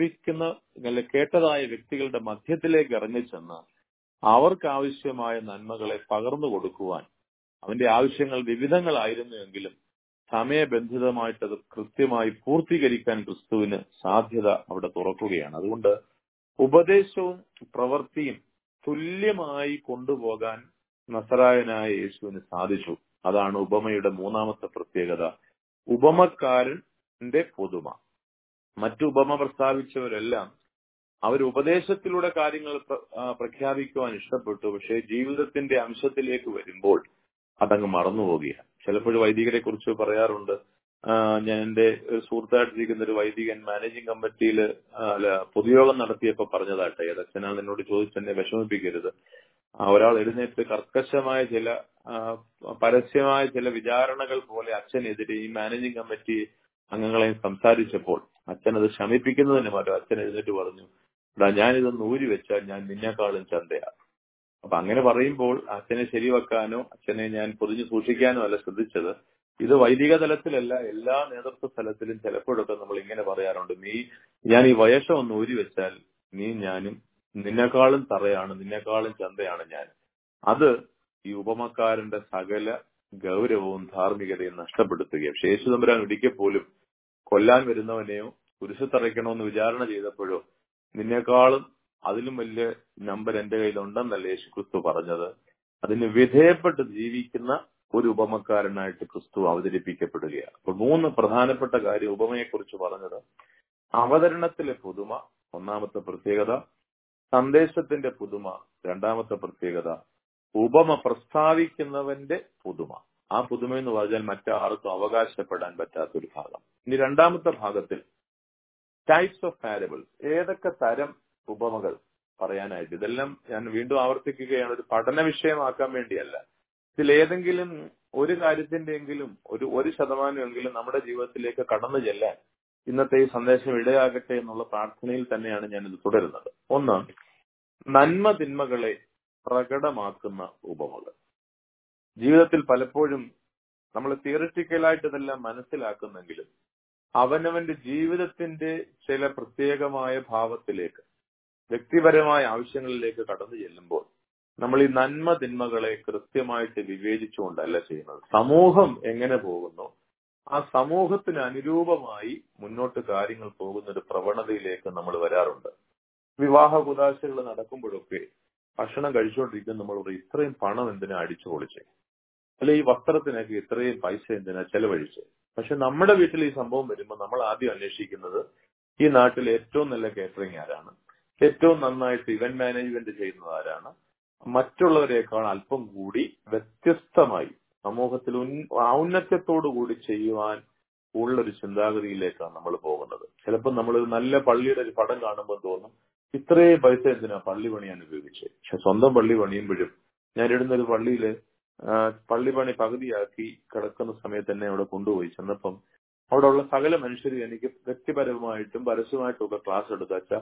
കേട്ടതായ വ്യക്തികളുടെ മധ്യത്തിലേക്ക് ഇറങ്ങിച്ചെന്ന് അവർക്ക് ആവശ്യമായ നന്മകളെ പകർന്നു കൊടുക്കുവാൻ, അവന്റെ ആവശ്യങ്ങൾ വിവിധങ്ങളായിരുന്നുവെങ്കിലും സമയബന്ധിതമായിട്ടത് കൃത്യമായി പൂർത്തീകരിക്കാൻ ക്രിസ്തുവിന് സാധ്യത അവിടെ തുറക്കുകയാണ്. അതുകൊണ്ട് ഉപദേശവും പ്രവൃത്തിയും തുല്യമായി കൊണ്ടുപോകാൻ നസറായനായ യേശുവിന് സാധിച്ചു. അതാണ് ഉപമയുടെ 3ാമത്തെ പ്രത്യേകത, ഉപമക്കാരന്റെ പുതുമ. മറ്റു ഉപമ പ്രസ്താവിച്ചവരെല്ലാം അവർ ഉപദേശത്തിലൂടെ കാര്യങ്ങൾ പ്രഖ്യാപിക്കുവാൻ ഇഷ്ടപ്പെട്ടു, പക്ഷേ ജീവിതത്തിന്റെ അംശത്തിലേക്ക് വരുമ്പോൾ അതങ്ങ് മറന്നുപോവുകയാണ്. ചിലപ്പോൾ വൈദികരെ കുറിച്ച് പറയാറുണ്ട്, ഞാൻ എന്റെ സുഹൃത്തായിട്ടിരിക്കുന്ന ഒരു വൈദികൻ മാനേജിംഗ് കമ്മിറ്റിയിൽ പൊതുയോഗം നടത്തിയപ്പോ പറഞ്ഞതാട്ടെ, ഏതച്ഛനാൽ എന്നോട് ചോദിച്ചെന്നെ വിഷമിപ്പിക്കരുത്. ഒരാൾ എഴുന്നേറ്റ് കർക്കശമായ ചില പരസ്യമായ ചില വിചാരണകൾ പോലെ അച്ഛനെതിരെ ഈ മാനേജിംഗ് കമ്മിറ്റി അംഗങ്ങളെ സംസാരിച്ചപ്പോൾ അച്ഛനത് ശമിപ്പിക്കുന്നതിന് മാറ്റം അച്ഛൻ എഴുന്നേറ്റ് പറഞ്ഞു, ഞാനിതൊന്ന് ഊരി വെച്ചാൽ ഞാൻ നിന്നെക്കാളും ചന്തയാണ്. അപ്പൊ അങ്ങനെ പറയുമ്പോൾ അച്ഛനെ ശരിവെക്കാനോ അച്ഛനെ ഞാൻ പൊതിഞ്ഞു സൂക്ഷിക്കാനോ അല്ല ശ്രദ്ധിച്ചത്. ഇത് വൈദിക തലത്തിലല്ല, എല്ലാ നേതൃത്വ തലത്തിലും ചിലപ്പോഴൊക്കെ നമ്മൾ ഇങ്ങനെ പറയാറുണ്ട്, ഞാൻ ഈ വയസ്സം ഒന്ന് ഊരി വെച്ചാൽ നീ ഞാനും നിന്നെക്കാളും തറയാണ്, നിന്നെക്കാളും ചന്തയാണ് ഞാൻ. അത് ഈ ഉപമക്കാരന്റെ സകല ഗൗരവവും ധാർമ്മികതയും നഷ്ടപ്പെടുത്തുകയാണ്. പക്ഷേ യേശു തമ്പുരാൻ ഒരിക്കൽ പോലും കൊല്ലാൻ വരുന്നവനെയോ കുരിശത്തറയ്ക്കണമെന്ന് വിചാരണ ചെയ്തപ്പോഴോ നിന്നെക്കാളും അതിലും വലിയ നമ്പർ എന്റെ കയ്യിലുണ്ടെന്നല്ല യേശു ക്രിസ്തു പറഞ്ഞത്. അതിന് വിധേയപ്പെട്ട് ജീവിക്കുന്ന ഒരു ഉപമക്കാരനായിട്ട് ക്രിസ്തു അവതരിപ്പിക്കപ്പെടുകയാണ്. അപ്പോൾ 3 പ്രധാനപ്പെട്ട കാര്യം ഉപമയെക്കുറിച്ച് പറഞ്ഞത്: അവതരണത്തിലെ പുതുമ ഒന്നാമത്തെ പ്രത്യേകത, സന്ദേശത്തിന്റെ പുതുമ രണ്ടാമത്തെ പ്രത്യേകത, ഉപമ പ്രസ്താവിക്കുന്നവന്റെ പുതുമ. ആ പുതുമ എന്ന് പറഞ്ഞാൽ മറ്റാർക്കും അവകാശപ്പെടാൻ പറ്റാത്തൊരു ഭാഗം. ഇനി രണ്ടാമത്തെ ഭാഗത്തിൽ ടൈപ്സ് ഓഫ് പാരബിൾസ്, ഏതൊക്കെ തരം ഉപമകൾ പറയാനായിട്ട്. ഇതെല്ലാം ഞാൻ വീണ്ടും ആവർത്തിക്കുകയാണ്, ഒരു പഠന വിഷയമാക്കാൻ വേണ്ടിയല്ല. ഇതിലേതെങ്കിലും ഒരു കാര്യത്തിന്റെയെങ്കിലും ഒരു ശതമാനമെങ്കിലും നമ്മുടെ ജീവിതത്തിലേക്ക് കടന്നു ചെല്ലാൻ ഇന്നത്തെ ഈ സന്ദേശം ഇടയാകട്ടെ എന്നുള്ള പ്രാർത്ഥനയിൽ തന്നെയാണ് ഞാൻ ഇത് തുടരുന്നത്. ഒന്ന്, നന്മ തിന്മകളെ പ്രകടമാക്കുന്ന ഉപമകൾ. ജീവിതത്തിൽ പലപ്പോഴും നമ്മൾ തിയറിറ്റിക്കലായിട്ട് ഇതെല്ലാം മനസ്സിലാക്കുന്നെങ്കിലും അവനവന്റെ ജീവിതത്തിന്റെ ചില പ്രത്യേകമായ ഭാവത്തിലേക്ക്, വ്യക്തിപരമായ ആവശ്യങ്ങളിലേക്ക് കടന്നു ചെല്ലുമ്പോൾ നമ്മൾ ഈ നന്മ തിന്മകളെ കൃത്യമായിട്ട് വിവേചിച്ചുകൊണ്ടല്ല ചെയ്യുന്നത്. സമൂഹം എങ്ങനെ പോകുന്നു ആ സമൂഹത്തിന് അനുരൂപമായി മുന്നോട്ട് കാര്യങ്ങൾ പോകുന്ന ഒരു പ്രവണതയിലേക്ക് നമ്മൾ വരാറുണ്ട്. വിവാഹ കുദാശകൾ നടക്കുമ്പോഴൊക്കെ ഭക്ഷണം കഴിച്ചുകൊണ്ടിരിക്കുന്ന നമ്മൾ പറയും, ഇത്രയും പണം എന്തിനാ അടിച്ചു പൊളിച്ചേ, അല്ലെ ഈ വസ്ത്രത്തിനൊക്കെ ഇത്രയും പൈസ എന്തിനാ ചെലവഴിച്ചേ. പക്ഷെ നമ്മുടെ വീട്ടിൽ ഈ സംഭവം വരുമ്പോൾ നമ്മൾ ആദ്യം അന്വേഷിക്കുന്നത് ഈ നാട്ടിൽ ഏറ്റവും നല്ല കേറ്ററിംഗ് ആരാണ്, ഏറ്റവും നന്നായിട്ട് ഇവന്റ് മാനേജ്മെന്റ് ചെയ്യുന്നത് ആരാണ്, മറ്റുള്ളവരെക്കാൾ അല്പം കൂടി വ്യത്യസ്തമായി സമൂഹത്തിൽ ഔന്നത്യത്തോടു കൂടി ചെയ്യുവാൻ ഉള്ളൊരു ചിന്താഗതിയിലേക്കാണ് നമ്മൾ പോകുന്നത്. ചിലപ്പോൾ നമ്മൾ നല്ല പള്ളിയുടെ ഒരു പടം കാണുമ്പോൾ തോന്നും, ഇത്രയും പൈസ എന്തിനാ പള്ളി പണിയാൻ ഉപയോഗിച്ചത്. പക്ഷെ സ്വന്തം പള്ളി പണിയുമ്പോഴും, ഞാൻ ഇടുന്നൊരു പള്ളിയില് പള്ളി പണി പകുതിയാക്കി കിടക്കുന്ന സമയത്ത് തന്നെ അവിടെ കൊണ്ടുപോയി ചെന്നപ്പം അവിടെ ഉള്ള സകല മനുഷ്യരും എനിക്ക് വ്യക്തിപരമായിട്ടും പരസ്യമായിട്ടും ഒക്കെ ക്ലാസ് എടുത്ത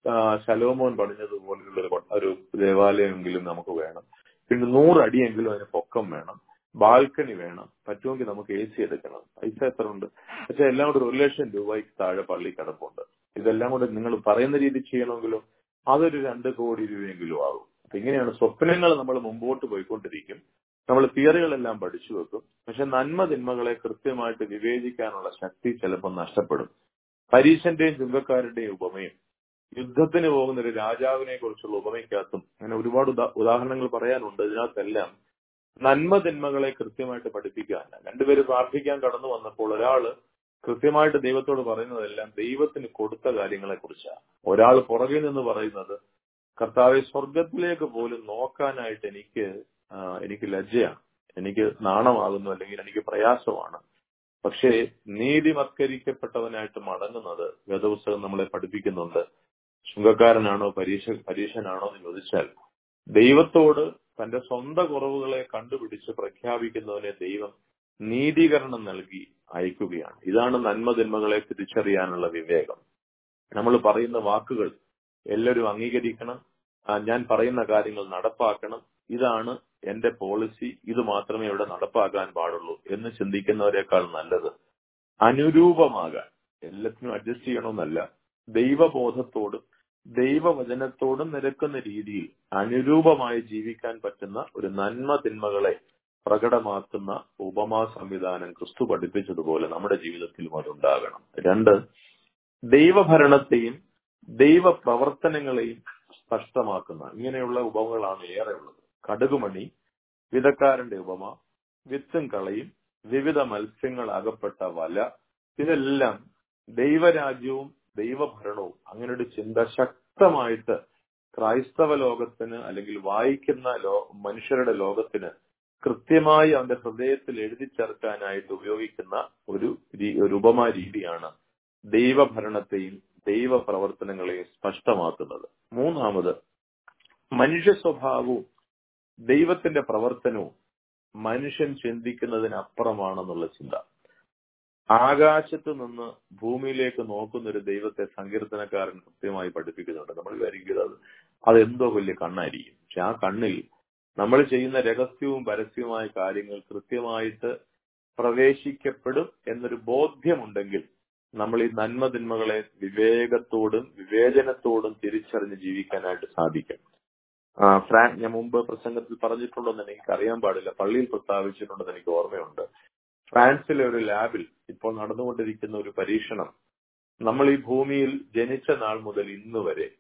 ശലോമോൻ പണിഞ്ഞതുപോലുള്ള ഒരു ദേവാലയമെങ്കിലും നമുക്ക് വേണം, പിന്നെ 100 അടിയെങ്കിലും അതിന് പൊക്കം വേണം, ബാൽക്കണി വേണം, പറ്റുമെങ്കിൽ നമുക്ക് AC എടുക്കണം. പൈസ എത്ര ഉണ്ട്? പക്ഷെ എല്ലാം കൂടെ 1 ലക്ഷം രൂപയ്ക്ക് താഴെ പള്ളി കിടപ്പുണ്ട്. ഇതെല്ലാം കൂടെ നിങ്ങൾ പറയുന്ന രീതി ചെയ്യണമെങ്കിലും അതൊരു 2 കോടി രൂപയെങ്കിലും ആകും. അപ്പൊ ഇങ്ങനെയാണ് സ്വപ്നങ്ങൾ നമ്മൾ മുമ്പോട്ട് പോയിക്കൊണ്ടിരിക്കും. നമ്മൾ തിയറികളെല്ലാം പഠിച്ചു വെക്കും, പക്ഷെ നന്മ തിന്മകളെ കൃത്യമായിട്ട് വിവേചിക്കാനുള്ള ശക്തി ചിലപ്പോൾ നഷ്ടപ്പെടും. പരീശന്റെയും ചുങ്കക്കാരന്റെയും ഉപമയും യുദ്ധത്തിന് പോകുന്ന ഒരു രാജാവിനെ കുറിച്ചുള്ള ഉപമയ്ക്കകത്തും അങ്ങനെ ഒരുപാട് ഉദാഹരണങ്ങൾ പറയാനുണ്ട്. ഇതിനകത്തെല്ലാം നന്മ തിന്മകളെ കൃത്യമായിട്ട് പഠിപ്പിക്കാനല്ല. രണ്ടുപേര് പ്രാർത്ഥിക്കാൻ കടന്നു വന്നപ്പോൾ ഒരാള് കൃത്യമായിട്ട് ദൈവത്തോട് പറയുന്നതെല്ലാം ദൈവത്തിന് കൊടുത്ത കാര്യങ്ങളെ കുറിച്ചാണ്. ഒരാൾ പുറകിൽ നിന്ന് പറയുന്നത്, കർത്താവെ സ്വർഗത്തിലേക്ക് പോലും നോക്കാനായിട്ട് എനിക്ക് ലജ്ജയാണ്, എനിക്ക് നാണമാകുന്നു, അല്ലെങ്കിൽ എനിക്ക് പ്രയാസമാണ്. പക്ഷേ നീതിവത്കരിക്കപ്പെട്ടവനായിട്ട് മടങ്ങുന്നത് വേദപുസ്തകം നമ്മളെ പഠിപ്പിക്കുന്നുണ്ട്. ചുങ്കക്കാരനാണോ പരീശനാണോ എന്ന് ചോദിച്ചാൽ ദൈവത്തോട് തന്റെ സ്വന്തം കുറവുകളെ കണ്ടുപിടിച്ച് പ്രഖ്യാപിക്കുന്നവനെ ദൈവം നീതീകരണം നൽകി അയക്കുകയാണ്. ഇതാണ് നന്മ തിന്മകളെ തിരിച്ചറിയാനുള്ള വിവേകം. നമ്മൾ പറയുന്ന വാക്കുകൾ എല്ലാവരും അംഗീകരിക്കണം, ഞാൻ പറയുന്ന കാര്യങ്ങൾ നടപ്പാക്കണം, ഇതാണ് എന്റെ പോളിസി, ഇത് മാത്രമേ ഇവിടെ നടപ്പാക്കാൻ പാടുള്ളൂ എന്ന് ചിന്തിക്കുന്നവരെക്കാൾ നല്ലത് അനുരൂപമാകാൻ, എല്ലാത്തിനും അഡ്ജസ്റ്റ് ചെയ്യണമെന്നല്ല, ദൈവബോധത്തോടും ദൈവവചനത്തോടും നിരക്കുന്ന രീതിയിൽ അനുരൂപമായി ജീവിക്കാൻ പറ്റുന്ന ഒരു നന്മ തിന്മകളെ പ്രകടമാക്കുന്ന ഉപമാ സംവിധാനം ക്രിസ്തു പഠിപ്പിച്ചതുപോലെ നമ്മുടെ ജീവിതത്തിലും അതുണ്ടാകണം. 2, ദൈവഭരണത്തെയും ദൈവപ്രവർത്തനങ്ങളെയും സ്പഷ്ടമാക്കുന്ന ഇങ്ങനെയുള്ള ഉപമകളാണ് ഏറെ ഉള്ളത്. കടുകുമണി, വിതക്കാരന്റെ ഉപമ, വിത്തും കളയും, വിവിധ മത്സ്യങ്ങൾ അകപ്പെട്ട വല, ഇതെല്ലാം ദൈവരാജ്യവും ദൈവഭരണവും അങ്ങനെ ഒരു ചിന്ത ശക്തമായിട്ട് ക്രൈസ്തവ ലോകത്തിന് അല്ലെങ്കിൽ വായിക്കുന്ന മനുഷ്യരുടെ ലോകത്തിന് കൃത്യമായി അവന്റെ ഹൃദയത്തിൽ എഴുതി ചേർക്കാനായിട്ട് ഉപയോഗിക്കുന്ന ഒരു ഉപമാ രീതിയാണ് ദൈവഭരണത്തെയും ദൈവപ്രവർത്തനങ്ങളെയും സ്പഷ്ടമാക്കുന്നത്. 3, മനുഷ്യ സ്വഭാവവും ദൈവത്തിന്റെ പ്രവർത്തനവും മനുഷ്യൻ ചിന്തിക്കുന്നതിനപ്പുറമാണെന്നുള്ള ചിന്ത. ആകാശത്ത് നിന്ന് ഭൂമിയിലേക്ക് നോക്കുന്ന ഒരു ദൈവത്തെ സങ്കീർത്തനക്കാരൻ കൃത്യമായി പഠിപ്പിക്കുന്നുണ്ട്. നമ്മൾ വിചാരിക്കുന്നത് അതെന്തോ വലിയ കണ്ണായിരിക്കും, പക്ഷെ ആ കണ്ണിൽ നമ്മൾ ചെയ്യുന്ന രഹസ്യവും പരസ്യവുമായ കാര്യങ്ങൾ കൃത്യമായിട്ട് പ്രവേശിക്കപ്പെടും എന്നൊരു ബോധ്യമുണ്ടെങ്കിൽ നമ്മൾ ഈ നന്മതിന്മകളെ വിവേകത്തോടും വിവേചനത്തോടും തിരിച്ചറിഞ്ഞ് ജീവിക്കാനായിട്ട് സാധിക്കും. ഞാൻ മുമ്പ് പ്രസംഗത്തിൽ പറഞ്ഞിട്ടുണ്ടെന്ന് എനിക്ക് അറിയാൻ പാടില്ല, പള്ളിയിൽ പ്രസ്താവിച്ചിട്ടുണ്ടെന്ന് എനിക്ക് ഓർമ്മയുണ്ട്. ഫ്രാൻസിലെ ഒരു ലാബിൽ ഇപ്പോൾ നടന്നുകൊണ്ടിരിക്കുന്ന ഒരു പരീക്ഷണം, നമ്മൾ ഈ ഭൂമിയിൽ ജനിച്ച നാൾ മുതൽ ഇന്ന് വരെ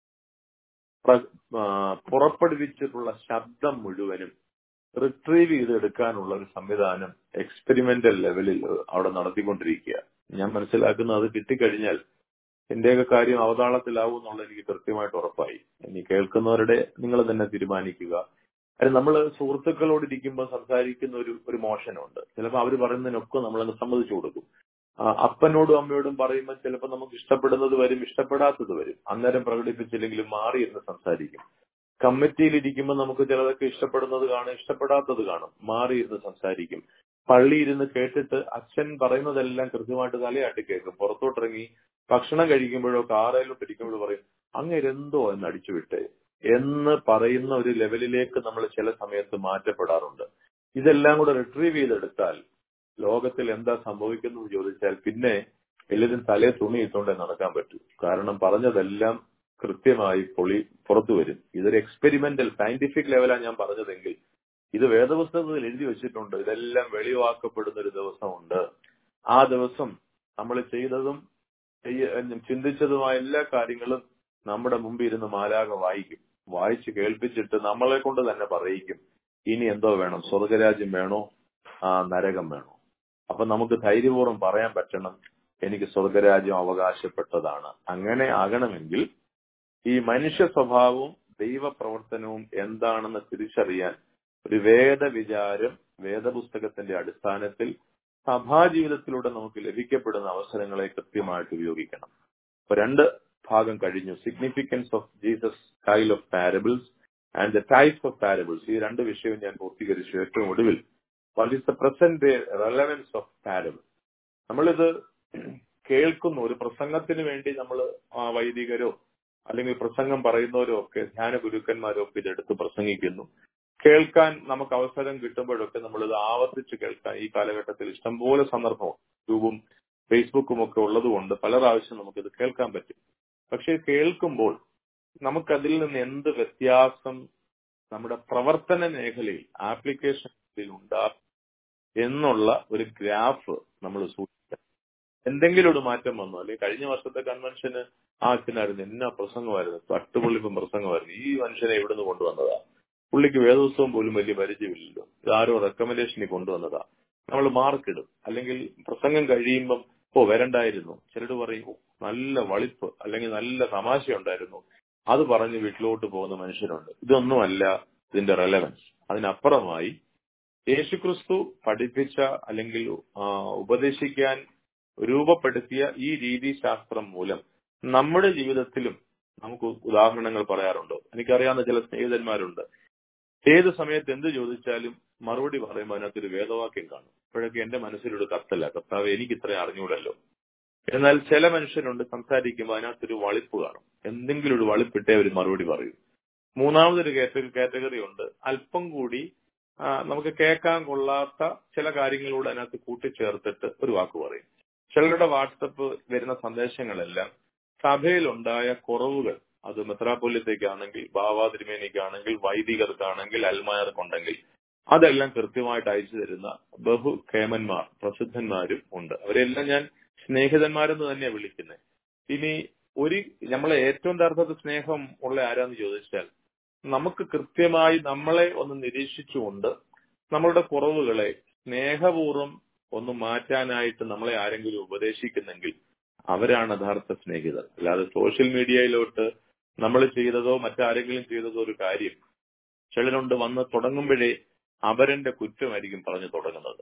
പുറപ്പെടുവിച്ചിട്ടുള്ള ശബ്ദം മുഴുവനും റിട്രീവ് ചെയ്തെടുക്കാനുള്ള ഒരു സംവിധാനം എക്സ്പെരിമെന്റൽ ലെവലിൽ അവിടെ നടത്തിക്കൊണ്ടിരിക്കുക. ഞാൻ മനസ്സിലാക്കുന്നത് അത് കിട്ടിക്കഴിഞ്ഞാൽ എന്റെയൊക്കെ കാര്യം അവതാളത്തിലാവും എന്നുള്ളത് എനിക്ക് കൃത്യമായിട്ട് ഉറപ്പായി. ഇനി കേൾക്കുന്നവരുടെ നിങ്ങൾ തന്നെ തീരുമാനിക്കുക. അത് നമ്മൾ സുഹൃത്തുക്കളോടിരിക്കുമ്പോൾ സംസാരിക്കുന്ന ഒരു മോഷനുണ്ട്. ചിലപ്പോൾ അവർ പറയുന്നതിനൊക്കെ നമ്മളങ്ങ് സമ്മതിച്ചു കൊടുക്കും. അപ്പനോടും അമ്മയോടും പറയുമ്പോൾ ചിലപ്പോൾ നമുക്ക് ഇഷ്ടപ്പെടുന്നത് വരും, ഇഷ്ടപ്പെടാത്തത് വരും. അന്നേരം പ്രകടിപ്പിച്ചില്ലെങ്കിലും മാറി എന്ന് സംസാരിക്കും. കമ്മിറ്റിയിൽ ഇരിക്കുമ്പോൾ നമുക്ക് ചിലതൊക്കെ ഇഷ്ടപ്പെടുന്നത് കാണും, ഇഷ്ടപ്പെടാത്തത് കാണും, മാറി എന്ന് സംസാരിക്കും. പള്ളിയിരുന്ന് കേട്ടിട്ട് അച്ഛൻ പറയുന്നതെല്ലാം കൃത്യമായിട്ട് തലയാട്ടി കേൾക്കും. പുറത്തോട്ടിറങ്ങി ഭക്ഷണം കഴിക്കുമ്പോഴോ കാറയിലോട്ട് ഇരിക്കുമ്പോഴോ പറയും അങ്ങേരെന്തോ എന്ന് അടിച്ചുവിട്ടെ എന്ന് പറയുന്ന ഒരു ലെവലിലേക്ക് നമ്മൾ ചില സമയത്ത് മാറ്റപ്പെടാറുണ്ട്. ഇതെല്ലാം കൂടെ റിട്രീവ് ചെയ്തെടുത്താൽ ലോകത്തിൽ എന്താ സംഭവിക്കുന്നു ചോദിച്ചാൽ പിന്നെ എല്ലാവരും തലേ തുണി ഇട്ടുകൊണ്ടേ നടക്കാൻ പറ്റൂ. കാരണം പറഞ്ഞതെല്ലാം കൃത്യമായി പുറത്തു വരും. ഇതൊരു എക്സ്പെരിമെന്റൽ സയന്റിഫിക് ലെവലാണ് ഞാൻ പറഞ്ഞതെങ്കിൽ ഇത് വേദപുസ്തകത്തിൽ എഴുതി വെച്ചിട്ടുണ്ട്. ഇതെല്ലാം വെളിവാക്കപ്പെടുന്ന ഒരു ദിവസമുണ്ട്. ആ ദിവസം നമ്മൾ ചെയ്തതും ചിന്തിച്ചതുമായ എല്ലാ കാര്യങ്ങളും നമ്മുടെ മുമ്പിൽ ഇരുന്ന് മാലാഖ വായിക്കും. വായിച്ച് കേൾപ്പിച്ചിട്ട് നമ്മളെ കൊണ്ട് തന്നെ പറയിക്കും ഇനി എന്തോ വേണം, സ്വർഗരാജ്യം വേണോ നരകം വേണോ. അപ്പൊ നമുക്ക് ധൈര്യപൂർവ്വം പറയാൻ പറ്റണം എനിക്ക് സ്വർഗരാജ്യം അവകാശപ്പെട്ടതാണ്. അങ്ങനെ ആകണമെങ്കിൽ ഈ മനുഷ്യ സ്വഭാവവും ദൈവപ്രവർത്തനവും എന്താണെന്ന് തിരിച്ചറിയാൻ ഒരു വേദവിചാരം വേദപുസ്തകത്തിന്റെ അടിസ്ഥാനത്തിൽ സഭാജീവിതത്തിലൂടെ നമുക്ക് ലഭിക്കപ്പെടുന്ന അവസരങ്ങളെ കൃത്യമായിട്ട് ഉപയോഗിക്കണം. അപ്പൊ 2 ഭാഗം കഴിഞ്ഞു. Significance of Jesus style of parables and the types of parables. ഈ 2 വിഷയവും ഞാൻ പൂർത്തീകരിച്ചു. ഏറ്റവും ഒടുവിൽ what is the present relevance of parable. നമ്മളിത് കേൾക്കുന്നു. ഒരു പ്രസംഗത്തിന് വേണ്ടി നമ്മൾ വൈദികരോ അല്ലെങ്കിൽ പ്രസംഗം പറയുന്നവരോ ഒക്കെ ധ്യാന ഗുരുക്കന്മാരോ ഒക്കെ ഇതെടുത്ത് പ്രസംഗിക്കുന്നു. കേൾക്കാൻ നമുക്ക് അവസരം കിട്ടുമ്പോഴൊക്കെ നമ്മളിത് ആവർത്തിച്ച് കേൾക്കാൻ ഈ കാലഘട്ടത്തിൽ ഇഷ്ടംപോലെ സന്ദർഭം യൂട്യൂബും ഫേസ്ബുക്കും ഒക്കെ ഉള്ളതുകൊണ്ട് പല പ്രാവശ്യം നമുക്കിത് കേൾക്കാൻ പറ്റും. പക്ഷെ കേൾക്കുമ്പോൾ നമുക്കതിൽ നിന്ന് എന്ത് വ്യത്യാസം നമ്മുടെ പ്രവർത്തന മേഖലയിൽ ആപ്ലിക്കേഷനിൽ ഉണ്ടാകും എന്നുള്ള ഒരു ഗ്രാഫ് നമ്മൾ സൂക്ഷിക്കണം. എന്തെങ്കിലും ഒരു മാറ്റം വന്നു, അല്ലെങ്കിൽ കഴിഞ്ഞ വർഷത്തെ കൺവെൻഷന് അച്ഛനായിരുന്നു എന്നാ പ്രസംഗമായിരുന്നു, തട്ടുപൊള്ളിപ്പം പ്രസംഗമായിരുന്നു, ഈ മനുഷ്യനെ എവിടുന്ന് കൊണ്ടുവന്നതാ, പുള്ളിക്ക് വേദോത്സവം പോലും വലിയ പരിചയമില്ലല്ലോ, ഇതാരോ റെക്കമെൻഡേഷനിൽ കൊണ്ടുവന്നതാ, നമ്മൾ മാർക്കിടും. അല്ലെങ്കിൽ പ്രസംഗം കഴിയുമ്പം വരണ്ടായിരുന്നു. ചിലർ പറയും നല്ല വളിപ്പ് അല്ലെങ്കിൽ നല്ല തമാശ ഉണ്ടായിരുന്നു, അത് പറഞ്ഞ് വീട്ടിലോട്ട് പോകുന്ന മനുഷ്യരുണ്ട്. ഇതൊന്നുമല്ല ഇതിന്റെ റെലവൻസ്. അതിനപ്പുറമായി യേശുക്രിസ്തു പഠിപ്പിച്ച അല്ലെങ്കിൽ ഉപദേശിക്കാൻ രൂപപ്പെടുത്തിയ ഈ രീതിശാസ്ത്രം മൂലം നമ്മുടെ ജീവിതത്തിലും നമുക്ക് ഉദാഹരണങ്ങൾ പറയാറുണ്ടോ? എനിക്കറിയാവുന്ന ചില സ്നേഹിതന്മാരുണ്ട്, ഏത് സമയത്ത് എന്ത് ചോദിച്ചാലും മറുപടി പറയുമ്പോൾ അതിനകത്തൊരു വേദവാക്യം കാണും. അപ്പോഴൊക്കെ എന്റെ മനസ്സിലൊരു കത്തല്ല, കർത്താവ് എനിക്ക് ഇത്രയും അറിഞ്ഞൂടല്ലോ. എന്നാൽ ചില മനുഷ്യരുണ്ട് സംസാരിക്കുമ്പോൾ അതിനകത്തൊരു വളിപ്പ് കാണും, എന്തെങ്കിലും ഒരു വളിപ്പിട്ടേ ഒരു മറുപടി പറയും. മൂന്നാമതൊരു കാറ്റഗറി ഉണ്ട്, അല്പം കൂടി നമുക്ക് കേൾക്കാൻ കൊള്ളാത്ത ചില കാര്യങ്ങളോട് അതിനകത്ത് കൂട്ടിച്ചേർത്തിട്ട് ഒരു വാക്ക് പറയും. ചിലരുടെ വാട്സപ്പ് വരുന്ന സന്ദേശങ്ങളെല്ലാം സഭയിലുണ്ടായ കുറവുകൾ, അത് മെത്രാപ്പൊലീത്തയ്ക്കാണെങ്കിൽ, ബാവാ തിരുമേനിക്കാണെങ്കിൽ, വൈദികർക്കാണെങ്കിൽ, അൽമായർക്കുണ്ടെങ്കിൽ അതെല്ലാം കൃത്യമായിട്ട് അയച്ചു തരുന്ന ബഹുകേമന്മാർ പ്രസിദ്ധന്മാരും ഉണ്ട്. അവരെല്ലാം ഞാൻ സ്നേഹിതന്മാരെന്ന് തന്നെയാണ് വിളിക്കുന്നത്. ഇനി നമ്മളെ ഏറ്റവും യഥാർത്ഥ സ്നേഹം ഉള്ള ആരാന്ന് ചോദിച്ചാൽ, നമുക്ക് കൃത്യമായി നമ്മളെ ഒന്ന് നിരീക്ഷിച്ചുകൊണ്ട് നമ്മളുടെ കുറവുകളെ സ്നേഹപൂർവ്വം ഒന്ന് മാറ്റാനായിട്ട് നമ്മളെ ആരെങ്കിലും ഉപദേശിക്കുന്നെങ്കിൽ അവരാണ് യഥാർത്ഥ സ്നേഹിതർ. അല്ലാതെ സോഷ്യൽ മീഡിയയിലോട്ട് നമ്മൾ ചെയ്തതോ മറ്റാരെങ്കിലും ചെയ്തതോ ഒരു കാര്യം ചിലരുണ്ട് വന്ന് തുടങ്ങുമ്പോഴേ അവരന്റെ കുറ്റമായിരിക്കും പറഞ്ഞു തുടങ്ങുന്നത്.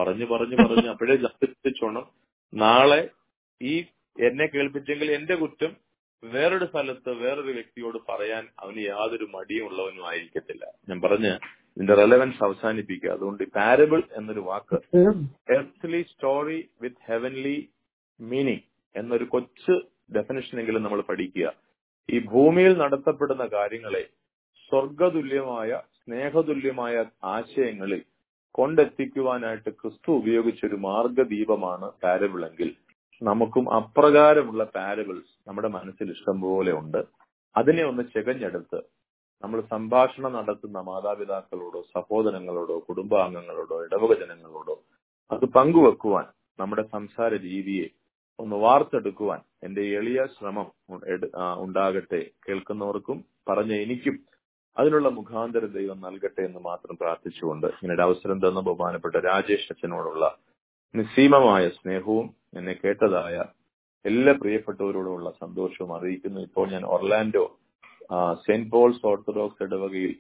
പറഞ്ഞു അപ്പോഴേ ജാഗ്രതിച്ചോണം, നാളെ ഈ എന്നെ കേൾപ്പിച്ചെങ്കിൽ എന്റെ കുറ്റം വേറൊരു സ്ഥലത്ത് വേറൊരു വ്യക്തിയോട് പറയാൻ അവന് യാതൊരു മടിയും ഉള്ളവനും ആയിരിക്കത്തില്ല. ഞാൻ പറഞ്ഞ് ഇതിന്റെ റെലവൻസ് അവസാനിപ്പിക്കുക. അതുകൊണ്ട് പാരബിൾ എന്നൊരു വാക്ക് earth story with heavenly meaning എന്നൊരു കൊച്ചു ഡെഫിനിഷനെങ്കിലും നമ്മൾ പഠിക്കുക. ഈ ഭൂമിയിൽ നടത്തപ്പെടുന്ന കാര്യങ്ങളെ സ്വർഗതുല്യമായ സ്നേഹതുല്യമായ ആശയങ്ങളിൽ കൊണ്ടെത്തിക്കുവാനായിട്ട് ക്രിസ്തു ഉപയോഗിച്ചൊരു മാർഗദീപമാണ് പാരബിളെങ്കിൽ നമുക്കും അപ്രകാരമുള്ള പാരബിൾസ് നമ്മുടെ മനസ്സിൽ ഇഷ്ടം പോലെ ഉണ്ട്. അതിനെ ഒന്ന് ചെകഞ്ഞെടുത്ത് നമ്മൾ സംഭാഷണം നടത്തുന്ന മാതാപിതാക്കളോടോ സഹോദരങ്ങളോടോ കുടുംബാംഗങ്ങളോടോ ഇടവക ജനങ്ങളോടോ അത് പങ്കുവെക്കുവാൻ നമ്മുടെ സംസാര രീതിയെ ഒന്ന് വാർത്തെടുക്കുവാൻ എന്റെ എളിയ ശ്രമം ഉണ്ടാകട്ടെ. കേൾക്കുന്നവർക്കും പറഞ്ഞ എനിക്കും അതിനുള്ള മുഖാന്തരം ദൈവം നൽകട്ടെ എന്ന് മാത്രം പ്രാർത്ഥിച്ചുകൊണ്ട് ഇങ്ങനെ അവസരം തന്ന ബഹുമാനപ്പെട്ട രാജേഷ് അച്ഛനോടുള്ള നിസ്സീമമായ സ്നേഹവും എന്നെ കേട്ടതായ എല്ലാ പ്രിയപ്പെട്ടവരോടുമുള്ള സന്തോഷവും അറിയിക്കുന്നു. ഇപ്പോൾ ഞാൻ ഒർലാൻഡോ സെന്റ് പോൾസ് ഓർത്തഡോക്സ് ഇടവകയിൽ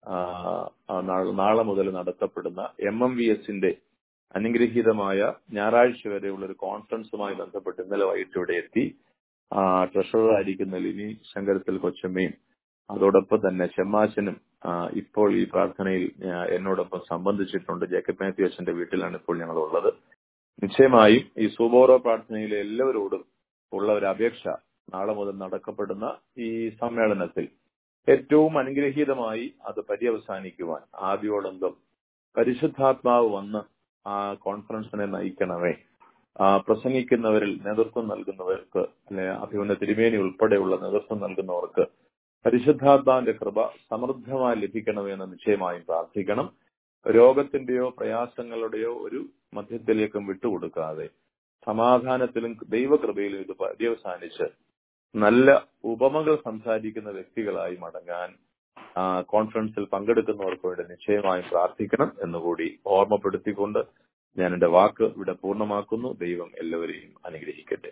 നാളെ മുതൽ നടത്തപ്പെടുന്ന MMVS അനുഗ്രഹീതമായ ഞായറാഴ്ച വരെയുള്ള ഒരു കോൺഫറൻസുമായി ബന്ധപ്പെട്ട് ഇന്നലെ വൈകിട്ട് ഇവിടെ എത്തി. ട്രഷററായിരിക്കുന്ന ലിനി ശങ്കരത്തിൽ കൊച്ചമ്മയും അതോടൊപ്പം തന്നെ ചെമ്മാച്ചനും ഇപ്പോൾ ഈ പ്രാർത്ഥനയിൽ എന്നോടൊപ്പം സംബന്ധിച്ചിട്ടുണ്ട്. ജേക്കബ് മാത്യു അച്ഛന്റെ വീട്ടിലാണ് ഇപ്പോൾ ഞങ്ങൾ ഉള്ളത്. നിശ്ചയമായും ഈ സുബോറോ പ്രാർത്ഥനയിലെ എല്ലാവരോടും ഉള്ള ഒരു അപേക്ഷ, നാളെ മുതൽ നടക്കപ്പെടുന്ന ഈ സമ്മേളനത്തിൽ ഏറ്റവും അനുഗ്രഹീതമായി അത് പര്യവസാനിക്കുവാൻ ആദ്യോടന്തം പരിശുദ്ധാത്മാവ് വന്ന് ആ കോൺഫറൻസിനെ നയിക്കണമേ. പ്രസംഗിക്കുന്നവരിൽ നേതൃത്വം നൽകുന്നവർക്ക്, അല്ലെ അഭിമന്യ തിരുമേനി ഉൾപ്പെടെയുള്ള നേതൃത്വം നൽകുന്നവർക്ക് പരിശുദ്ധാത്മാവിന്റെ കൃപ സമൃദ്ധമായി ലഭിക്കണമെന്ന് നിശ്ചയമായും പ്രാർത്ഥിക്കണം. രോഗത്തിന്റെയോ പ്രയാസങ്ങളുടെയോ ഒരു മധ്യത്തിലേക്കും വിട്ടുകൊടുക്കാതെ സമാധാനത്തിലും ദൈവകൃപയിലും ഇത് പര്യവസാനിച്ച് നല്ല ഉപമകൾ സംസാരിക്കുന്ന വ്യക്തികളായി മടങ്ങാൻ കോൺഫറൻസിൽ പങ്കെടുക്കുന്നവർക്ക് വേണ്ടി നിശ്ചയമായും പ്രാർത്ഥിക്കണം എന്നുകൂടി ഓർമ്മപ്പെടുത്തിക്കൊണ്ട് ഞാൻ എന്റെ വാക്ക് ഇവിടെ പൂർണ്ണമാക്കുന്നു. ദൈവം എല്ലാവരെയും അനുഗ്രഹിക്കട്ടെ.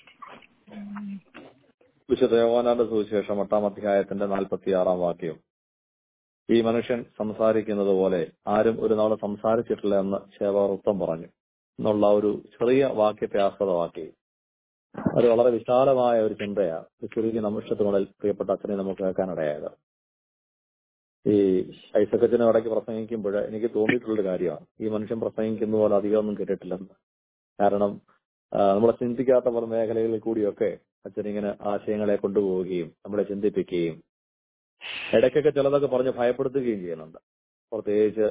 വിശുദ്ധ യോഹന്നാന്റെ സുവിശേഷം 8-ാം അധ്യായത്തിന്റെ 46-ാം വാക്യം, ഈ മനുഷ്യൻ സംസാരിക്കുന്നത് പോലെ ആരും ഒരു നാൾ സംസാരിച്ചിട്ടില്ല എന്ന് ശേവകർ ഉത്തം പറഞ്ഞു എന്നുള്ള ഒരു ചെറിയ വാക്യത്തെ ആസ്പദമാക്കി അത് വളരെ വിശാലമായ ഒരു ചിന്തയാണ് ചുരുക്കി നിമിഷത്തിനുള്ളിൽ പ്രിയപ്പെട്ട അച്ഛനെ നമുക്ക് കേൾക്കാനിടയായത്. ഈ ഐസക്കച്ചനെ ഇടയ്ക്ക് പ്രസംഗിക്കുമ്പോൾ എനിക്ക് തോന്നിയിട്ടുള്ളൊരു കാര്യമാണ്, ഈ മനുഷ്യൻ പ്രസംഗിക്കുന്ന പോലെ അധികമൊന്നും കേട്ടിട്ടില്ലെന്ന്. കാരണം നമ്മളെ ചിന്തിക്കാത്ത പല മേഖലകളിൽ കൂടിയൊക്കെ അച്ഛനിങ്ങനെ ആശയങ്ങളെ കൊണ്ടുപോവുകയും നമ്മളെ ചിന്തിപ്പിക്കുകയും ഇടയ്ക്കൊക്കെ ചിലതൊക്കെ പറഞ്ഞ് ഭയപ്പെടുത്തുകയും ചെയ്യുന്നുണ്ട്. പ്രത്യേകിച്ച്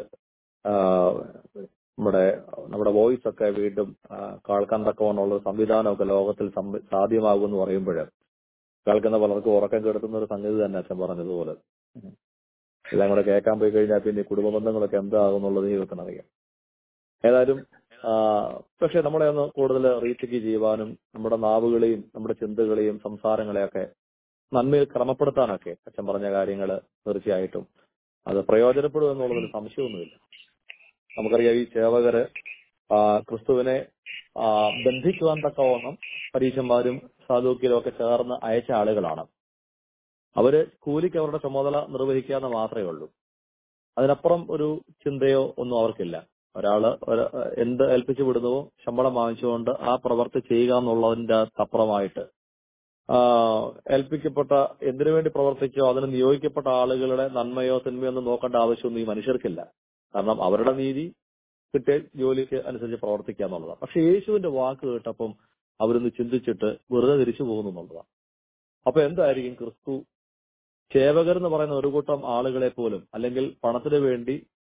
നമ്മുടെ വോയിസ് ഒക്കെ വീണ്ടും കേൾക്കാൻ തക്കവണ്ണമുള്ള സംവിധാനമൊക്കെ ലോകത്തിൽ സാധ്യമാകുമെന്ന് പറയുമ്പോൾ കേൾക്കുന്ന പലർക്കും ഉറക്കം കെടുത്തുന്ന ഒരു സംഗതി തന്നെ അച്ഛൻ പറഞ്ഞതുപോലെ. എല്ലാം കൂടെ കേൾക്കാൻ പോയി കഴിഞ്ഞാൽ പിന്നെ കുടുംബ ബന്ധങ്ങളൊക്കെ എന്താകുന്നുള്ളത് ദൈവത്തിനറിയാം. ഏതായാലും പക്ഷെ നമ്മളെ ഒന്ന് കൂടുതൽ റീച്ചൊക്കെ ചെയ്യുവാനും നമ്മുടെ നാവുകളെയും നമ്മുടെ ചിന്തകളെയും സംസാരങ്ങളെയൊക്കെ നന്മയിൽ ക്രമപ്പെടുത്താനൊക്കെ അച്ഛൻ പറഞ്ഞ കാര്യങ്ങൾ തീർച്ചയായിട്ടും അത് പ്രയോജനപ്പെടും എന്നുള്ളതൊരു സംശയമൊന്നുമില്ല. നമുക്കറിയാം ഈ സേവകര് ക്രിസ്തുവിനെ ബന്ധിക്കുവാൻ തക്കവണ്ണം പരീശന്മാരും സാദൂക്യരും ഒക്കെ ചേർന്ന് അയച്ച ആളുകളാണ്. അവര് കൂലിക്ക് അവരുടെ ചുമതല നിർവഹിക്കാന്ന് മാത്രമേ ഉള്ളൂ. അതിനപ്പുറം ഒരു ചിന്തയോ ഒന്നും അവർക്കില്ല. ഒരാള് എന്ത് ഏൽപ്പിച്ചു വിടുന്നുവോ ശമ്പളം വാങ്ങിച്ചുകൊണ്ട് ആ പ്രവർത്തി ചെയ്യുക എന്നുള്ളതിന്റെ അപ്പുറമായിട്ട് ഏൽപ്പിക്കപ്പെട്ട എന്തിനു വേണ്ടി പ്രവർത്തിച്ചോ അതിന് നിയോഗിക്കപ്പെട്ട ആളുകളുടെ നന്മയോ തിന്മയോ ഒന്നും നോക്കേണ്ട ആവശ്യമൊന്നും ഈ മനുഷ്യർക്കില്ല. കാരണം അവരുടെ നീതി കിട്ടിയ ജോലിക്ക് അനുസരിച്ച് പ്രവർത്തിക്കുക എന്നുള്ളതാണ്. പക്ഷെ യേശുവിന്റെ വാക്ക് കേട്ടപ്പം അവരൊന്ന് ചിന്തിച്ചിട്ട് വെറുതെ തിരിച്ചു പോകുന്നു എന്നുള്ളതാണ്. അപ്പൊ എന്തായിരിക്കും ക്രിസ്തു സേവകർ എന്ന് പറയുന്ന ഒരു കൂട്ടം ആളുകളെ പോലും, അല്ലെങ്കിൽ പണത്തിന് വേണ്ടി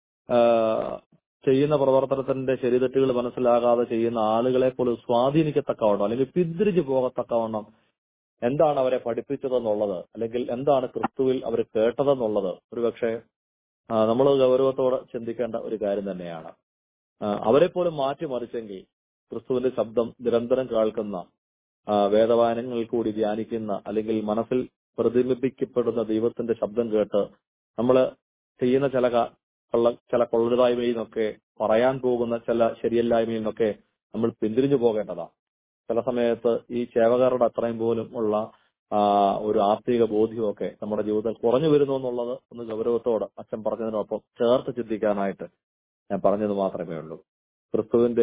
ചെയ്യുന്ന പ്രവർത്തനത്തിന്റെ ശരിതെറ്റുകൾ മനസ്സിലാകാതെ ചെയ്യുന്ന ആളുകളെ പോലും സ്വാധീനിക്കത്തക്കവണ്ണം അല്ലെങ്കിൽ പിന്തിരിഞ്ഞു പോകത്തക്കവണ്ണം എന്താണ് അവരെ പഠിപ്പിച്ചതെന്നുള്ളത്, അല്ലെങ്കിൽ എന്താണ് ക്രിസ്തുവിൽ അവർ കേട്ടതെന്നുള്ളത് ഒരുപക്ഷെ നമ്മൾ ഗൗരവത്തോടെ ചിന്തിക്കേണ്ട ഒരു കാര്യം തന്നെയാണ്. അവരെ പോലും മാറ്റിമറിച്ചെങ്കിൽ ക്രിസ്തുവിന്റെ ശബ്ദം നിരന്തരം കേൾക്കുന്ന, വേദവായനങ്ങളിൽ കൂടി ധ്യാനിക്കുന്ന, അല്ലെങ്കിൽ മനസ്സിൽ പ്രതിബിംബിക്കപ്പെടുന്ന ദൈവത്തിന്റെ ശബ്ദം കേട്ട് നമ്മൾ ചെയ്യുന്ന ചില കൊള്ളരുതായ്മയിൽ നിന്നൊക്കെ, പറയാൻ പോകുന്ന ചില ശരിയല്ലായ്മയിൽ നിന്നൊക്കെ നമ്മൾ പിന്തിരിഞ്ഞു പോകേണ്ടതാണ്. ചില സമയത്ത് ഈ സേവകരുടെ അത്രയും പോലും ഉള്ള ഒരു ആത്മീക ബോധ്യമൊക്കെ നമ്മുടെ ജീവിതത്തിൽ കുറഞ്ഞു വരുന്നു എന്നുള്ളത് ഒന്ന് ഗൗരവത്തോടെ അച്ഛൻ പറഞ്ഞതിനൊപ്പം ചേർത്ത് ചിന്തിക്കാനായിട്ട് ഞാൻ പറഞ്ഞത് മാത്രമേ ഉള്ളൂ. ക്രിസ്തുവിന്റെ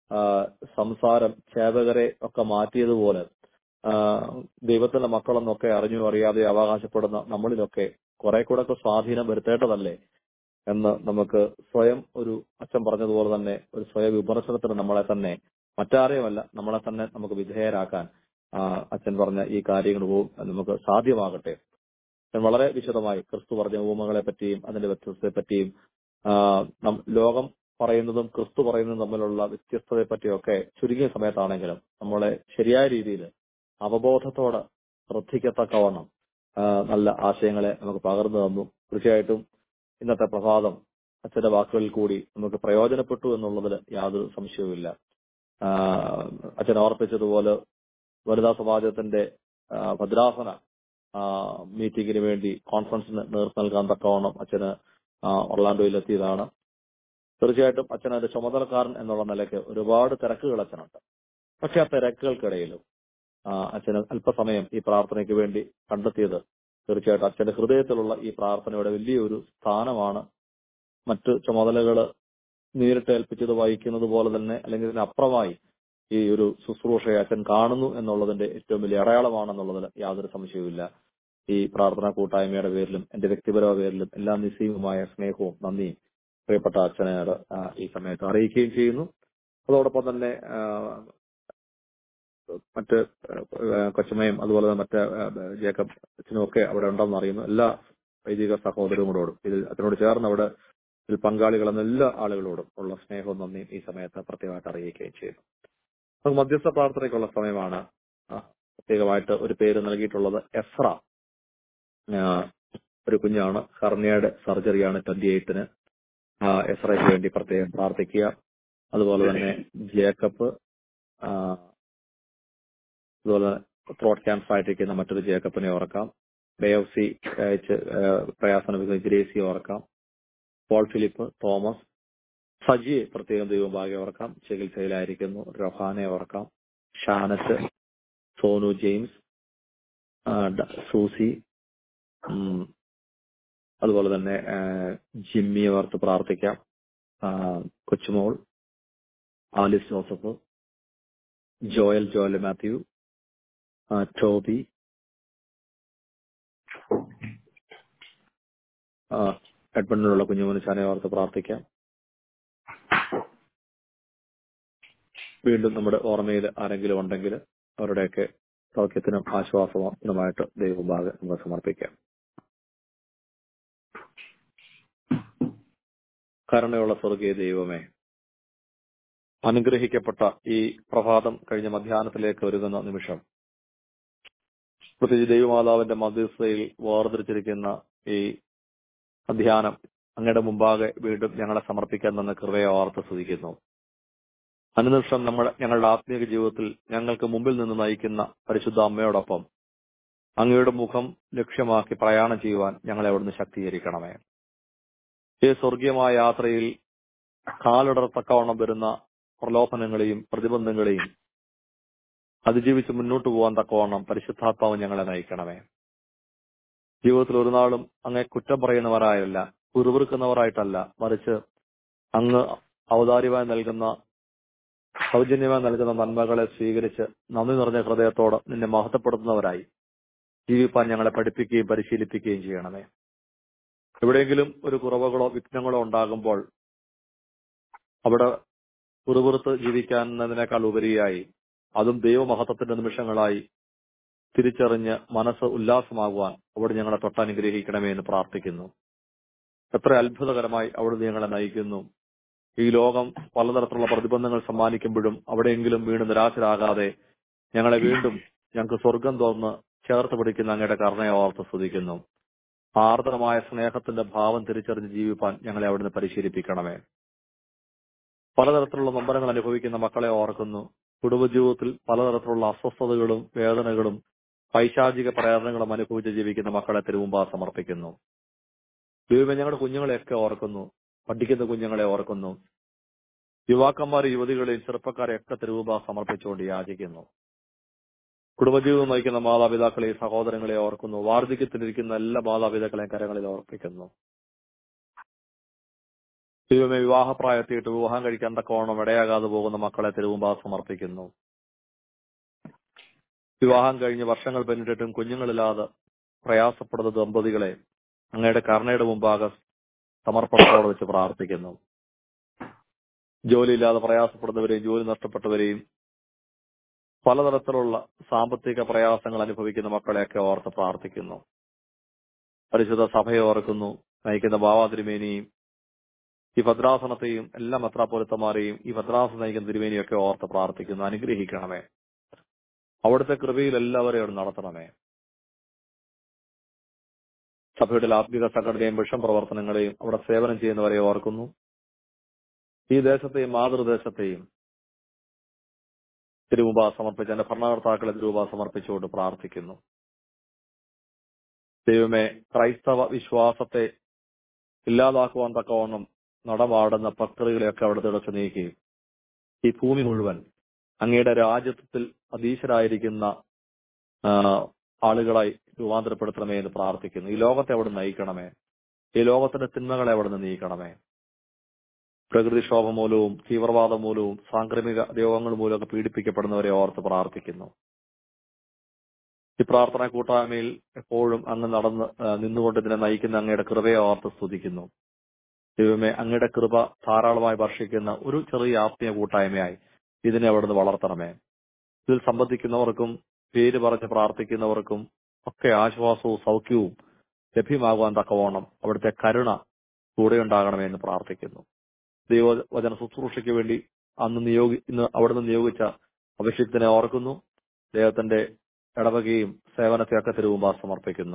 സംസാരം സേവകരെ ഒക്കെ മാറ്റിയതുപോലെ ദൈവത്തിന്റെ മക്കളെന്നൊക്കെ അറിഞ്ഞു അറിയാതെ അവകാശപ്പെടുന്ന നമ്മളിലൊക്കെ കുറെ കൂടെ ഒക്കെ സ്വാധീനം വരുത്തേണ്ടതല്ലേ എന്ന് നമുക്ക് സ്വയം ഒരു അച്ഛൻ പറഞ്ഞതുപോലെ തന്നെ ഒരു സ്വയം വിമർശനത്തിന് നമ്മളെ തന്നെ, മറ്റാരെയുമല്ല നമ്മളെ തന്നെ നമുക്ക് വിധേയരാക്കാൻ അച്ഛൻ പറഞ്ഞ ഈ കാര്യങ്ങൾ നമുക്ക് സാധ്യമാകട്ടെ. ഞാൻ വളരെ വിശദമായി ക്രിസ്തു പറഞ്ഞ ഉപമകളെ പറ്റിയും അതിന്റെ വ്യത്യസ്തതയെ പറ്റിയും ലോകം പറയുന്നതും ക്രിസ്തു പറയുന്നതും തമ്മിലുള്ള വ്യത്യസ്തതയെ പറ്റിയൊക്കെ ചുരുങ്ങിയ സമയത്താണെങ്കിലും നമ്മളെ ശരിയായ രീതിയിൽ അവബോധത്തോടെ ശ്രദ്ധിക്കത്തക്കവണ്ണം നല്ല ആശയങ്ങളെ നമുക്ക് പകർന്നു തന്നു. തീർച്ചയായിട്ടും ഇന്നത്തെ പ്രഭാതം അച്ഛന്റെ വാക്കുകളിൽ കൂടി നമുക്ക് പ്രയോജനപ്പെട്ടു എന്നുള്ളതിൽ യാതൊരു സംശയവുമില്ല. അച്ഛൻ ഓർപ്പിച്ചതുപോലെ വനിതാ സമാജത്തിന്റെ ഭദ്രാസന മീറ്റിംഗിന് വേണ്ടി കോൺഫറൻസിന് നേതൃത്വം നൽകാൻ തക്കവണ്ണം അച്ഛന് ഒർലാൻഡോയിലെത്തിയതാണ്. തീർച്ചയായിട്ടും അച്ഛൻ അതിന്റെ ചുമതലക്കാരൻ എന്നുള്ള നിലയ്ക്ക് ഒരുപാട് തിരക്കുകൾ അച്ഛനുണ്ട്. പക്ഷെ ആ തിരക്കുകൾക്കിടയിലും അച്ഛന് അല്പസമയം ഈ പ്രാർത്ഥനയ്ക്ക് വേണ്ടി കണ്ടെത്തിയത് തീർച്ചയായിട്ടും അച്ഛന്റെ ഹൃദയത്തിലുള്ള ഈ പ്രാർത്ഥനയുടെ വലിയൊരു സ്ഥാനമാണ്. മറ്റ് ചുമതലകൾ നേരിട്ട് ഏൽപ്പിച്ചത് വഹിക്കുന്നത് പോലെ തന്നെ അല്ലെങ്കിൽ ഇതിനപ്പുറമായി ഈ ഒരു ശുശ്രൂഷയെ അച്ഛൻ കാണുന്നു എന്നുള്ളതിന്റെ ഏറ്റവും വലിയ അടയാളമാണെന്നുള്ളതിൽ യാതൊരു സംശയവുമില്ല. ഈ പ്രാർത്ഥനാ കൂട്ടായ്മയുടെ പേരിലും എന്റെ വ്യക്തിപരമായ പേരിലും എല്ലാ നിസ്സീമമായ സ്നേഹവും നന്ദിയും പ്രിയപ്പെട്ട അച്ഛനോട് ഈ സമയത്ത് അറിയിക്കുകയും ചെയ്യുന്നു. അതോടൊപ്പം തന്നെ മറ്റ് കൊച്ചമ്മയും അതുപോലെ തന്നെ മറ്റ് ജേക്കബ് അച്ഛനും ഒക്കെ അവിടെ ഉണ്ടെന്ന് അറിയുന്നു. എല്ലാ വൈദിക സഹോദരങ്ങളോടും അതിനോട് ചേർന്ന് അവിടെ ഇതിൽ പങ്കാളികളെന്ന എല്ലാ ആളുകളോടും ഉള്ള സ്നേഹവും നന്ദിയും ഈ സമയത്ത് പ്രത്യേകമായിട്ട് അറിയിക്കുകയും ചെയ്യുന്നു. നമുക്ക് മധ്യസ്ഥ പ്രാർത്ഥനയ്ക്കുള്ള സമയമാണ്. പ്രത്യേകമായിട്ട് ഒരു പേര് നൽകിയിട്ടുള്ളത് എസ്ര. ഒരു കുഞ്ഞാണ്, ഹെർണിയയുടെ സർജറിയാണ് 28-ന്. എസ്രയ്ക്ക് വേണ്ടി പ്രത്യേകം പ്രാർത്ഥിക്കുക. അതുപോലെ തന്നെ ജേക്കബ്, അതുപോലെ ത്രോട്ട് ക്യാൻസർ ആയിട്ടിരിക്കുന്ന മറ്റൊരു ജേക്കബിനെ ഓർക്കാം. ബയോപ്സി അയച്ച് പ്രയാസം ഗ്രേസി ഓർക്കാം. പോൾ ഫിലിപ്പ്, തോമസ്, സജിയെ പ്രത്യേകം ദൈവഭാഗ്യം ഓർക്കാം, ചികിത്സയിലായിരിക്കുന്നു. റൊഹാനെ ഓർക്കാം. ഷാനറ്റ്, സോനു ജെയിംസ്, സൂസി, അതുപോലെ തന്നെ ജിമ്മിയെ ഓർത്ത് പ്രാർത്ഥിക്കാം. കൊച്ചുമോൾ, ആലിസ് ജോസഫ്, ജോയൽ മാത്യു, ടോബി, എഡ്മണ്ടിലുള്ള കുഞ്ഞുമനുഷ്യാനെ ഓർത്ത് പ്രാർത്ഥിക്കാം. വീണ്ടും നമ്മുടെ ഓർമ്മയിൽ ആരെങ്കിലും ഉണ്ടെങ്കിൽ അവരുടെയൊക്കെ സൗഖ്യത്തിനും ആശ്വാസത്തിനുമായിട്ട് ദൈവഭാഗം നമുക്ക് സമർപ്പിക്കാം. കരുണയുള്ള സ്വർഗീയ ദൈവമേ, അനുഗ്രഹിക്കപ്പെട്ട ഈ പ്രഭാതം കഴിഞ്ഞ മധ്യാഹ്നത്തിലേക്ക് ഒരുങ്ങുന്ന നിമിഷം, പ്രത്യേകിച്ച് ദൈവമാതാവിന്റെ മധ്യസ്ഥതയിൽ വേർതിരിച്ചിരിക്കുന്ന ഈ അധ്യാനം അങ്ങയുടെ മുമ്പാകെ വീണ്ടും ഞങ്ങളെ സമർപ്പിക്കാൻ തന്ന കൃപയെ ഓർത്ത് സ്തുതിക്കുന്നു. അനുനിമിഷം ഞങ്ങളുടെ ആത്മീയ ജീവിതത്തിൽ ഞങ്ങൾക്ക് മുമ്പിൽ നിന്ന് നയിക്കുന്ന പരിശുദ്ധ അമ്മയോടൊപ്പം അങ്ങയുടെ മുഖം ലക്ഷ്യമാക്കി പ്രയാണം ചെയ്യുവാൻ ഞങ്ങളെ അവിടുന്ന് ശക്തീകരിക്കണമേ. ഈ സ്വർഗീയമായ യാത്രയിൽ കാലിടർത്തക്കവണ്ണം വരുന്ന പ്രലോഭനങ്ങളെയും പ്രതിബന്ധങ്ങളെയും അതിജീവിച്ച് മുന്നോട്ട് പോകാൻ തക്കവണ്ണം പരിശുദ്ധാത്മാവ് ഞങ്ങളെ നയിക്കണമേ. ജീവിതത്തിൽ ഒരു നാളും അങ്ങേ കുറ്റം പറയുന്നവരായല്ല, കുറുവിറുക്കുന്നവരായിട്ടല്ല, മറിച്ച് അങ്ങ് ഔദാര്യമായി നൽകുന്ന, സൗജന്യമായി നൽകുന്ന നന്മകളെ സ്വീകരിച്ച് നന്ദി നിറഞ്ഞ ഹൃദയത്തോടെ നിന്നെ മഹത്വപ്പെടുത്തുന്നവരായി ജീവിപ്പാൻ ഞങ്ങളെ പഠിപ്പിക്കുകയും പരിശീലിപ്പിക്കുകയും ചെയ്യണമേ. എവിടെയെങ്കിലും ഒരു കുറവുകളോ വിഘ്നങ്ങളോ ഉണ്ടാകുമ്പോൾ അവിടെ കുറുകുറുത്ത് ജീവിക്കുന്നതിനേക്കാൾ ഉപരിയായി അതും ദൈവമഹത്വത്തിന്റെ നിമിഷങ്ങളായി തിരിച്ചറിഞ്ഞ് മനസ്സ് ഉല്ലാസമാകുവാൻ അവിടെ ഞങ്ങളെ തൊട്ടനുഗ്രഹിക്കണമേ എന്ന് പ്രാർത്ഥിക്കുന്നു. എത്ര അത്ഭുതകരമായി അവിടുന്ന് ഞങ്ങളെ നയിക്കുന്നു. ഈ ലോകം പലതരത്തിലുള്ള പ്രതിബന്ധങ്ങൾ സമ്മാനിക്കുമ്പോഴും അവിടെയെങ്കിലും വീണ്ടും നിരാശരാകാതെ ഞങ്ങളെ വീണ്ടും ഞങ്ങൾക്ക് സ്വർഗം തുറന്ന് ചേർത്ത് പിടിക്കുന്ന അങ്ങയുടെ കരുണയെ ഓർത്ത് സ്തുതിക്കുന്നു. ആർദ്രമായ സ്നേഹത്തിന്റെ ഭാവം തിരിച്ചറിഞ്ഞ് ജീവിപ്പാൻ ഞങ്ങളെ അവിടുന്ന് പരിശീലിപ്പിക്കണമേ. പലതരത്തിലുള്ള നൊമ്പരങ്ങൾ അനുഭവിക്കുന്ന മക്കളെ ഓർക്കുന്നു. കുടുംബജീവിതത്തിൽ പലതരത്തിലുള്ള അസ്വസ്ഥതകളും വേദനകളും പൈശാചിക പ്രേരണകളും അനുഭവിച്ച് ജീവിക്കുന്ന മക്കളെ തിരുമുമ്പാ സമർപ്പിക്കുന്നു. ദൈവമേ, ഞങ്ങളുടെ കുഞ്ഞുങ്ങളെയൊക്കെ ഓർക്കുന്നു, പഠിക്കുന്ന കുഞ്ഞുങ്ങളെ ഓർക്കുന്നു. യുവാക്കന്മാരെ, യുവതികളെയും ചെറുപ്പക്കാരെയൊക്കെ തിരുമുമ്പാ സമർപ്പിച്ചുകൊണ്ട് യാചിക്കുന്നു. കുടുംബജീവിതം നയിക്കുന്ന മാതാപിതാക്കളെയും സഹോദരങ്ങളെ ഓർക്കുന്നു. വാർദ്ധക്യത്തിലിരിക്കുന്ന എല്ലാ മാതാപിതാക്കളെയും കരങ്ങളിൽ ഓർപ്പിക്കുന്നു. ദൈവമേ, വിവാഹപ്രായത്തിയിട്ട് വിവാഹം കഴിക്കാൻ തക്കവണ്ണം ഇടയാകാതെ പോകുന്ന മക്കളെ തിരുമുമ്പാ സമർപ്പിക്കുന്നു. വിവാഹം കഴിഞ്ഞ് വർഷങ്ങൾ പിന്നിട്ടിട്ടും കുഞ്ഞുങ്ങളില്ലാതെ പ്രയാസപ്പെടുന്ന ദമ്പതികളെ അങ്ങയുടെ കരുണയുടെ മുമ്പാകെ സമർപ്പണത്തോടെ വെച്ച് പ്രാർത്ഥിക്കുന്നു. ജോലിയില്ലാതെ പ്രയാസപ്പെടുന്നവരെയും ജോലി നഷ്ടപ്പെട്ടവരെയും പലതരത്തിലുള്ള സാമ്പത്തിക പ്രയാസങ്ങൾ അനുഭവിക്കുന്ന മക്കളെയൊക്കെ ഓർത്ത് പ്രാർത്ഥിക്കുന്നു.
പരിശുദ്ധ സഭയെ ഓർക്കുന്നു, നയിക്കുന്ന ബാവാ തിരുമേനിയും ഈ ഭദ്രാസനത്തെയും എല്ലാ മെത്രാപ്പൊലിത്തമാരെയും ഈ ഭദ്രാസനം നയിക്കുന്ന തിരുമേനിയും ഒക്കെ ഓർത്ത് പ്രാർത്ഥിക്കുന്നു. അനുഗ്രഹിക്കണമേ. അവിടുത്തെ കൃപയിൽ എല്ലാവരെയും അവിടെ നടത്തണമേ. സഭയുടെ ആത്മിക സംഘടനയും മിഷൻ പ്രവർത്തനങ്ങളെയും അവിടെ സേവനം ചെയ്യുന്നവരെ ഓർക്കുന്നു. ഈ ദേശത്തെയും മാതൃദേശത്തെയും തിരുമുമ്പ സമർപ്പിച്ച് എന്റെ ഭരണകർത്താക്കളെ തിരുമുമ്പ സമർപ്പിച്ചുകൊണ്ട് പ്രാർത്ഥിക്കുന്നു. ദൈവമേ, ക്രൈസ്തവ വിശ്വാസത്തെ ഇല്ലാതാക്കുവാൻ തക്കവണ്ണം നടമാടുന്ന പ്രക്രിയകളെയൊക്കെ അവിടെ തുടച്ചു നീക്കുകയും ഈ ഭൂമി മുഴുവൻ അങ്ങയുടെ രാജ്യത്തിൽ അധീശരായിരിക്കുന്ന ആളുകളായി രൂപാന്തരപ്പെടുത്തണമേ എന്ന് പ്രാർത്ഥിക്കുന്നു. ഈ ലോകത്തെ അവിടെ നയിക്കണമേ. ഈ ലോകത്തിന്റെ തിന്മകളെ അവിടെ നിന്ന് നീക്കണമേ. പ്രകൃതിക്ഷോഭം മൂലവും തീവ്രവാദം മൂലവും സാംക്രമിക രോഗങ്ങൾ മൂലമൊക്കെ പീഡിപ്പിക്കപ്പെടുന്നവരെ ഓർത്ത് പ്രാർത്ഥിക്കുന്നു. ഈ പ്രാർത്ഥന കൂട്ടായ്മയിൽ എപ്പോഴും അങ്ങ് നിന്നുകൊണ്ട് ഇതിനെ നയിക്കുന്ന അങ്ങയുടെ കൃപയെ ഓർത്ത് സ്തുതിക്കുന്നു. ദൈവമേ, അങ്ങയുടെ കൃപ ധാരാളമായി വർഷിക്കുന്ന ഒരു ചെറിയ ആത്മീയ കൂട്ടായ്മയായി ഇതിനെ അവിടുന്ന് വളർത്തണമേ. ഇതിൽ സംബന്ധിക്കുന്നവർക്കും പേര് പറഞ്ഞ് പ്രാർത്ഥിക്കുന്നവർക്കും ഒക്കെ ആശ്വാസവും സൗഖ്യവും ലഭ്യമാകുവാൻ തക്കവണ്ണം അവിടുത്തെ കരുണ കൂടെയുണ്ടാകണമേ എന്ന് പ്രാർത്ഥിക്കുന്നു. ദൈവവചന ശുശ്രൂഷയ്ക്ക് വേണ്ടി ഇന്ന് അവിടുന്ന് നിയോഗിച്ച അഭിഷിക്തനെ ഓർക്കുന്നു. ദൈവത്തിന്റെ ഇടവകയും സേവനത്തെയൊക്കെ തിരുമുമ്പാ സമർപ്പിക്കുന്നു.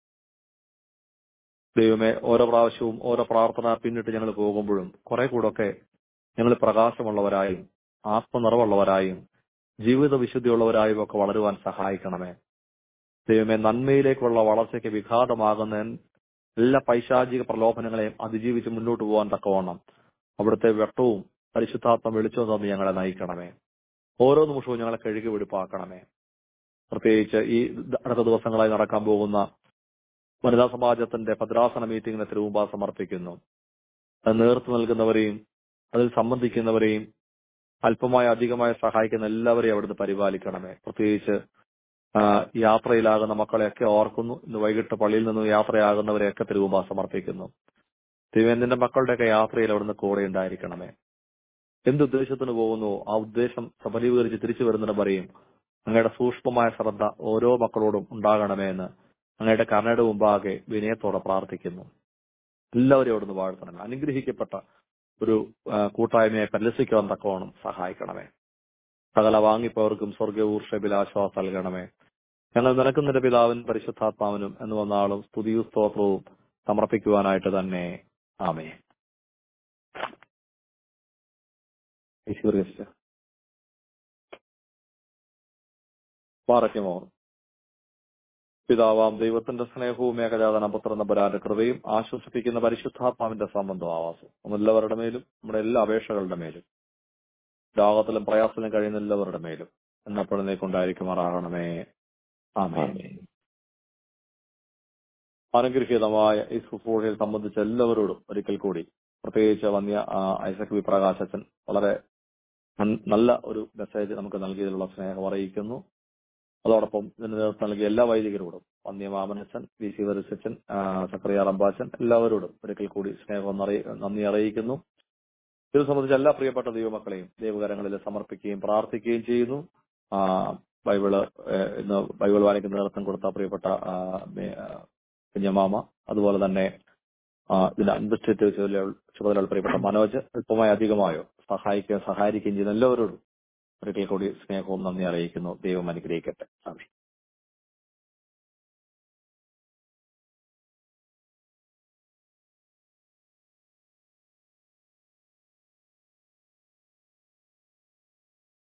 ദൈവമേ, ഓരോ പ്രാവശ്യവും ഓരോ പ്രാർത്ഥന പിന്നിട്ട് ഞങ്ങൾ പോകുമ്പോഴും കുറെ കൂടൊക്കെ ഞങ്ങൾ പ്രകാശമുള്ളവരായും ആത്മനിറവുള്ളവരായും ജീവിത വിശുദ്ധിയുള്ളവരായും ഒക്കെ വളരുവാൻ സഹായിക്കണമേ. ദൈവമേ, നന്മയിലേക്കുള്ള വളർച്ചയ്ക്ക് വിഘാതമാകുന്ന എല്ലാ പൈശാചിക പ്രലോഭനങ്ങളെയും അതിജീവിച്ച് മുന്നോട്ട് പോകാൻ തക്കവണ്ണം അവിടുത്തെ വെട്ടവും പരിശുദ്ധാത്മ വെളിച്ചവും തന്ന് ഞങ്ങളെ നയിക്കണമേ. ഓരോ നിമിഷവും ഞങ്ങളെ കഴുകി വെടിപ്പാക്കണമേ. പ്രത്യേകിച്ച് ഈ അടുത്ത ദിവസങ്ങളായി നടക്കാൻ പോകുന്ന വനിതാ സമാജത്തിന്റെ ഭദ്രാസന മീറ്റിംഗിന് തിരുമുമ്പാ സമർപ്പിക്കുന്നു. അത് നേതൃത്വം നൽകുന്നവരെയും അതിൽ സംബന്ധിക്കുന്നവരെയും അല്പമായ അധികമായി സഹായിക്കുന്ന എല്ലാവരെയും അവിടുന്ന് പരിപാലിക്കണമേ. പ്രത്യേകിച്ച് യാത്രയിലാകുന്ന മക്കളെയൊക്കെ ഓർക്കുന്നു. ഇന്ന് വൈകിട്ട് പള്ളിയിൽ നിന്ന് യാത്രയാകുന്നവരെയൊക്കെ തിരുമുമ്പാ സമർപ്പിക്കുന്നു. തിരുവേന്ദ്രന്റെ മക്കളുടെയൊക്കെ യാത്രയിൽ അവിടുന്ന് കൂടെ ഉണ്ടായിരിക്കണമേ. എന്തുദ്ദേശത്തിന് പോകുന്നു ആ ഉദ്ദേശം സഫലീകരിച്ച് തിരിച്ചു വരുന്നതിന് പറയും അങ്ങയുടെ സൂക്ഷ്മമായ ശ്രദ്ധ ഓരോ മക്കളോടും ഉണ്ടാകണമേ എന്ന് അങ്ങയുടെ കരുണയുടെ മുമ്പാകെ വിനയത്തോടെ പ്രാർത്ഥിക്കുന്നു. എല്ലാവരെയും അവിടുന്ന് വാഴ്ത്തണമേ. അനുഗ്രഹിക്കപ്പെട്ട ഒരു കൂട്ടായ്മയെ പരിലസിക്കുവാൻ തക്കവണ്ണം സഹായിക്കണമേ. സകല വാങ്ങിപ്പവർക്കും സ്വർഗീയ ആശ്വാസം നൽകണമേ. ഞങ്ങൾ നിനക്കുന്നതിന്റെ പിതാവിനും പരിശുദ്ധാത്മാവിനും എന്ന് വന്നാളും സ്തുതിയും സ്തോത്രവും സമർപ്പിക്കുവാനായിട്ട് തന്നെ. ആമേൻ. പാറയ്ക്കുമോ പിതാവാം ദൈവത്തിന്റെ സ്നേഹവും ഏകജാതന പുത്രന്റെ ബലാന്റെ കൃപയും ആശ്വസിപ്പിക്കുന്ന പരിശുദ്ധാത്മാവിന്റെ സംബന്ധം ആവാസം നമ്മളെല്ലാവരുടെ മേലും നമ്മുടെ എല്ലാ അപേക്ഷകളുടെ മേലും രോഗത്തിലും പ്രയാസത്തിലും കഴിയുന്ന എല്ലാവരുടെ മേലും എന്നപ്പോഴേക്കുണ്ടായിരിക്കുമാറാകണമേ. ആമേൻ. അനുഗ്രഹീതമായ ഈ ശുശ്രൂഷയിൽ സംബന്ധിച്ച എല്ലാവരോടും ഒരിക്കൽ കൂടി പ്രത്യേകിച്ച് വന്യ ഐസക് വി പ്രകാശൻ വളരെ നല്ല ഒരു മെസ്സേജ് നമുക്ക് നൽകിയതിലുള്ള സ്നേഹം അറിയിക്കുന്നു. അതോടൊപ്പം ഇതിന് നേതൃത്വം നൽകിയ എല്ലാ വൈദികരോടും വന്യ മാമനച്ചൻ, വി സി വരിസച്ചൻ, സക്കറിയ റമ്പാച്ചൻ എല്ലാവരോടും ഒരിക്കൽ കൂടി സ്നേഹം നന്ദി അറിയിക്കുന്നു. ഇത് സംബന്ധിച്ച എല്ലാ പ്രിയപ്പെട്ട ദൈവമക്കളെയും ദൈവകരങ്ങളിൽ സമർപ്പിക്കുകയും പ്രാർത്ഥിക്കുകയും ചെയ്യുന്നു. ഇന്ന് ബൈബിൾ വായനയ്ക്ക് നേതൃത്വം കൊടുത്ത പ്രിയപ്പെട്ട കുഞ്ഞമാമ, അതുപോലെ തന്നെ ഇതിന്റെ അഡ്മിനിസ്ട്രേറ്റീവ് ചുമതലയുള്ള പ്രിയപ്പെട്ട മനോജ് അല്പമായോ അധികമായോ സഹായിക്കുകയും ചെയ്യുന്ന എല്ലാവരോടും ഒരിക്കൽ കൂടി സ്നേഹവും നന്ദി അറിയിക്കുന്നു. ദൈവം അനുഗ്രഹിക്കട്ടെ.